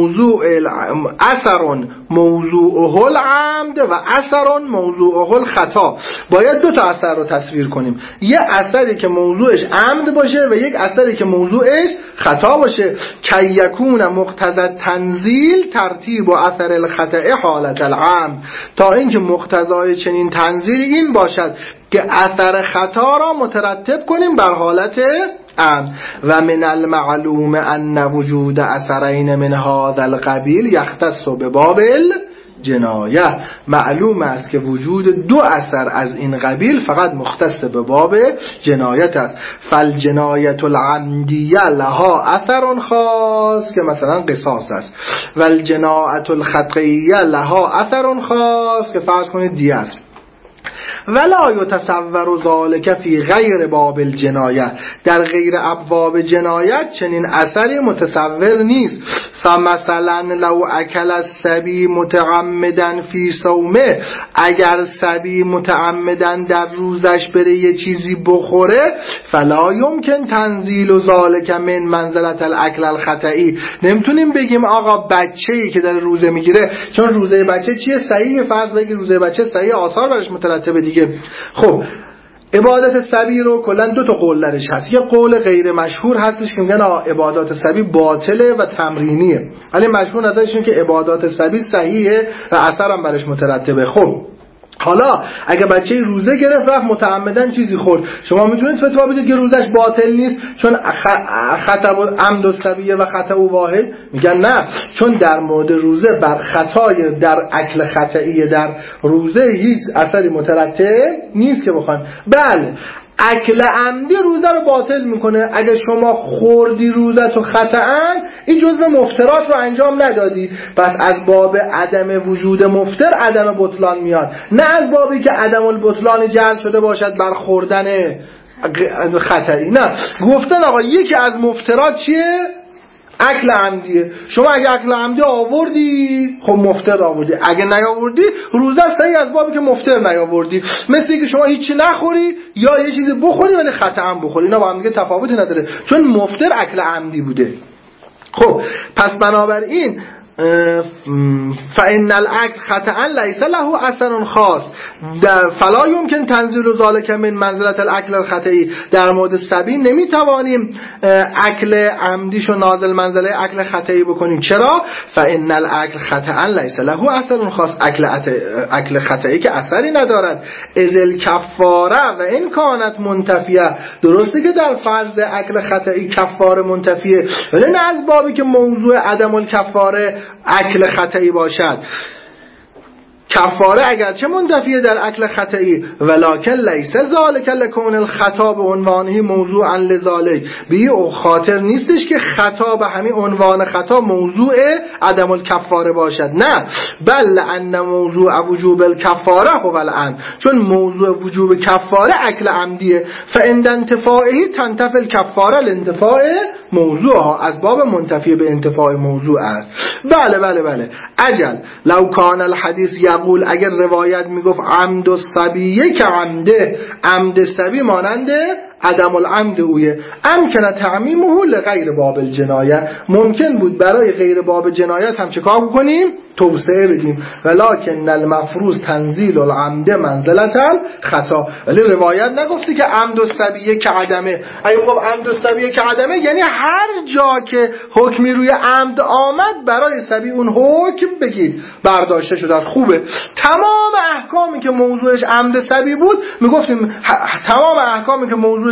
موضوعه العمد و اثر موضوعه الخطا. باید دو تا اثر رو تصویر کنیم، یه اثری که موضوعش عمد باشه و یک اثری که موضوعش خطا باشه. کی یکون مقتضی تنزیل ترتیب و اثر الخطا حالت العمد، تا اینکه مقتضای چنین تنزیل این باشد که اثر خطا را مترتب کنیم بر حالت عمد. و من المعلوم ان وجود اثرین من هذا القبیل یختص بباب جنایه. معلوم است که وجود دو اثر از این قبیل فقط مختص به باب جنایت است. فالجنایت العمدیه لها اثر خاص که مثلا قصاص است، و الجنایت الخطئیه لها اثر خاص که فرض کنید دیه است. ولا یتصور ذلک فی غیر باب الجنایه، در غیر ابواب جنایت چنین اثری متصور نیست. فمثلا لو اکل الصبی متعمدا فی صومه، اگر صبی متعمدا در روزش بره یه چیزی بخوره، فلا یمکن تنزیل ذلک من منزلة الاکل الخطئی. نمیتونیم بگیم آقا بچه‌ای که در روزه میگیره، چون روزه بچه چیه؟ صحیح، فرض بگیر روزه بچه صحیح، آثار برش مترتبه دیگه. خب عبادت صبی رو کلا دو تا قول درش هست. یه قول غیر مشهور هستش که میگن عبادات صبی باطله و تمرینیه، ولی مشهور ازش اینه که عبادات صبی صحیحه و اثر هم برش مترتبه. خب حالا اگه بچه روزه گرفت رفت متعمدن چیزی خورد، شما میتونید فتوا بدید که روزش باطل نیست چون خطا و عمد الصبیه و خطا و واحد؟ میگن نه، چون در مورد روزه بر خطای در اکل خطایی در روزه هیچ اثری مترتب نیست که بخوان. بله اکل عمدی روزه رو باطل میکنه. اگه شما خوردی روزه تو خطأن، این جزء مفترات رو انجام ندادی، پس از باب عدم وجود مفتر عدم بطلان میاد، نه از بابی که عدم البطلان جعل شده باشد بر خوردن خطری. نه، گفتن آقا یکی از مفترات چیه؟ اکل عمدیه. شما اگه اکل عمدی آوردی خب مفتر آوردی، اگه نیاوردی روزه صحیح از بابی که مفتر نیاوردی. مثل اینکه شما هیچی نخوری یا یه چیزی بخوری ولی خطا هم بخوری، اینا با هم دیگه تفاوتی نداره چون مفتر اکل عمدی بوده. خب پس بنابراین فإن الاكل خطأ ليس له اثر خاص فلا يمكن تنزيل ذلك من منزلة الاكل الخطئي. در مورد صبی نمیتوانیم اکل عمدیشو نازل منزله اکل خطئی بکنیم. چرا؟ فإن الاكل خطأ ليس له اثر خاص، اکل خطئی که اثری ندارد. اذ الکفاره و ان كانت منتفیه، درسته که در فرض اکل خطئی کفاره منتفیه، ولی نه از بابی که موضوع عدم الکفاره اکل خطئی باشد. کفاره اگرچه منتفیه در اکل خطئی، ولکن لیس ذالک لکون الخطا به عنوانه موضوعا لذالک، به این خاطر نیستش که خطا به همین عنوان خطا موضوع عدم الکفاره باشد، نه، بل ان موضوع وجوب الکفاره هو العمد، چون موضوع وجوب کفاره اکل عمدیه. فعند انتفاعه تنتفی الکفاره لانتفاع موضوعها، از باب منتفی به انتفاع موضوع است. بله بله بله. اجل لو کان الحدیث یقول، اگر روایت میگفت عمد الصبیه که عمده، عمد صبی ماننده عدم العمد اویه، امکنه تعمیمه لغیر باب الجنایه، ممکن بود برای غیر باب جنایت هم چه کار بکنیم؟ توسعه بدیم. ولکن المفروض تنزیل العمد منزلة الخطا، ولی روایت نگفتی که عمد الصبیه که عدمه. اگه میگم عمد الصبیه که عدمه یعنی هر جا که حکمی روی عمد آمد برای صبی اون حکم بگید برداشته شده. خوبه، تمام احکامی که موضوعش عمد صبی بود میگفتیم تمام احکامی که موضوعش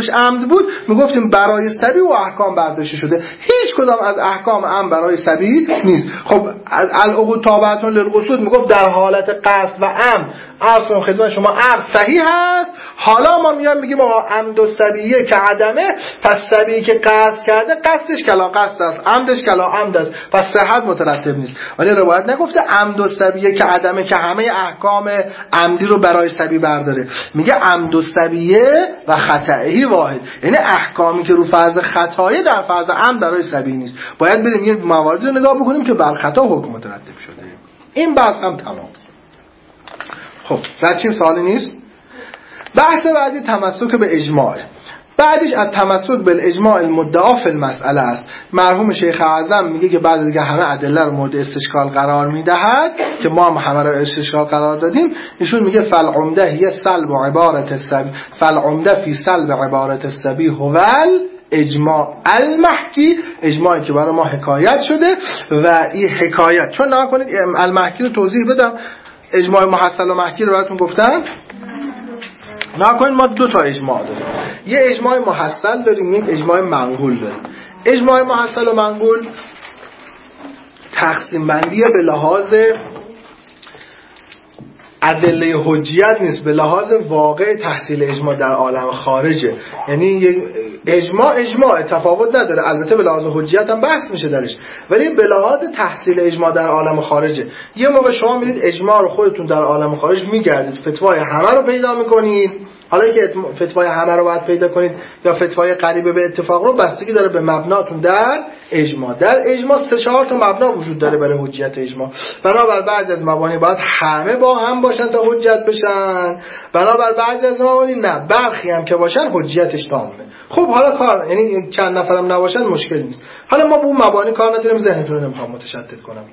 منظورش عمد بود میگفتیم برای سبی و احکام برداشته شده. هیچ کدام از احکام عمد برای سبی نیست. خب العقود تابعه للقصود میگفت در حالت قصد و عمد اصلا خدمت شما عقد صحیح هست. حالا ما میایم میگیم آقا عمد و سبیه که عدمه، پس سبیه که قصد کرده قصدش کلا قصد است، عمدش کلا عمد است، پس صحت مترتب نیست. ولی روایت نگفته عمد و سبیه که عدمه که همه احکام عمدی رو برای سبی برداره. میگه عمد و سبیه و خطایی واحد، یعنی احکامی که رو فرض خطایی در فرض عمد برای سبی نیست. باید بریم یه مواردی رو نگاه بکنیم که بر خطا حکم مترتب شده. این بحث هم تمام. خب رچین سوالی نیست. بحث بعدی تمسک به اجماع. بعدش از تمسک به اجماع المدعا فی المسئله است. مرحوم شیخ اعظم میگه که بعد دیگه همه ادله رو مورد استشکال قرار میدهد که ما هم همه رو استشکال قرار دادیم. ایشون میگه فالعمده هی سلب و عبارت السبی، فالعمده فی سلب عبارت السبی هو اجماع المحکی، اجماعی که برای ما حکایت شده. و این حکایت چون نگاه کنید المحکی رو توضیح بدم. اجماع محصل و محکی رو براتون گفتم. نکنید ما دو تا اجماع داریم، یه اجماع محصل داریم، یک اجماع منقول داریم. اجماع محصل و منقول تقسیم بندی به لحاظ ادله حجیت نیست، به لحاظ واقع تحصیل اجماع در عالم خارجه. یعنی یک اجماع تفاوت نداره، البته به لحاظ حجیت هم بحث میشه درش، ولی به لحاظ تحصیل اجماع در عالم خارجه. یه موقع شما میدید اجماع رو خودتون در عالم خارج میگردید، فتوای همه رو پیدا میکنید. حالا که فتوای همه رو باید پیدا کنید یا فتوای قریب به اتفاق رو بستگی داره به مبناتون در اجماع. در اجماع 3-4 تا مبنا وجود داره برای حجیت اجماع. بنابر بعضی از مبانی باید همه با هم باشن تا حجت بشن، بنابر بعضی از مبانی نه، برخی هم که باشن حجیتش تامه. خب حالا کار یعنی چند نفرم نباشن مشکل نیست. حالا ما با اون مبانی کار نداریم، ذهنتون رو نمیخوام متشتت کنم.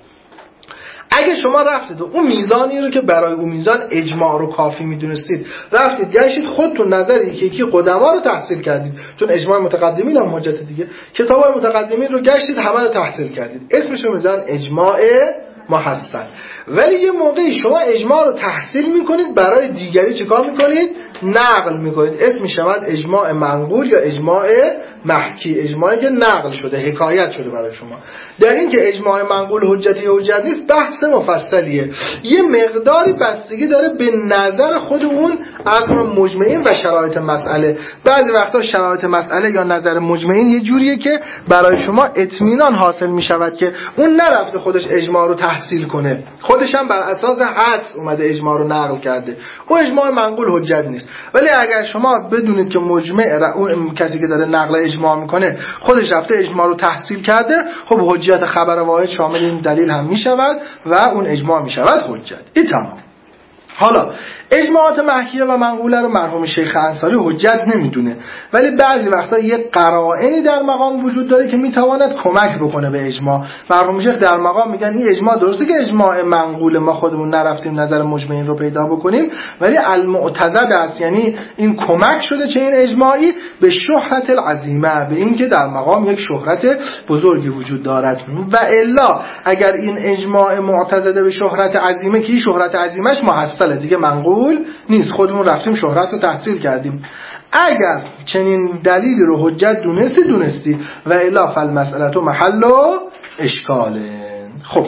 اگه شما رفتید و اون میزانی رو که برای اون میزان اجماع رو کافی میدونستید رفتید گشتید خودتون نظری یکی قدما رو تحصیل کردید، چون اجماع متقدمین هم حجت دیگه، کتابای متقدمین رو گشتید همه رو تحصیل کردید، اسمش رو میذارن اجماع محسن. ولی یه موقعی شما اجماع رو تحصیل میکنید برای دیگری چیکار میکنید؟ نقل میکنید. اسم شود اجماع منقول یا اجماع محکی، اجماعی که نقل شده، حکایت شده برای شما. در این که اجماع منقول حجتی یا حجت نیست بحث مفصلیه، یه مقداری بستگی داره به نظر خود اون اصل مجمعین و شرایط مسئله. بعضی وقتا شرایط مسئله یا نظر مجمعین یه جوریه که برای شما اطمینان حاصل میشود که اون نرفته خودش اجماع رو تحصیل کنه، خودش هم بر اساس حدس اومده اجماع رو نقل کرده، اون اجماع منقول حجت نیست. ولی اگر شما بدونید که مجمع اون کسی که داره نقل اجماع میکنه خودش رفته اجماع رو تحصیل کرده، خب حجت خبر واحد شامل این دلیل هم میشود و اون اجماع میشود حجت. این تمام. حالا اجماعات محکیه و منقوله رو مرحوم شیخ انصاری حجت نمیدونه، ولی بعضی وقتا یه قرائنی در مقام وجود داره که میتواند کمک بکنه به اجماع. مرحوم شیخ در مقام میگن این اجماع درسته که اجماع منقول ما خودمون نرفتیم نظر مجمعین رو پیدا بکنیم، ولی المعتضد است، یعنی این کمک شده چه این اجماعی به شهرت العظیمه، به این که در مقام یک شهرت بزرگی وجود دارد. و الا اگر این اجماع معتضد به شهرت عظیمه که این شهرت عظیمش محصله دیگه منقول نیست، خودمون رفتیم شهرت رو تحصیل کردیم. اگر چنین دلیلی رو حجت دونستی و الا فالمسئله محل اشکاله. خب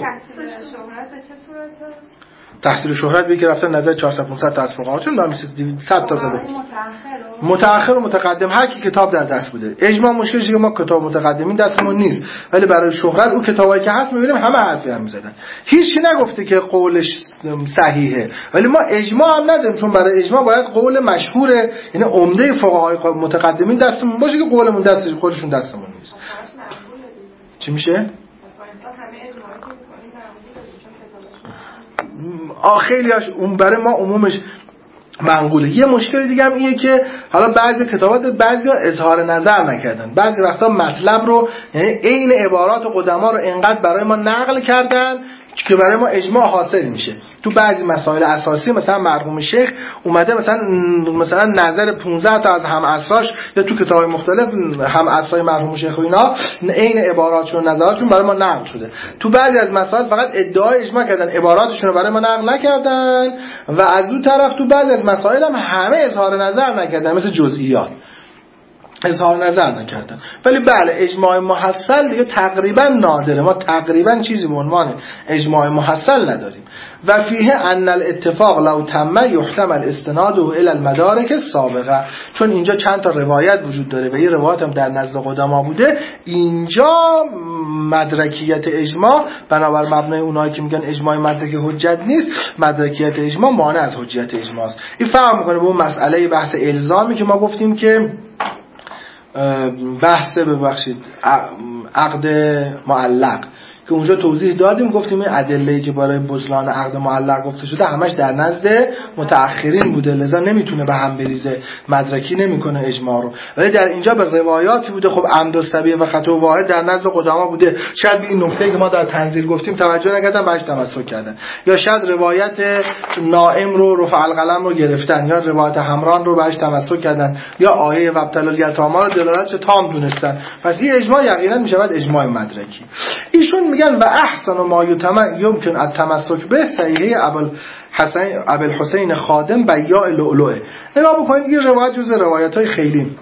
تحصیل شهرت به که رفتن نظر 400-500 تا از فقها چون نمیشه 100 تا زده متأخر و متقدم هر کی کتاب در دست بوده. اجماع مشکلش که ما کتاب متقدمین دستمون نیست، ولی برای شهرت اون کتابایی که هست میبینیم همه حرفی هم میزدن، هیچ کی نگفته که قولش صحیحه، ولی ما اجماع هم نداریم چون برای اجماع باید قول مشهوره، یعنی عمده فقهای متقدمین دستمون باشه که قولمون دست خودشون دستمون نیست. چی میشه؟ خیلیاش اون برای ما عمومش منقوله. یه مشکل دیگه هم اینه که حالا بعضی کتابات بعضیا اظهار نظر نکردن، بعضی وقتا مطلب رو یعنی عین عبارات قدما رو انقدر برای ما نقل کردن که برای ما اجماع حاصل میشه. تو بعضی مسائل اساسی مثلا مرحوم شیخ اومده مثلا نظر 15 تا از هم عصراش یا تو کتاب‌های مختلف هم عصرای مرحوم شیخ و اینا عین عباراتشون و نظراتشون برای ما نقل شده. تو بعضی از مسائل فقط ادعای اجماع کردن، عباراتشون رو برای ما نقل نکردن و از اون طرف تو بعضی از مسائل هم همه اظهار نظر نکردن، مثل جزئیات. اظهار نظر نکردن. ولی بله اجماع محصل دیگه تقریبا نادره، ما تقریبا چیزی به عنوان اجماع محصل نداریم. و فیه ان الاتفاق لو تم یحتمل استناده الی المدارک السابقه، چون اینجا چند تا روایت وجود داره و این روایت هم در نزد قدما بوده، اینجا مدرکیت اجماع بنابر مبنای اونایی که میگن اجماع مدرک حجت نیست، مدرکیت اجماع مانع از حجت اجماع است. این فرق میکنه به اون مسئله بحث الزامی که ما گفتیم که بحث عقد معلق که اونجا توضیح دادیم، گفتیم این ادله‌ای که برای بطلان عقد معلق گفته شده همش در نزد متأخرین بوده، لذا نمیتونه به هم بریزه، مدرکی نمیکنه اجماع رو. ولی در اینجا به روایاتی بوده، خب عمد السبیه و خطا واحد در نزد قدما بوده، شاید به این نکته که ما در تنزیل گفتیم توجه نکردن، بهش تمسک کردن، یا شاید روایت نائم رو رفع القلم رو گرفتن، یا روایت حمران رو بهش تمسک کردن، یا آیه وابتل الیتامی رو دلالتش تام دونستن. پس این اجماع یقینا میشود اجماع مدرکی. ایشون میگن و احسن ما یمکن التمسک به صحیح ابوالحسین خادم بیاع لؤلؤه. نگاه بکنید این روایت جز روایت‌های خیلی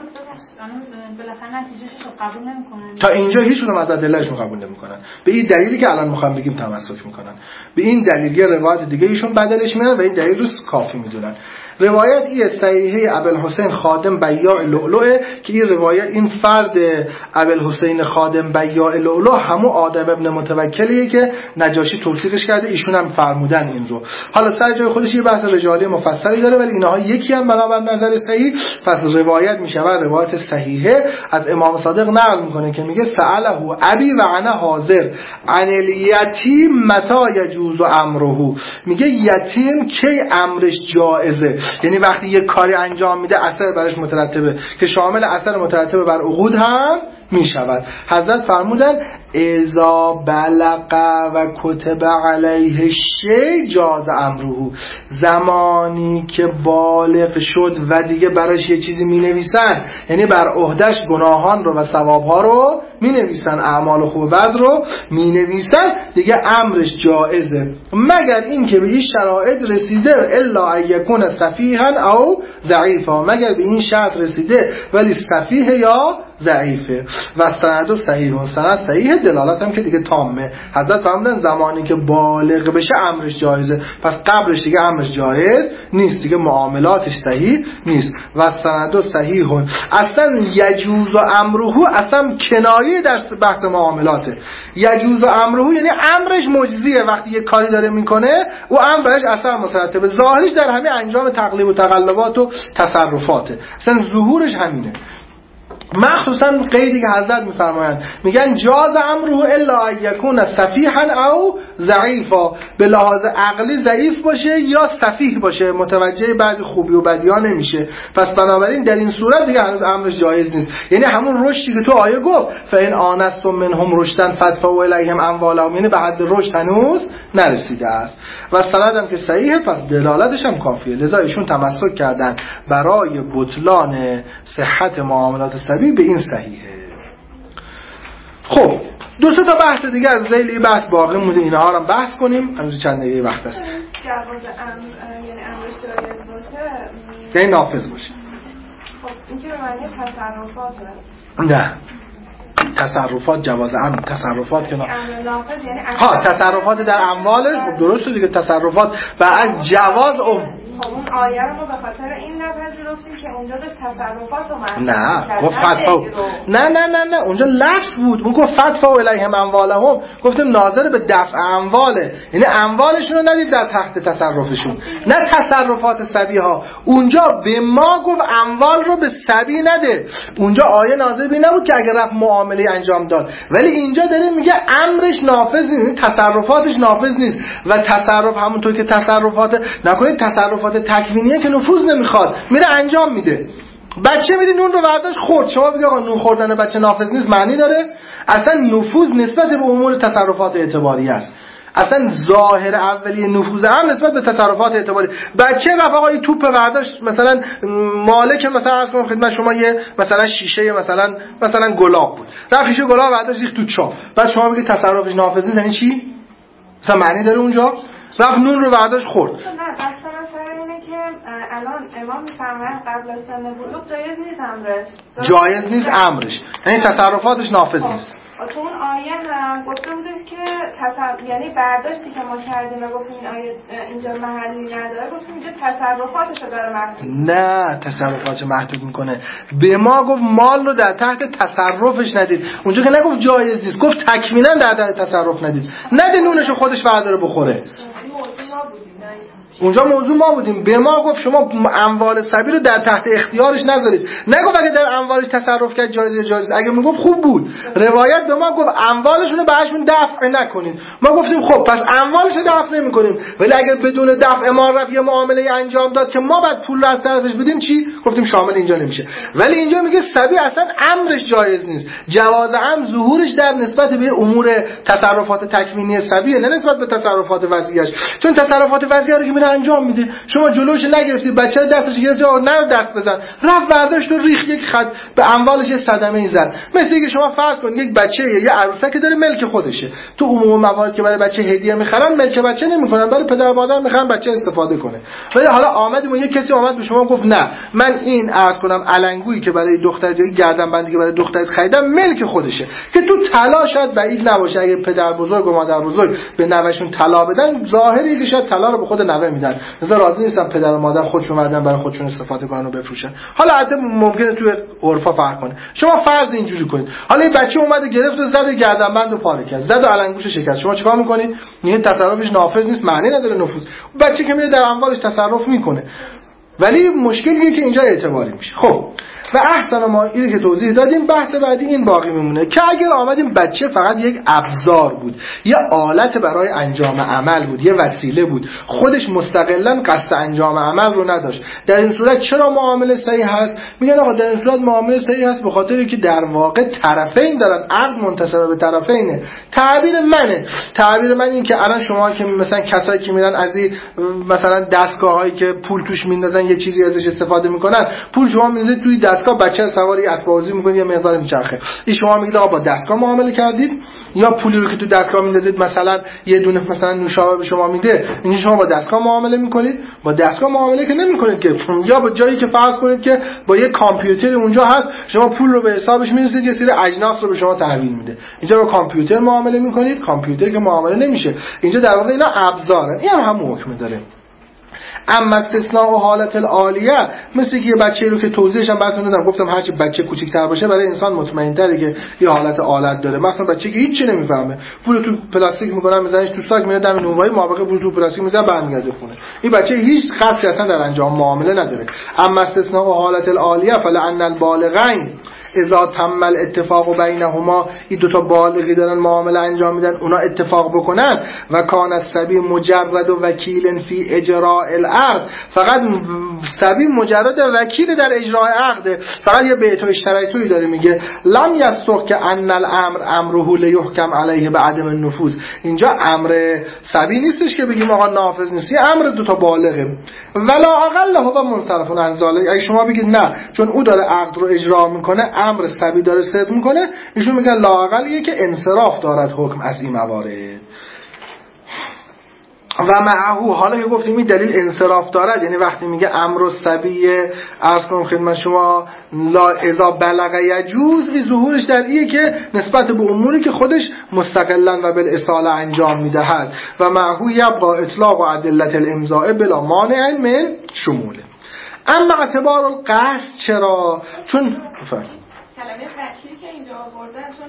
قبول نمی‌کنن. تا اینجا هیچ کدوم از ادله‌شون قبول نمی‌کنن. به این دلیلی که الان می‌خوام بگیم تمسک می‌کنن. به این دلیل یه روایت دیگه ایشون بدلش میارن و این دلیل رو کافی می‌دونن. روایت این صحیحه ابوالحسین خادم بیاع لؤلؤ که این روایت این فرد ابوالحسین خادم بیاع لؤلؤ همون آدم ابن متوکلیه که نجاشی توصیفش کرده، ایشون هم فرمودن این رو. حالا سر جای خودش یه بحث رجالی مفصلی داره ولی اینها یکی هم بنابر نظر صحیح. پس روایت میشه روایت صحیحه از امام صادق نقل میکنه که میگه سأله ابی و انا حاضر عن الیتیم متى یجوز امره، میگه یتیم کی امرش جایزه، یعنی وقتی یک کاری انجام میده اثر برش مترتبه که شامل اثر مترتبه بر عقود هم میشود. حضرت فرمودن اذا بلغ و کتب علیه شی جاز امره، زمانی که بالغ شد و دیگه براش یه چیزی مینویسن، یعنی بر عهدهش گناهان رو و ثوابها رو مینویسن، اعمال خوب و بد رو مینویسن، دیگه امرش جایزه، مگر این که به این شرایط رسیده الا ان یکون سفیها او ضعیفا، مگر به این شرط رسیده ولی سفیه یا ضعیفه. و سند صحیح و سند صحیح دلالت هم که دیگه تامه. حضرت فرمودن زمانی که بالغ بشه امرش جایزه، پس قبلش دیگه امرش جایز نیست، دیگه معاملاتش صحیح نیست. و سند صحیح اصلا یجوز امره اصلا کنایه در بحث معاملاته. یجوز امره یعنی امرش مجزیه، وقتی یه کاری داره میکنه او امرش اثر مترتبه، ظاهرش در همین انجام تقلیب و تقلبات و تصرفاته، اصلا ظهورش همینه. مخصوصا قیدی که حضرت میفرمایند میگن جاز امره الا ان یکون سفیحا او ضعیفا، به لحاظ عقلی ضعیف باشه یا سفیح باشه، متوجه بعضی خوبی و بدی‌ها نمیشه، پس بنابراین در این صورت دیگه هنوز امرش جایز نیست. یعنی همون رشدی که تو آیه گفت فإن آنستم منهم رشدا فادفعوا الیهم اموالهم، یعنی به حد رشد هنوز نرسیده است. و سندم که صحیحه پس دلالتش هم کافیه، لذا ایشون تمسک کردن برای بطلان صحت معاملات سبیل به این صحیحه. خب دو سه تا بحث دیگه از ذیل این بحث باقی مونده، اینها رو هم بحث کنیم، هنوز چند دقیقه وقت است. جواز امر یعنی امرش جایز باشه یعنی نافذ باشه. خب این که به معنی تصرفاته. نه تصرفات جواز امر، تصرفات که نافذ یعنی تصرفات در اموالش، خب درسته دیگه، تصرفات بعد جواز خب اون آیه رو ما به خاطر این نپذیرفتیم که اونجا داشت تصرفات رو معنی نه گفت فتفا، نه اونجا لفظ بود، اون گفت فتفا الیهم اموالهم، گفتیم ناظر به دفع امواله، یعنی اموالشون رو ندید در تحت تصرفشون، نه تصرفات سبی ها. اونجا به ما گفت اموال رو به سبی نده، اونجا آیه نازل بی نبود که اگر رفت معامله انجام داد، ولی اینجا داره میگه امرش نافذ نیست، تصرفاتش نافذ نیست. و تصرف همونطور که تصرفات نکنید، تصرفات تکوینیه که نفوذ نمیخواد، میره انجام میده. بچه میدی نون رو برداشت خورد، شما بگید آقا نون خوردن بچه نافذ نیست، معنی داره؟ اصلا نفوذ نسبت به امور تصرفات اعتباری است، اصلا ظاهر اولیه نفوذ هم نسبت به تصرفات اعتباری. بچه رفت آقا این توپ برداشت، مثلا مالک مثلا عرض کنم خدمت شما یه مثلا شیشه مثلا گلاب بود، رفت شیشه گلاب برداشت ریخت تو چاه، بعد شما بگید تصرفش نافذ نیست، یعنی چی؟ مثلا معنی داره اونجا؟ رفت نون رو برداشت خورد. نه بحث اینه که الان امام میفرماید قبل از سن بلوغ جایز نیست امرش. جایز نیست امرش، یعنی تصرفاتش نافذ نیست. تو اون آیه هم گفته بودش که یعنی برداشتی که ما کردیم و گفتیم این آیه اینجا محلی نداره، گفتیم اینجا تصرفاتش رو داره محدود. نه تصرفاتش محدود میکنه. به ما گفت مال رو در تحت تصرفش ندید. اونجا که نگفت جایز نیست، گفت تکمیلا در تحت تصرف ندید. نده نونشو خودش برداره بخوره. اونجا موضوع ما بودیم. به ما گفت شما اموال صبی رو در تحت اختیارش نذارید. نگفت اگه در اموالش تصرف کرد جایز. اگه میگفت خوب بود. روایت به ما گفت اموالشون رو بهشون دفع نکنید. ما گفتیم خب پس اموالش رو دفع نمی‌کنیم، ولی اگر بدون دفع ما رفت یه معامله انجام داد که ما بعد پول رو از طرفش بدیم چی؟ گفتیم شامل اینجا نمیشه. ولی اینجا میگه صبی اصلا امرش جایز نیست. جواز امر ظهورش در نسبت به امور تصرفات تکوینی صبیه، نه نسبت به تصرفات وضعیش. چون تصرفات وضعیه رو که انجام میده، شما جلوش نگرفتی، بچه دستش گرفتی نه دست بزن، رفت برداشت و ریخت یک خط به اموالش یه صدمه زد. مثل اینکه شما فرض کنید یک بچه یه عروسک که داره ملک خودشه، تو عموم موارد که برای بچه هدیه میخرن ملک بچه نمیکنن، برای پدر مادر میخرن بچه استفاده کنه. ولی حالا آمدیم یک کسی اومد به شما گفت نه من این عرض کنم علنگویی که برای دختر یا گردنبندی که برای دخترت خریدم ملک خودشه، که تو طلا شاید بعید نباشه اگه پدر بزرگ و مادر بزرگ به نوهشون طلا بدن، ظاهری که شاید طلا رو به خود نوه میدن، مثلا راضی نیستن پدر و مادر خودشون بعدن برای خودشون استفاده کنن و بفروشن. حالا البته ممکنه توی عرفا فرق کنه. شما فرض اینجوری کنید حالا این بچه اومده گرفت و زد گردنبند و پاره کرد، زد و علنگوش شکست، شما چیکار میکنید؟ میگه تصرفش نافذ نیست، معنی نداره نفوذ. بچه که میره در اموالش تصرف میکنه، ولی مشکلیه که اینجا اعتباری میشه. خب و احسن ما اینی که توضیح دادیم. بحث بعدی این باقی میمونه که اگر آمدیم بچه فقط یک ابزار بود، یه آلت برای انجام عمل بود، یه وسیله بود، خودش مستقلاً قصد انجام عمل رو نداشت، در این صورت چرا معامله صحیح هست؟ میگن آقا در این صورت معامله صحیح هست به خاطری که در واقع طرفین دارن، عقد منتسب به طرفینه. تعبیر من این که الان شما که مثلا کسایی که میرن از این مثلا دستگاهایی که پول توش میندازن یه چیزی ازش استفاده میکنن، پول شما میندازید توی دستگاه، بچه سواری اسب بازی میکنه یه مقدار میچرخه، این شما میگید آقا با دستگاه معامله کردید، یا پولی رو که تو دستگاه میندازید مثلا یه دونه مثلا نوشابه به شما میده، این شما با دستگاه معامله میکنید. با دستگاه معامله که نمیکنید که، یا با جایی که فرض کنید که با یه کامپیوتر اونجا هست، شما پول رو به حسابش می‌ریزید، یه سری اجناس رو به شما تحویل میده. اینجا با کامپیوتر معامله میکنید، کامپیوتر که معامله نمیشه. اینجا در واقع اینا ابزاره، این هم حکم داره. اما استثناء و حالت العالیه، مثل که یه بچه رو که توضیحش هم براتون دادم، گفتم هرچی بچه کوچیک‌تر باشه برای انسان مطمئن‌تره که یه حالت آلت داره. مثلا بچه که هیچ چی نمیفهمه، پول تو پلاستیک می‌کنن می‌ذارنش تو ساک، میره دم نونوایی مابقی پول تو پلاستیک می‌ذاره برمیگرده خونه. این بچه هیچ قصدی اصلا در انجام معامله نداره. اما استثناء و حالت العالیه فلعن البالغین اذا تم الاتفاق بینهما، این دو تا بالغی دارن معامله انجام میدن، اونا اتفاق بکنن و کان الصبی مجرد و وکیل فی اجراء العقد، فقط صبی مجرد وکیل در اجراء عقد، فقط یه بیت و اشتراطی داره میگه لم یصح که ان الامر امره لیحکم علیه بعدم النفوذ. اینجا امر صبی نیستش که بگیم آقا نافذ نیست، امر دو تا بالغه. ولا اقل هو منصرف عن ذلک، اگه شما بگید نه چون او داره عقد رو اجرا میکنه امر صبی داره صدق میکنه، ایشون میگن لااقلیه که انصراف دارد حکم از این موارد. و معهو، حالا که گفتیم این دلیل انصراف دارد، یعنی وقتی میگه امر صبیه، عرض کنم خدمت شما لا اذا بلغ یجوز، این ظهورش در ایه که نسبت به اموری که خودش مستقلا و بالاصاله انجام میدهد. و معهو یبقى اطلاق و ادلت الامضاء بلا مانع من شموله. اما اعتبار القصد چرا؟ چون کلمه وکیل که اینجا آوردن چون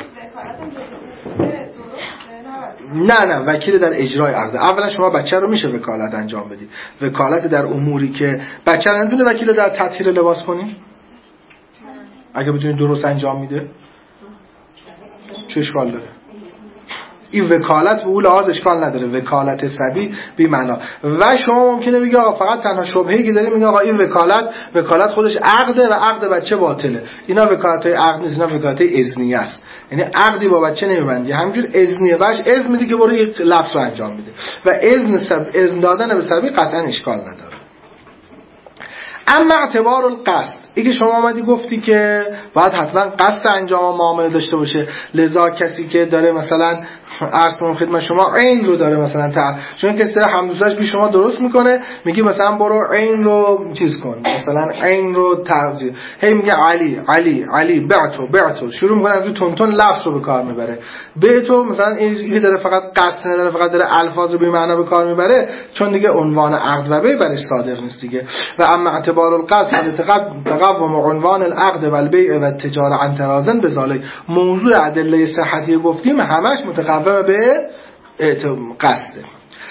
وکالت نه وکیل در اجرای عقد. اولا شما بچه رو میشه وکالت انجام بدید، وکالت در اموری که بچه رو نمیتونه وکیل در تطهیر لباس کنی اگه بدونید درست انجام میده، چه اشکال داره؟ این وکالت به اول لحاظ اشکال نداره، وکالت صبی بی معنا. و شما ممکنه بگی آقا فقط تنها شبهه‌ای که داریم میگه آقا این وکالت خودش عقده و عقد بچه باطله. اینا وکالت‌های عقد نیست، اینا وکالت‌های اذنیه است، یعنی عقدی با بچه نمیبندی، همینجور اذنیه، باش اذن میدی که برو این لفظ رو انجام بده. و اذن دادن به صبی قطعا اشکال نداره. اما اعتبار القصد، این که شما آمدی گفتی که باید حتما قصد انجام معامله داشته باشه، لذا کسی که داره مثلا عرض کنم خدمت شما عین رو داره مثلا چون کسی داره همدوستاش بی شما درست میکنه، میگی مثلا برو عین رو چیز کن، مثلا عین رو ترجیح، هی میگه علی علی علی بعتو شروع میکنه از تون تون لفظ رو به کار میبره. بعتو مثلا این داره فقط قصد نداره، فقط داره الفاظ رو به معنا به کار میبره، چون دیگه عنوان عقد و بیع برش صادق نیست دیگه. و اما اعتبار القصد تقوم عنوان العقد و البیع و التجاره عن تراضٍ بذالک. موضوع ادله صحتی گفتیم همش متقوم به قصده.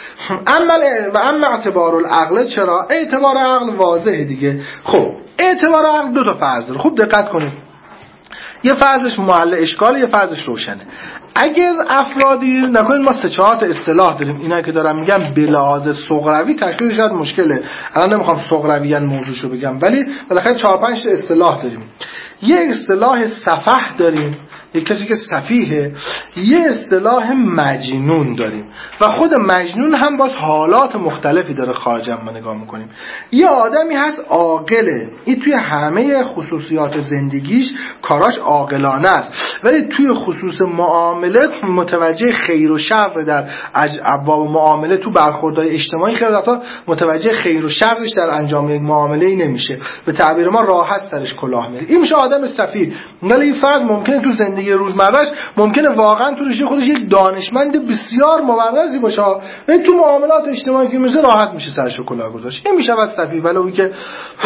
اما اعتبار العقل، چرا؟ اعتبار عقل واضحه دیگه. خب اعتبار عقل دو تا فرض داره، خوب دقت کنید. یه فرضش محل اشکال، یه فرضش روشنه. اگر افرادی نکنید ما 3-4 تا اصطلاح داریم، اینا که دارم میگم به لحاظ صغروی تشخیصش شاید مشکله، الان نمیخوام صغرویاً موضوعشو بگم، ولی بالاخره 4-5 تا اصطلاح داریم. یه اصطلاح سفح داریم، یک کسی که سفیه، یه اصطلاح مجنون داریم و خود مجنون هم باز حالات مختلفی داره خارج ما نگاه میکنیم. یه آدمی هست عاقله، این توی همه خصوصیات زندگیش کاراش عاقلانه است، ولی توی خصوص معامله متوجه خیر و شر در ابواب معامله، تو برخوردهای اجتماعی خیلی وقتا متوجه خیر و شرش در انجام یک معامله ای نمیشه، به تعبیر ما راحت سرش کلاه میره. این میشه آدم سفیه. ولی این فرد ممکنه تو زندگی روزمرهش ممکنه واقعا تو ریشه خودش یک دانشمند بسیار مبرزی باشه، ولی تو معاملات اجتماعی که میشه راحت میشه سرش کلاه گذاشت. این میشه سفیه. ولی اون که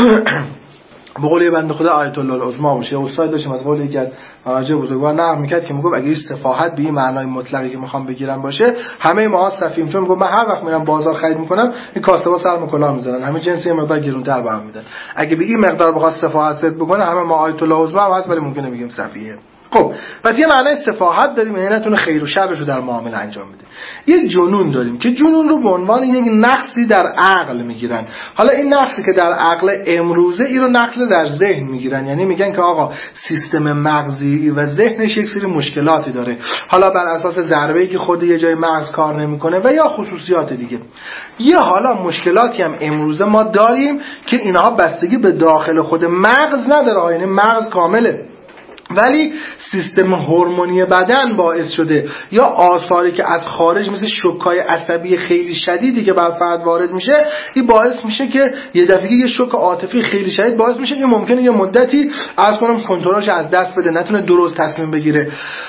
به قول بنده خدا آیت الله العظمی باشه، استاد داشتم از قول یکی از مراجع بزرگوار نقل میکرد که میگفت اگه این سفاهت به این معنای مطلقی که میخوام بگیرم باشه، همه ما سفیه‌ایم. چون میگم من هر وقت میرم بازار خرید میکنم این کاسبا سرم کلاه میذارن، همه جنسی مقدار گرونتر بهم میدن. اگه به این مقدار بخواد سفاهت صد بکنه، همه ما آیت الله العظمی هم هست ولی ممکنه بگیم سفیه. خب پس یه معنای سفاهت داریم، یعنی نتونه خیر و شرش رو در معامله انجام بده. یه جنون داریم که جنون رو به عنوان یک نقصی در عقل میگیرن. حالا این نقصی که در عقل امروزه، این رو نقل در ذهن میگیرن، یعنی میگن که آقا سیستم مغزی و ذهنش یک سری مشکلاتی داره، حالا بر اساس ضربه‌ای که خود یه جای مغز کار نمیکنه و یا خصوصیات دیگه. یه حالا مشکلاتی هم امروزه ما داریم که اینها بستگی به داخل خود مغز نداره، یعنی مغز کامله، ولی سیستم هورمونی بدن باعث شده یا آثاری که از خارج مثل شوک‌های عصبی خیلی شدیدی که بر فرد وارد میشه، این باعث میشه که یه دفعه یه شوک عاطفی خیلی شدید باعث میشه که ممکنه یه مدتی از کنترلش از دست بده، نتونه درست تصمیم بگیره.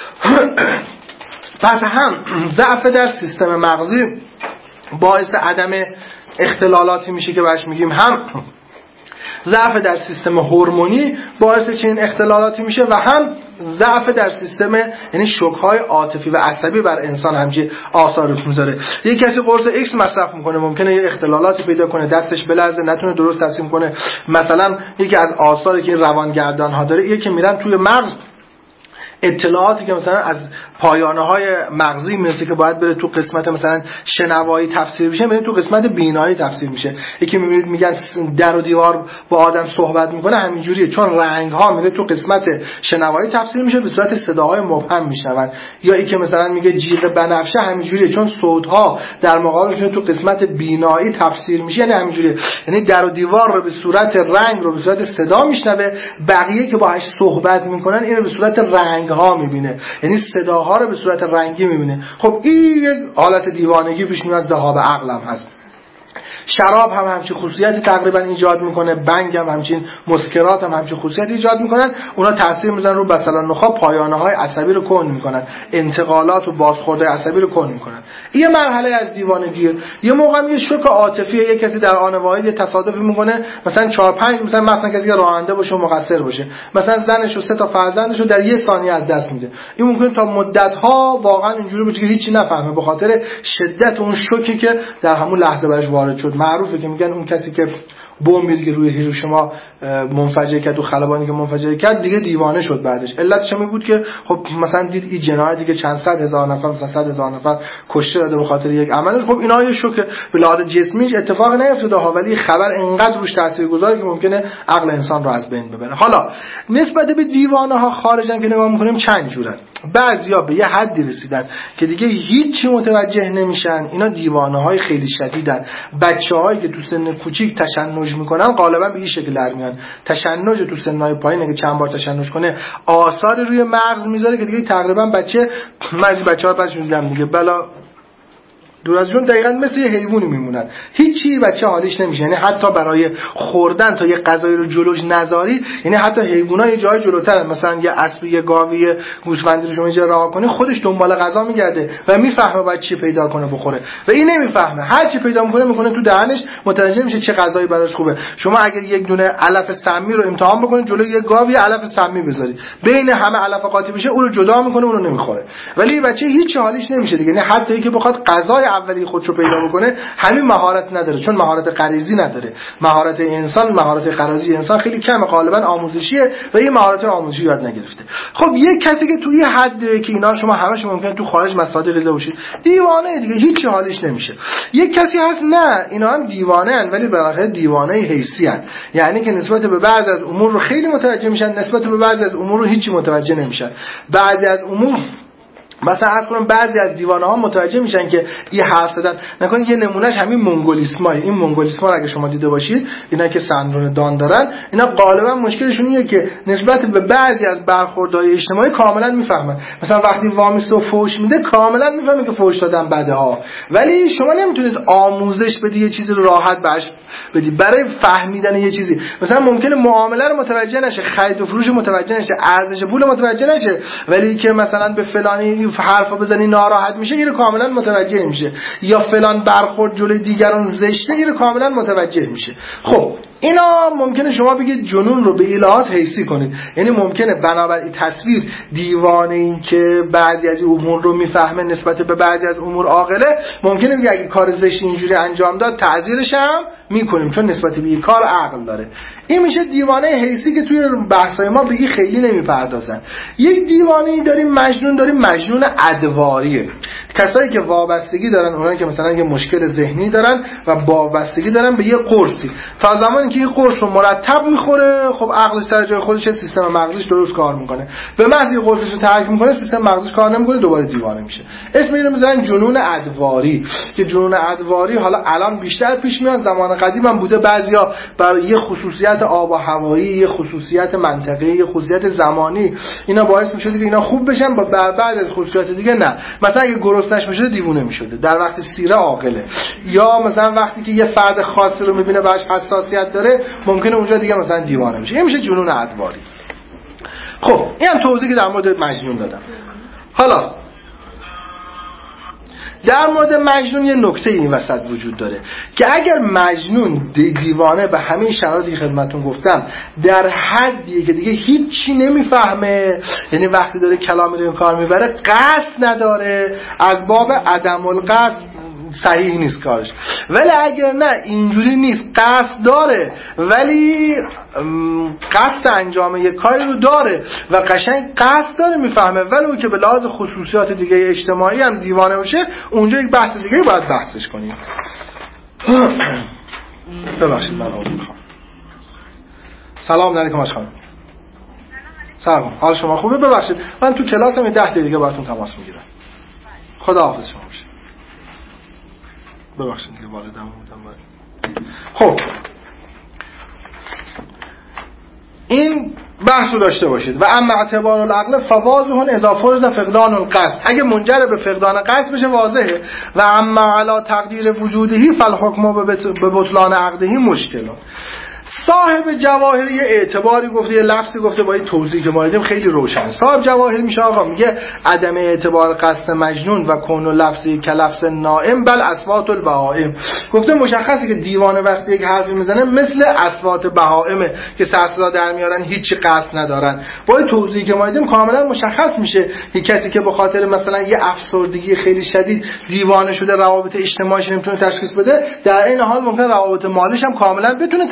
پس هم ضعف در سیستم مغزی باعث عدم اختلالاتی میشه که بهش میگیم، هم ضعف در سیستم هورمونی باعث چنین اختلالاتی میشه و هم ضعف در سیستم، یعنی شوک‌های عاطفی و عصبی بر انسان همچین آثار میذاره. یک کسی قرص ایکس مصرف میکنه ممکنه یه اختلالاتی پیدا کنه، دستش بلرزه، نتونه درست تصمیم کنه. مثلا یکی از آثاری که روانگردان ها داره اینه که میرن توی مغز اطلاعاتی که مثلا از پایانه‌های مغزی میرسه که باید بره تو قسمت مثلا شنوایی تفسیر بشه، میره تو قسمت بینایی تفسیر میشه. یکی میبینید میگن در و دیوار با آدم صحبت میکنه، همینجوریه، چون رنگ‌ها میره تو قسمت شنوایی تفسیر میشه، به صورت صداهای مبهم میشنون. یا اینکه که مثلا میگه جیغ بنفشه، همینجوریه، چون صوت‌ها در مقابلش تو قسمت بینایی تفسیر میشه، یعنی همینجوریه، یعنی در و دیوار رو به صورت رنگ رو به صورت صدا میشنوه، بقیه که باهاش صحبت میکنن اینو به صورت رنگ ها میبینه، یعنی صداها رو به صورت رنگی میبینه. خب این یک حالت دیوانگی پیش میاد، ذهاب عقل هم هست. شراب هم همچین خصوصیتی تقریبا ایجاد میکنه، بنگ هم همچین، مسکرات هم همچین خصوصیتی ایجاد میکنن. اونا تاثیر میذارن رو مثلا نخاع، پایانه های عصبی رو کند میکنن، انتقالات و بازخورده عصبی رو کند میکنن. این مرحله از دیوانگیه. یه موقع یه شوک عاطفی، یه کسی در آن واحد تصادفی میکنه، مثلا 4-5 مثلا کسی راننده باشه و مقصر باشه، مثلا زنش و 3 تا فرزندش رو در یه ثانیه از دست میده. این ممکنه تا مدت ها واقعا اینجوری باشه که هیچی نفهمه، به خاطر شدت اون شوکی که در همون لحظه برش وارد شد. معروفه که میگن اون کسی که بمبی دیگه روی هیروشیما منفجر کرد و خلبانی که منفجر کرد دیگه دیوانه شد بعدش. علتش این بود که خب مثلا دید این جنایتی که چند صد هزار نفر، مثلا 100,000 نفر کشته داده به خاطر یک عملش. خب اینا یه شوک به لحاظ جسمیش اتفاق نیفتاده ها، ولی خبر انقدر روش تاثیرگذاره که ممکنه عقل انسان رو از بین ببره. حالا نسبت به دیوانه ها خارجن که نگاه می‌کنیم چند جورن. بعضیا به یه حدی رسیدن که دیگه هیچی متوجه نمیشن. اینا دیوانه‌های خیلی شدیدن. بچه‌هایی که تو سن کوچیک تشنج میکنن غالبا به این شکل در میان. تشنج تو سن‌های پایین اگه چند بار تشنج کنه آثار روی مغز میذاره که دیگه تقریبا بچه‌ها بعدش میگم دیگه بلا دور از جون دقیقاً مثل یه حیوانی میمونن. هیچی بچه حالیش نمیشه. یعنی حتی برای خوردن تا یه غذایی رو جلوش نذاری، یعنی حتی حیونا یه جای جلوترن، مثلا یه اسب، یه گاوی، یه گوسفندی رو شما اینجا رها کنی خودش دنبال غذا میگرده و میفهمه باید چی پیدا کنه بخوره و این نمیفهمه. هر چی پیدا میکنه تو دهنش، متوجه میشه چه غذایی براش خوبه. شما اگه یک دونه علف سمی رو امتحان بکنید جلوی یه گاوی علف سمی بذارید، بین همه علف قاطی بشه اون رو جدا میکنه، اون رو نمیخوره. ولی بچه هیچ حالیش نمیشه دیگه. یعنی حتی اینکه بخواد غذای اولی خودشو پیدا بکنه همین مهارت نداره، چون مهارت غریزی نداره. مهارت انسان، مهارت غریزی انسان خیلی کمه، غالبا آموزشیه و این مهارت آموزشی یاد نگرفته. خب یک کسی که توی حد که اینا شما همش ممکنه تو خارج مصادیق دیده باشید دیوانه دیگه، هیچ حالیش نمیشه. یک کسی هست نه اینا هم دیوانه ان ولی بالاخره دیوانه حیثی ان، یعنی که نسبت به بعضی از امور رو خیلی متوجه میشن، نسبت به بعضی از امور رو هیچی متوجه نمیشن. بعضی از امور مثلا اصلا بعضی از دیوانه ها متوجه میشن که این حرف زدن نکنید. یه نمونهش همین مونگولیسمای. این مونگولیسما رو اگه شما دیده باشید، اینا که سندرم دان دارن، اینا غالبا مشکلشون اینه که نسبت به بعضی از برخوردهای اجتماعی کاملا میفهمن. مثلا وقتی وامیست و فوش میده کاملا میفهمه که فوش دادن بده ها، ولی شما نمیتونید آموزش بدی یه چیزی رو راحت بهش بدی. برای فهمیدن یه چیزی مثلا ممکنه معامله رو متوجه نشه، خرید و فروش متوجه نشه، ارزش پول متوجه نشه، ولی که مثلا به فلانی حرفا بزنی ناراحت میشه، اینو کاملا متوجه میشه. یا فلان برخورد جلوی دیگران زشته، اینو کاملا متوجه میشه. خب اینا ممکنه شما بگید جنون رو به الهات حیثی کنید، یعنی ممکنه بنابر این تصویر دیوانه‌ای که بعضی از امور رو میفهمه نسبت به بعضی از امور عاقله، ممکنه بگه اگه کار زشت اینجوری انجام داد تعزیرش هم میکنیم چون نسبت به این کار عقل داره. این میشه دیوانه حیثی که توی بحث‌های ما به این خیلی نمیپردازن. یک دیوانه‌ای داریم مجنون ادواریه. کسایی که وابستگی دارن، اونایی که مثلا یه مشکل ذهنی دارن و وابستگی دارن به یه قرصی، تا زمانی که این قرص رو مرتب میخوره خب عقلش سر جای خودش، سیستم مغزیش درست کار میکنه. به محض اینکه قرصش رو ترک میکنه سیستم مغزیش کار نمیکنه، دوباره دیوانه میشه. اسم اینو میذارن جنون ادواری، که جنون ادواری حالا الان بیشتر پیش میاد، زمان قدیم هم بوده. بعضیا برای یه خصوصیت آب و هوایی، یه خصوصیت منطقه‌ای، یه خصوصیت زمانی اینا باعث میشد که اینا خوب بشن، با بعد از خصوصیات دیگه نه. مثلا اگه گرسنش میشده دیوونه میشده، در وقت سیره عاقله. یا مثلا وقتی که یه فرد خاصی رو میبینه بهش حساسیت داره ممکنه اونجا دیگه مثلا دیوانه میشه. این میشه جنون ادواری. خب این هم توضیحی که در مورد مجنون دادم. حالا در مورد مجنون یه نکته این وسط وجود داره که اگر مجنون دیوانه به همین شرایطی که خدمتتون گفتم در حدیه که دیگه هیچی نمیفهمه، یعنی وقتی داره کلامی رو کار میبره قصد نداره، از باب عدم القصد صحیح نیست کارش. ولی اگر نه اینجوری نیست، قصد داره ولی قصد انجام یک کاری رو داره و قشنگ قصد داره میفهمه، ولی اون که به لحاظ خصوصیات دیگه اجتماعی هم دیوانه باشه، اونجا یک بحث دیگه باید بحثش کنیم. ببخشید من عذر میخوام. سلام علیکم خانم. سلام، حال شما خوبه؟ ببخشید من تو کلاسم 10 دقیقه باهاتون تماس میگیرم. خداحافظ شما باشه. ببخشید دیگه والدم بودم. خب این بحث رو داشته باشید. و اما اعتبار العقل فواضح اذا فرض فقدان القصد، اگه منجر به فقدان قصد بشه واضحه. و اما علی تقدیر وجودهی فالحکم به بطلان عقدهی مشکل. صاحب جواهر یه اعتباری گفته، یه لفظی گفته با این توضیحی که ما دیدیم خیلی روشن. صاحب جواهر میشه آقا میگه عدم اعتبار قصد مجنون و کون لفظی که لفظ نائم بل اصوات البهائم. گفته مشخصه که دیوانه وقتی یک حرفی میزنه مثل اصوات بهائمه که سر صدا در میارن، هیچ قصد ندارن. با این توضیحی که ما دیدیم کاملا مشخص میشه که کسی که به خاطر مثلا یه افسردگی خیلی شدید دیوانه شده، روابط اجتماعیش نمیتونه تشخیص بده، در این حال ممکن روابط مالیش هم کاملا بتونه تعیین کنه.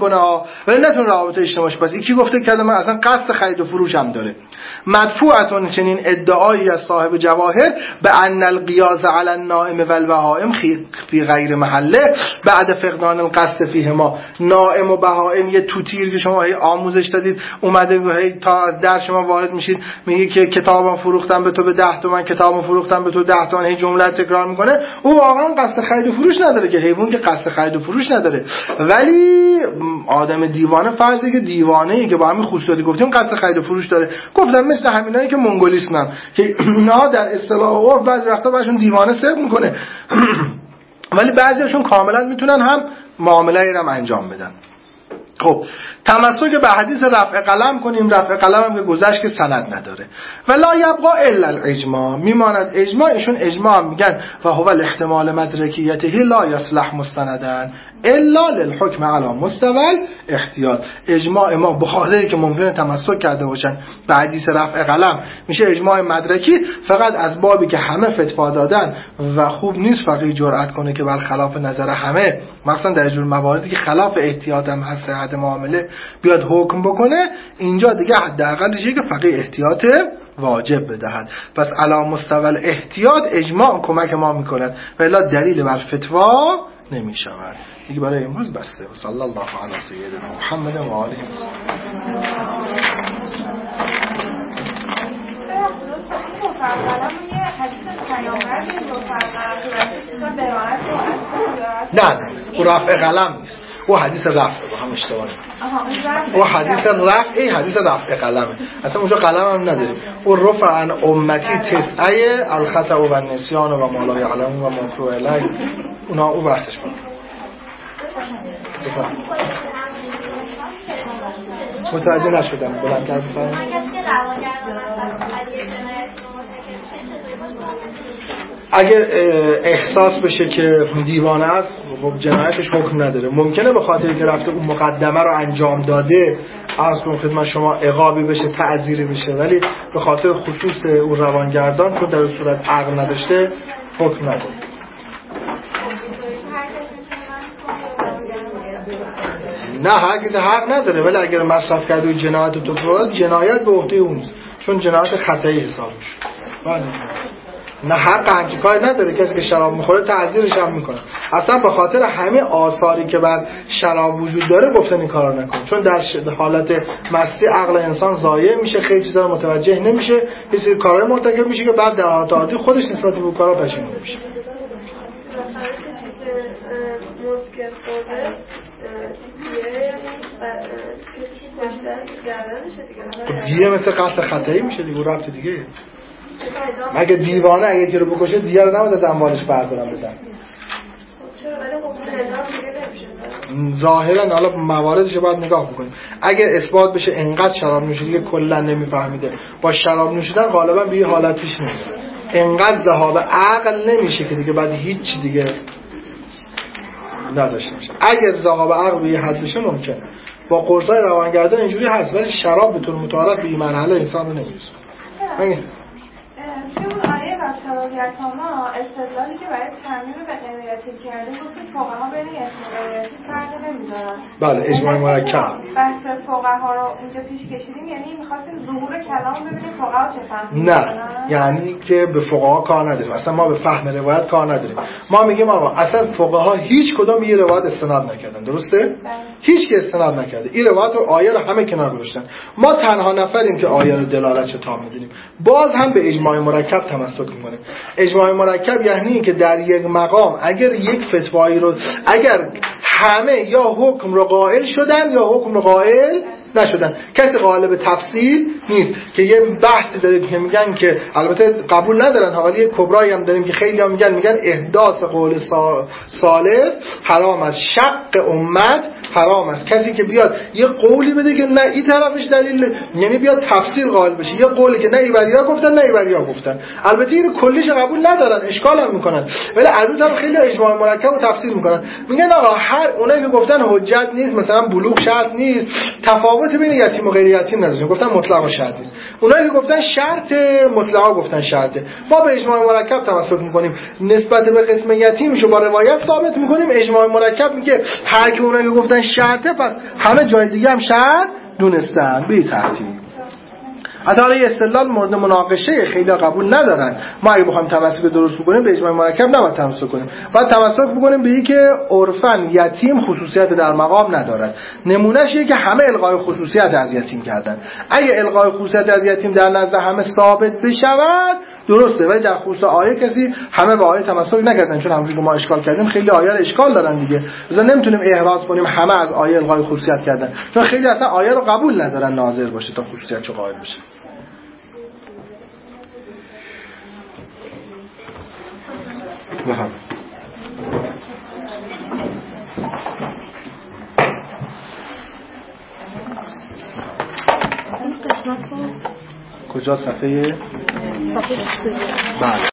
بکنه ها، ولی نتونه روابط اجتماعیش بس. یکی گفته که من اصلا قصد خرید و فروش هم داره. مدفوعتون چنین ادعایی از صاحب جواهر به ان القیاس علی النائم والبهائم فی غیر محله بعد فقدان القصد فیهما. نائم و بهائم یه توتیر که شما آموزش دادید اومده تا از در شما وارد میشید میگه که کتابم فروختم به تو به 10 تومن، کتابم فروختم به تو 10 تومن، هی جمله تکرار میکنه. او واقعا قصد خرید و فروش نداره که، حیوان که قصد خرید و فروش نداره. ولی آدم دیوانه، فرضی که دیوانه‌ای که با همین خصوصیاتی گفتیم قصد خرید و فروش داره. گفتم مثل همینایی که منگولیسمن که نه در اصطلاح عرف بعضی وقتا بهشون دیوانه صدق میکنه ولی بعضیاشون کاملا میتونن هم معامله ای رو انجام بدن. خب تمسک به حدیث رفع قلم کنیم. رفع قلم هم که گذشت که سند نداره. ولا یبقا الا الاجماع، میماند اجماع. ایشون اجماع میگن و هو الاحتمال مدرکیته لا یصلح مستندن الا للحکم علی مستوى احتیاط. اجماع ما بخاطری که ممکنه تمسک کرده باشن به حدیث رفع قلم میشه اجماع مدرکی، فقط از بابی که همه فتوا دادن و خوب نیست فقیه جرأت کنه که بر خلاف نظر همه، مثلا در جور مواردی که خلاف احتیاط هم هست صحت معامله، بیاد حکم بکنه. اینجا دیگه حداقلش که فقیه احتیاط واجب بدهد. پس علی مستوى احتیاط اجماع کمک ما میکند و الا دلیل بر فتوا نمی شود. دیگه برای امروز بسته. و صلی الله علی سیدنا محمد و آله نه او رفع قلم نیست، او حدیث رفع، با هم اشتباه نکنید. او حدیث رفع، حدیث رفع قلمه. اصلا اونجا قلم هم نداریم. او رفع عن امتی تسعه الخطأ و النسیان و ما لا یعلمون و مفروع علیه. اونا او بحثش بود. متوجه نشدم. بلندتر بفرمایید. اگر احساس بشه که دیوانه است جنایتش حکم نداره. ممکنه به خاطر که رفته اون مقدمه رو انجام داده عرض کنم خدمت شما عقابی بشه، تعزیری بشه، ولی به خاطر خصوص اون روانگردان چون در صورت عقل نداشته حکم نداره. نه هر کسی حق نداره، ولی اگر مصرف کرده و جنایت تو فراد جنایت به عهده اون است، چون جنایت خطایی حساب میشه. نه حق همچین کاری نداره. کسی که شراب میخوره تعزیرش هم میکنه. اصلا به خاطر همه آثاری که بر شراب وجود داره گفتن این کارو نکن، چون در حالت مستی عقل انسان ضایع میشه، خیلی چیزا رو متوجه نمیشه، یه سری کارهای مرتکب میشه که بعد در حالت عادی خودش نسبت به اون کارا پشیمون میشه. دیگه مثل قتل خطایی میشه دیگه، ربط دیگه. مگه دیوانه اگه یکی رو بکشه دیگه رو نمیده اموالش بردارن بدن. ظاهرا حالا مواردش رو باید نگاه بکنیم. اگر اثبات بشه انقدر شراب نوشیده که کلا نمیفهمیده، با شراب نوشیدن غالبا به یه حالت پیش نمیاد، انقدر ذهاب عقل نمیشه که دیگه بعد هیچ دیگه نداشته باشه. اگر ذهاب عقل به یه حد بشه ممکنه. با قرصای روانگردان اینجوری هست، ولی شراب به طور متعارف به این مرحله انسان رو نمیرسونه. توی اون آیه وقتاویتاما استدلالی که برای ترمیم به غیریتی کرده بود که فقها بین اسم غیریتی فرقی نمیذارن. بله اجماع مرکب. بحث فقها رو اینجا پیش کشیدیم، یعنی می‌خواستیم ظهور کلام ببینیم فقها چه فهمی. نه یعنی که به فقها کار نداریم، اصلا ما به فهم روایت کار نداریم. ما میگیم آقا اصلا فقها هیچ کدوم یه روایت استناد نکردن، درسته؟ هیچ کی استناد نکرده. این روایت رو آیه رو همه کنار گذاشتن. ما تنها نفریم که آیه رو دلالتش تام می‌دونیم. باز هم به اجماع مرکب تمسک می‌کنیم. اجماع مرکب یعنی که در یک مقام اگر یک فتوایی رو اگر همه یا حکم رو قائل شدن یا حکم رو قائل نشدن، کسی قائل به تفصیل نیست. که یه بحثی داریم که میگن که البته قبول ندارن، حالا یه کبرایی هم داریم که خیلی هم میگن احداث قول ثالث حرام است، شق امت حرام است. کسی که بیاد یه قولی بده که نه این طرفش دلیل، یعنی بیاد تفسیر قائل بشه، یه قولی که نه ایبریا گفتن نه ایبریا گفتن، البته اینو کلیش قبول ندارن، اشکال هم میکنن، ولی از اون طرف خیلی اجماع مرکب رو تفسیر میکنن. میگن آقا هر اونایی که گفتن حجت نیست، مثلا بلوغ شرط نیست، تفاوت رابطه بین یتیم و غیر یتیم نداشتن، گفتن مطلق و شرطی است. اونایی که گفتن شرط، مطلقا گفتن شرطه. ما به اجماع مرکب تمسک میکنیم، نسبت به قسم یتیمشو با روایت ثابت میکنیم. اجماع مرکب میگه هر کی اونایی که گفتن شرطه پس همه جای دیگه هم شرط دونستن به ترتیب. حتی حالا استدلال مورد مناقشه، خیلی قبول ندارن. ما اگه بخوایم تمسک درست بکنیم به اجماع مرکب نباید تمسک کنیم، باید تمسک بکنیم به اینکه عرفاً یتیم خصوصیت در مقام ندارد. نمونهش اینه که همه الغای خصوصیت از یتیم کردن. اگه الغای خصوصیت از یتیم در نزد همه ثابت بشود درسته، ولی در خصوص آیه کسی همه به آیه تمسک نکردن، چون همونجوری که ما اشکال کردیم خیلی آیه رو اشکال دارن دیگه. مثلا نمیتونیم احراز کنیم همه از آیه الغای خصوصیت کردن، چون خیلی اصلا آیه رو قبول ندارن ناظر باشه تا خصوصیتش قائل بشه. کجا صفحه؟ بله.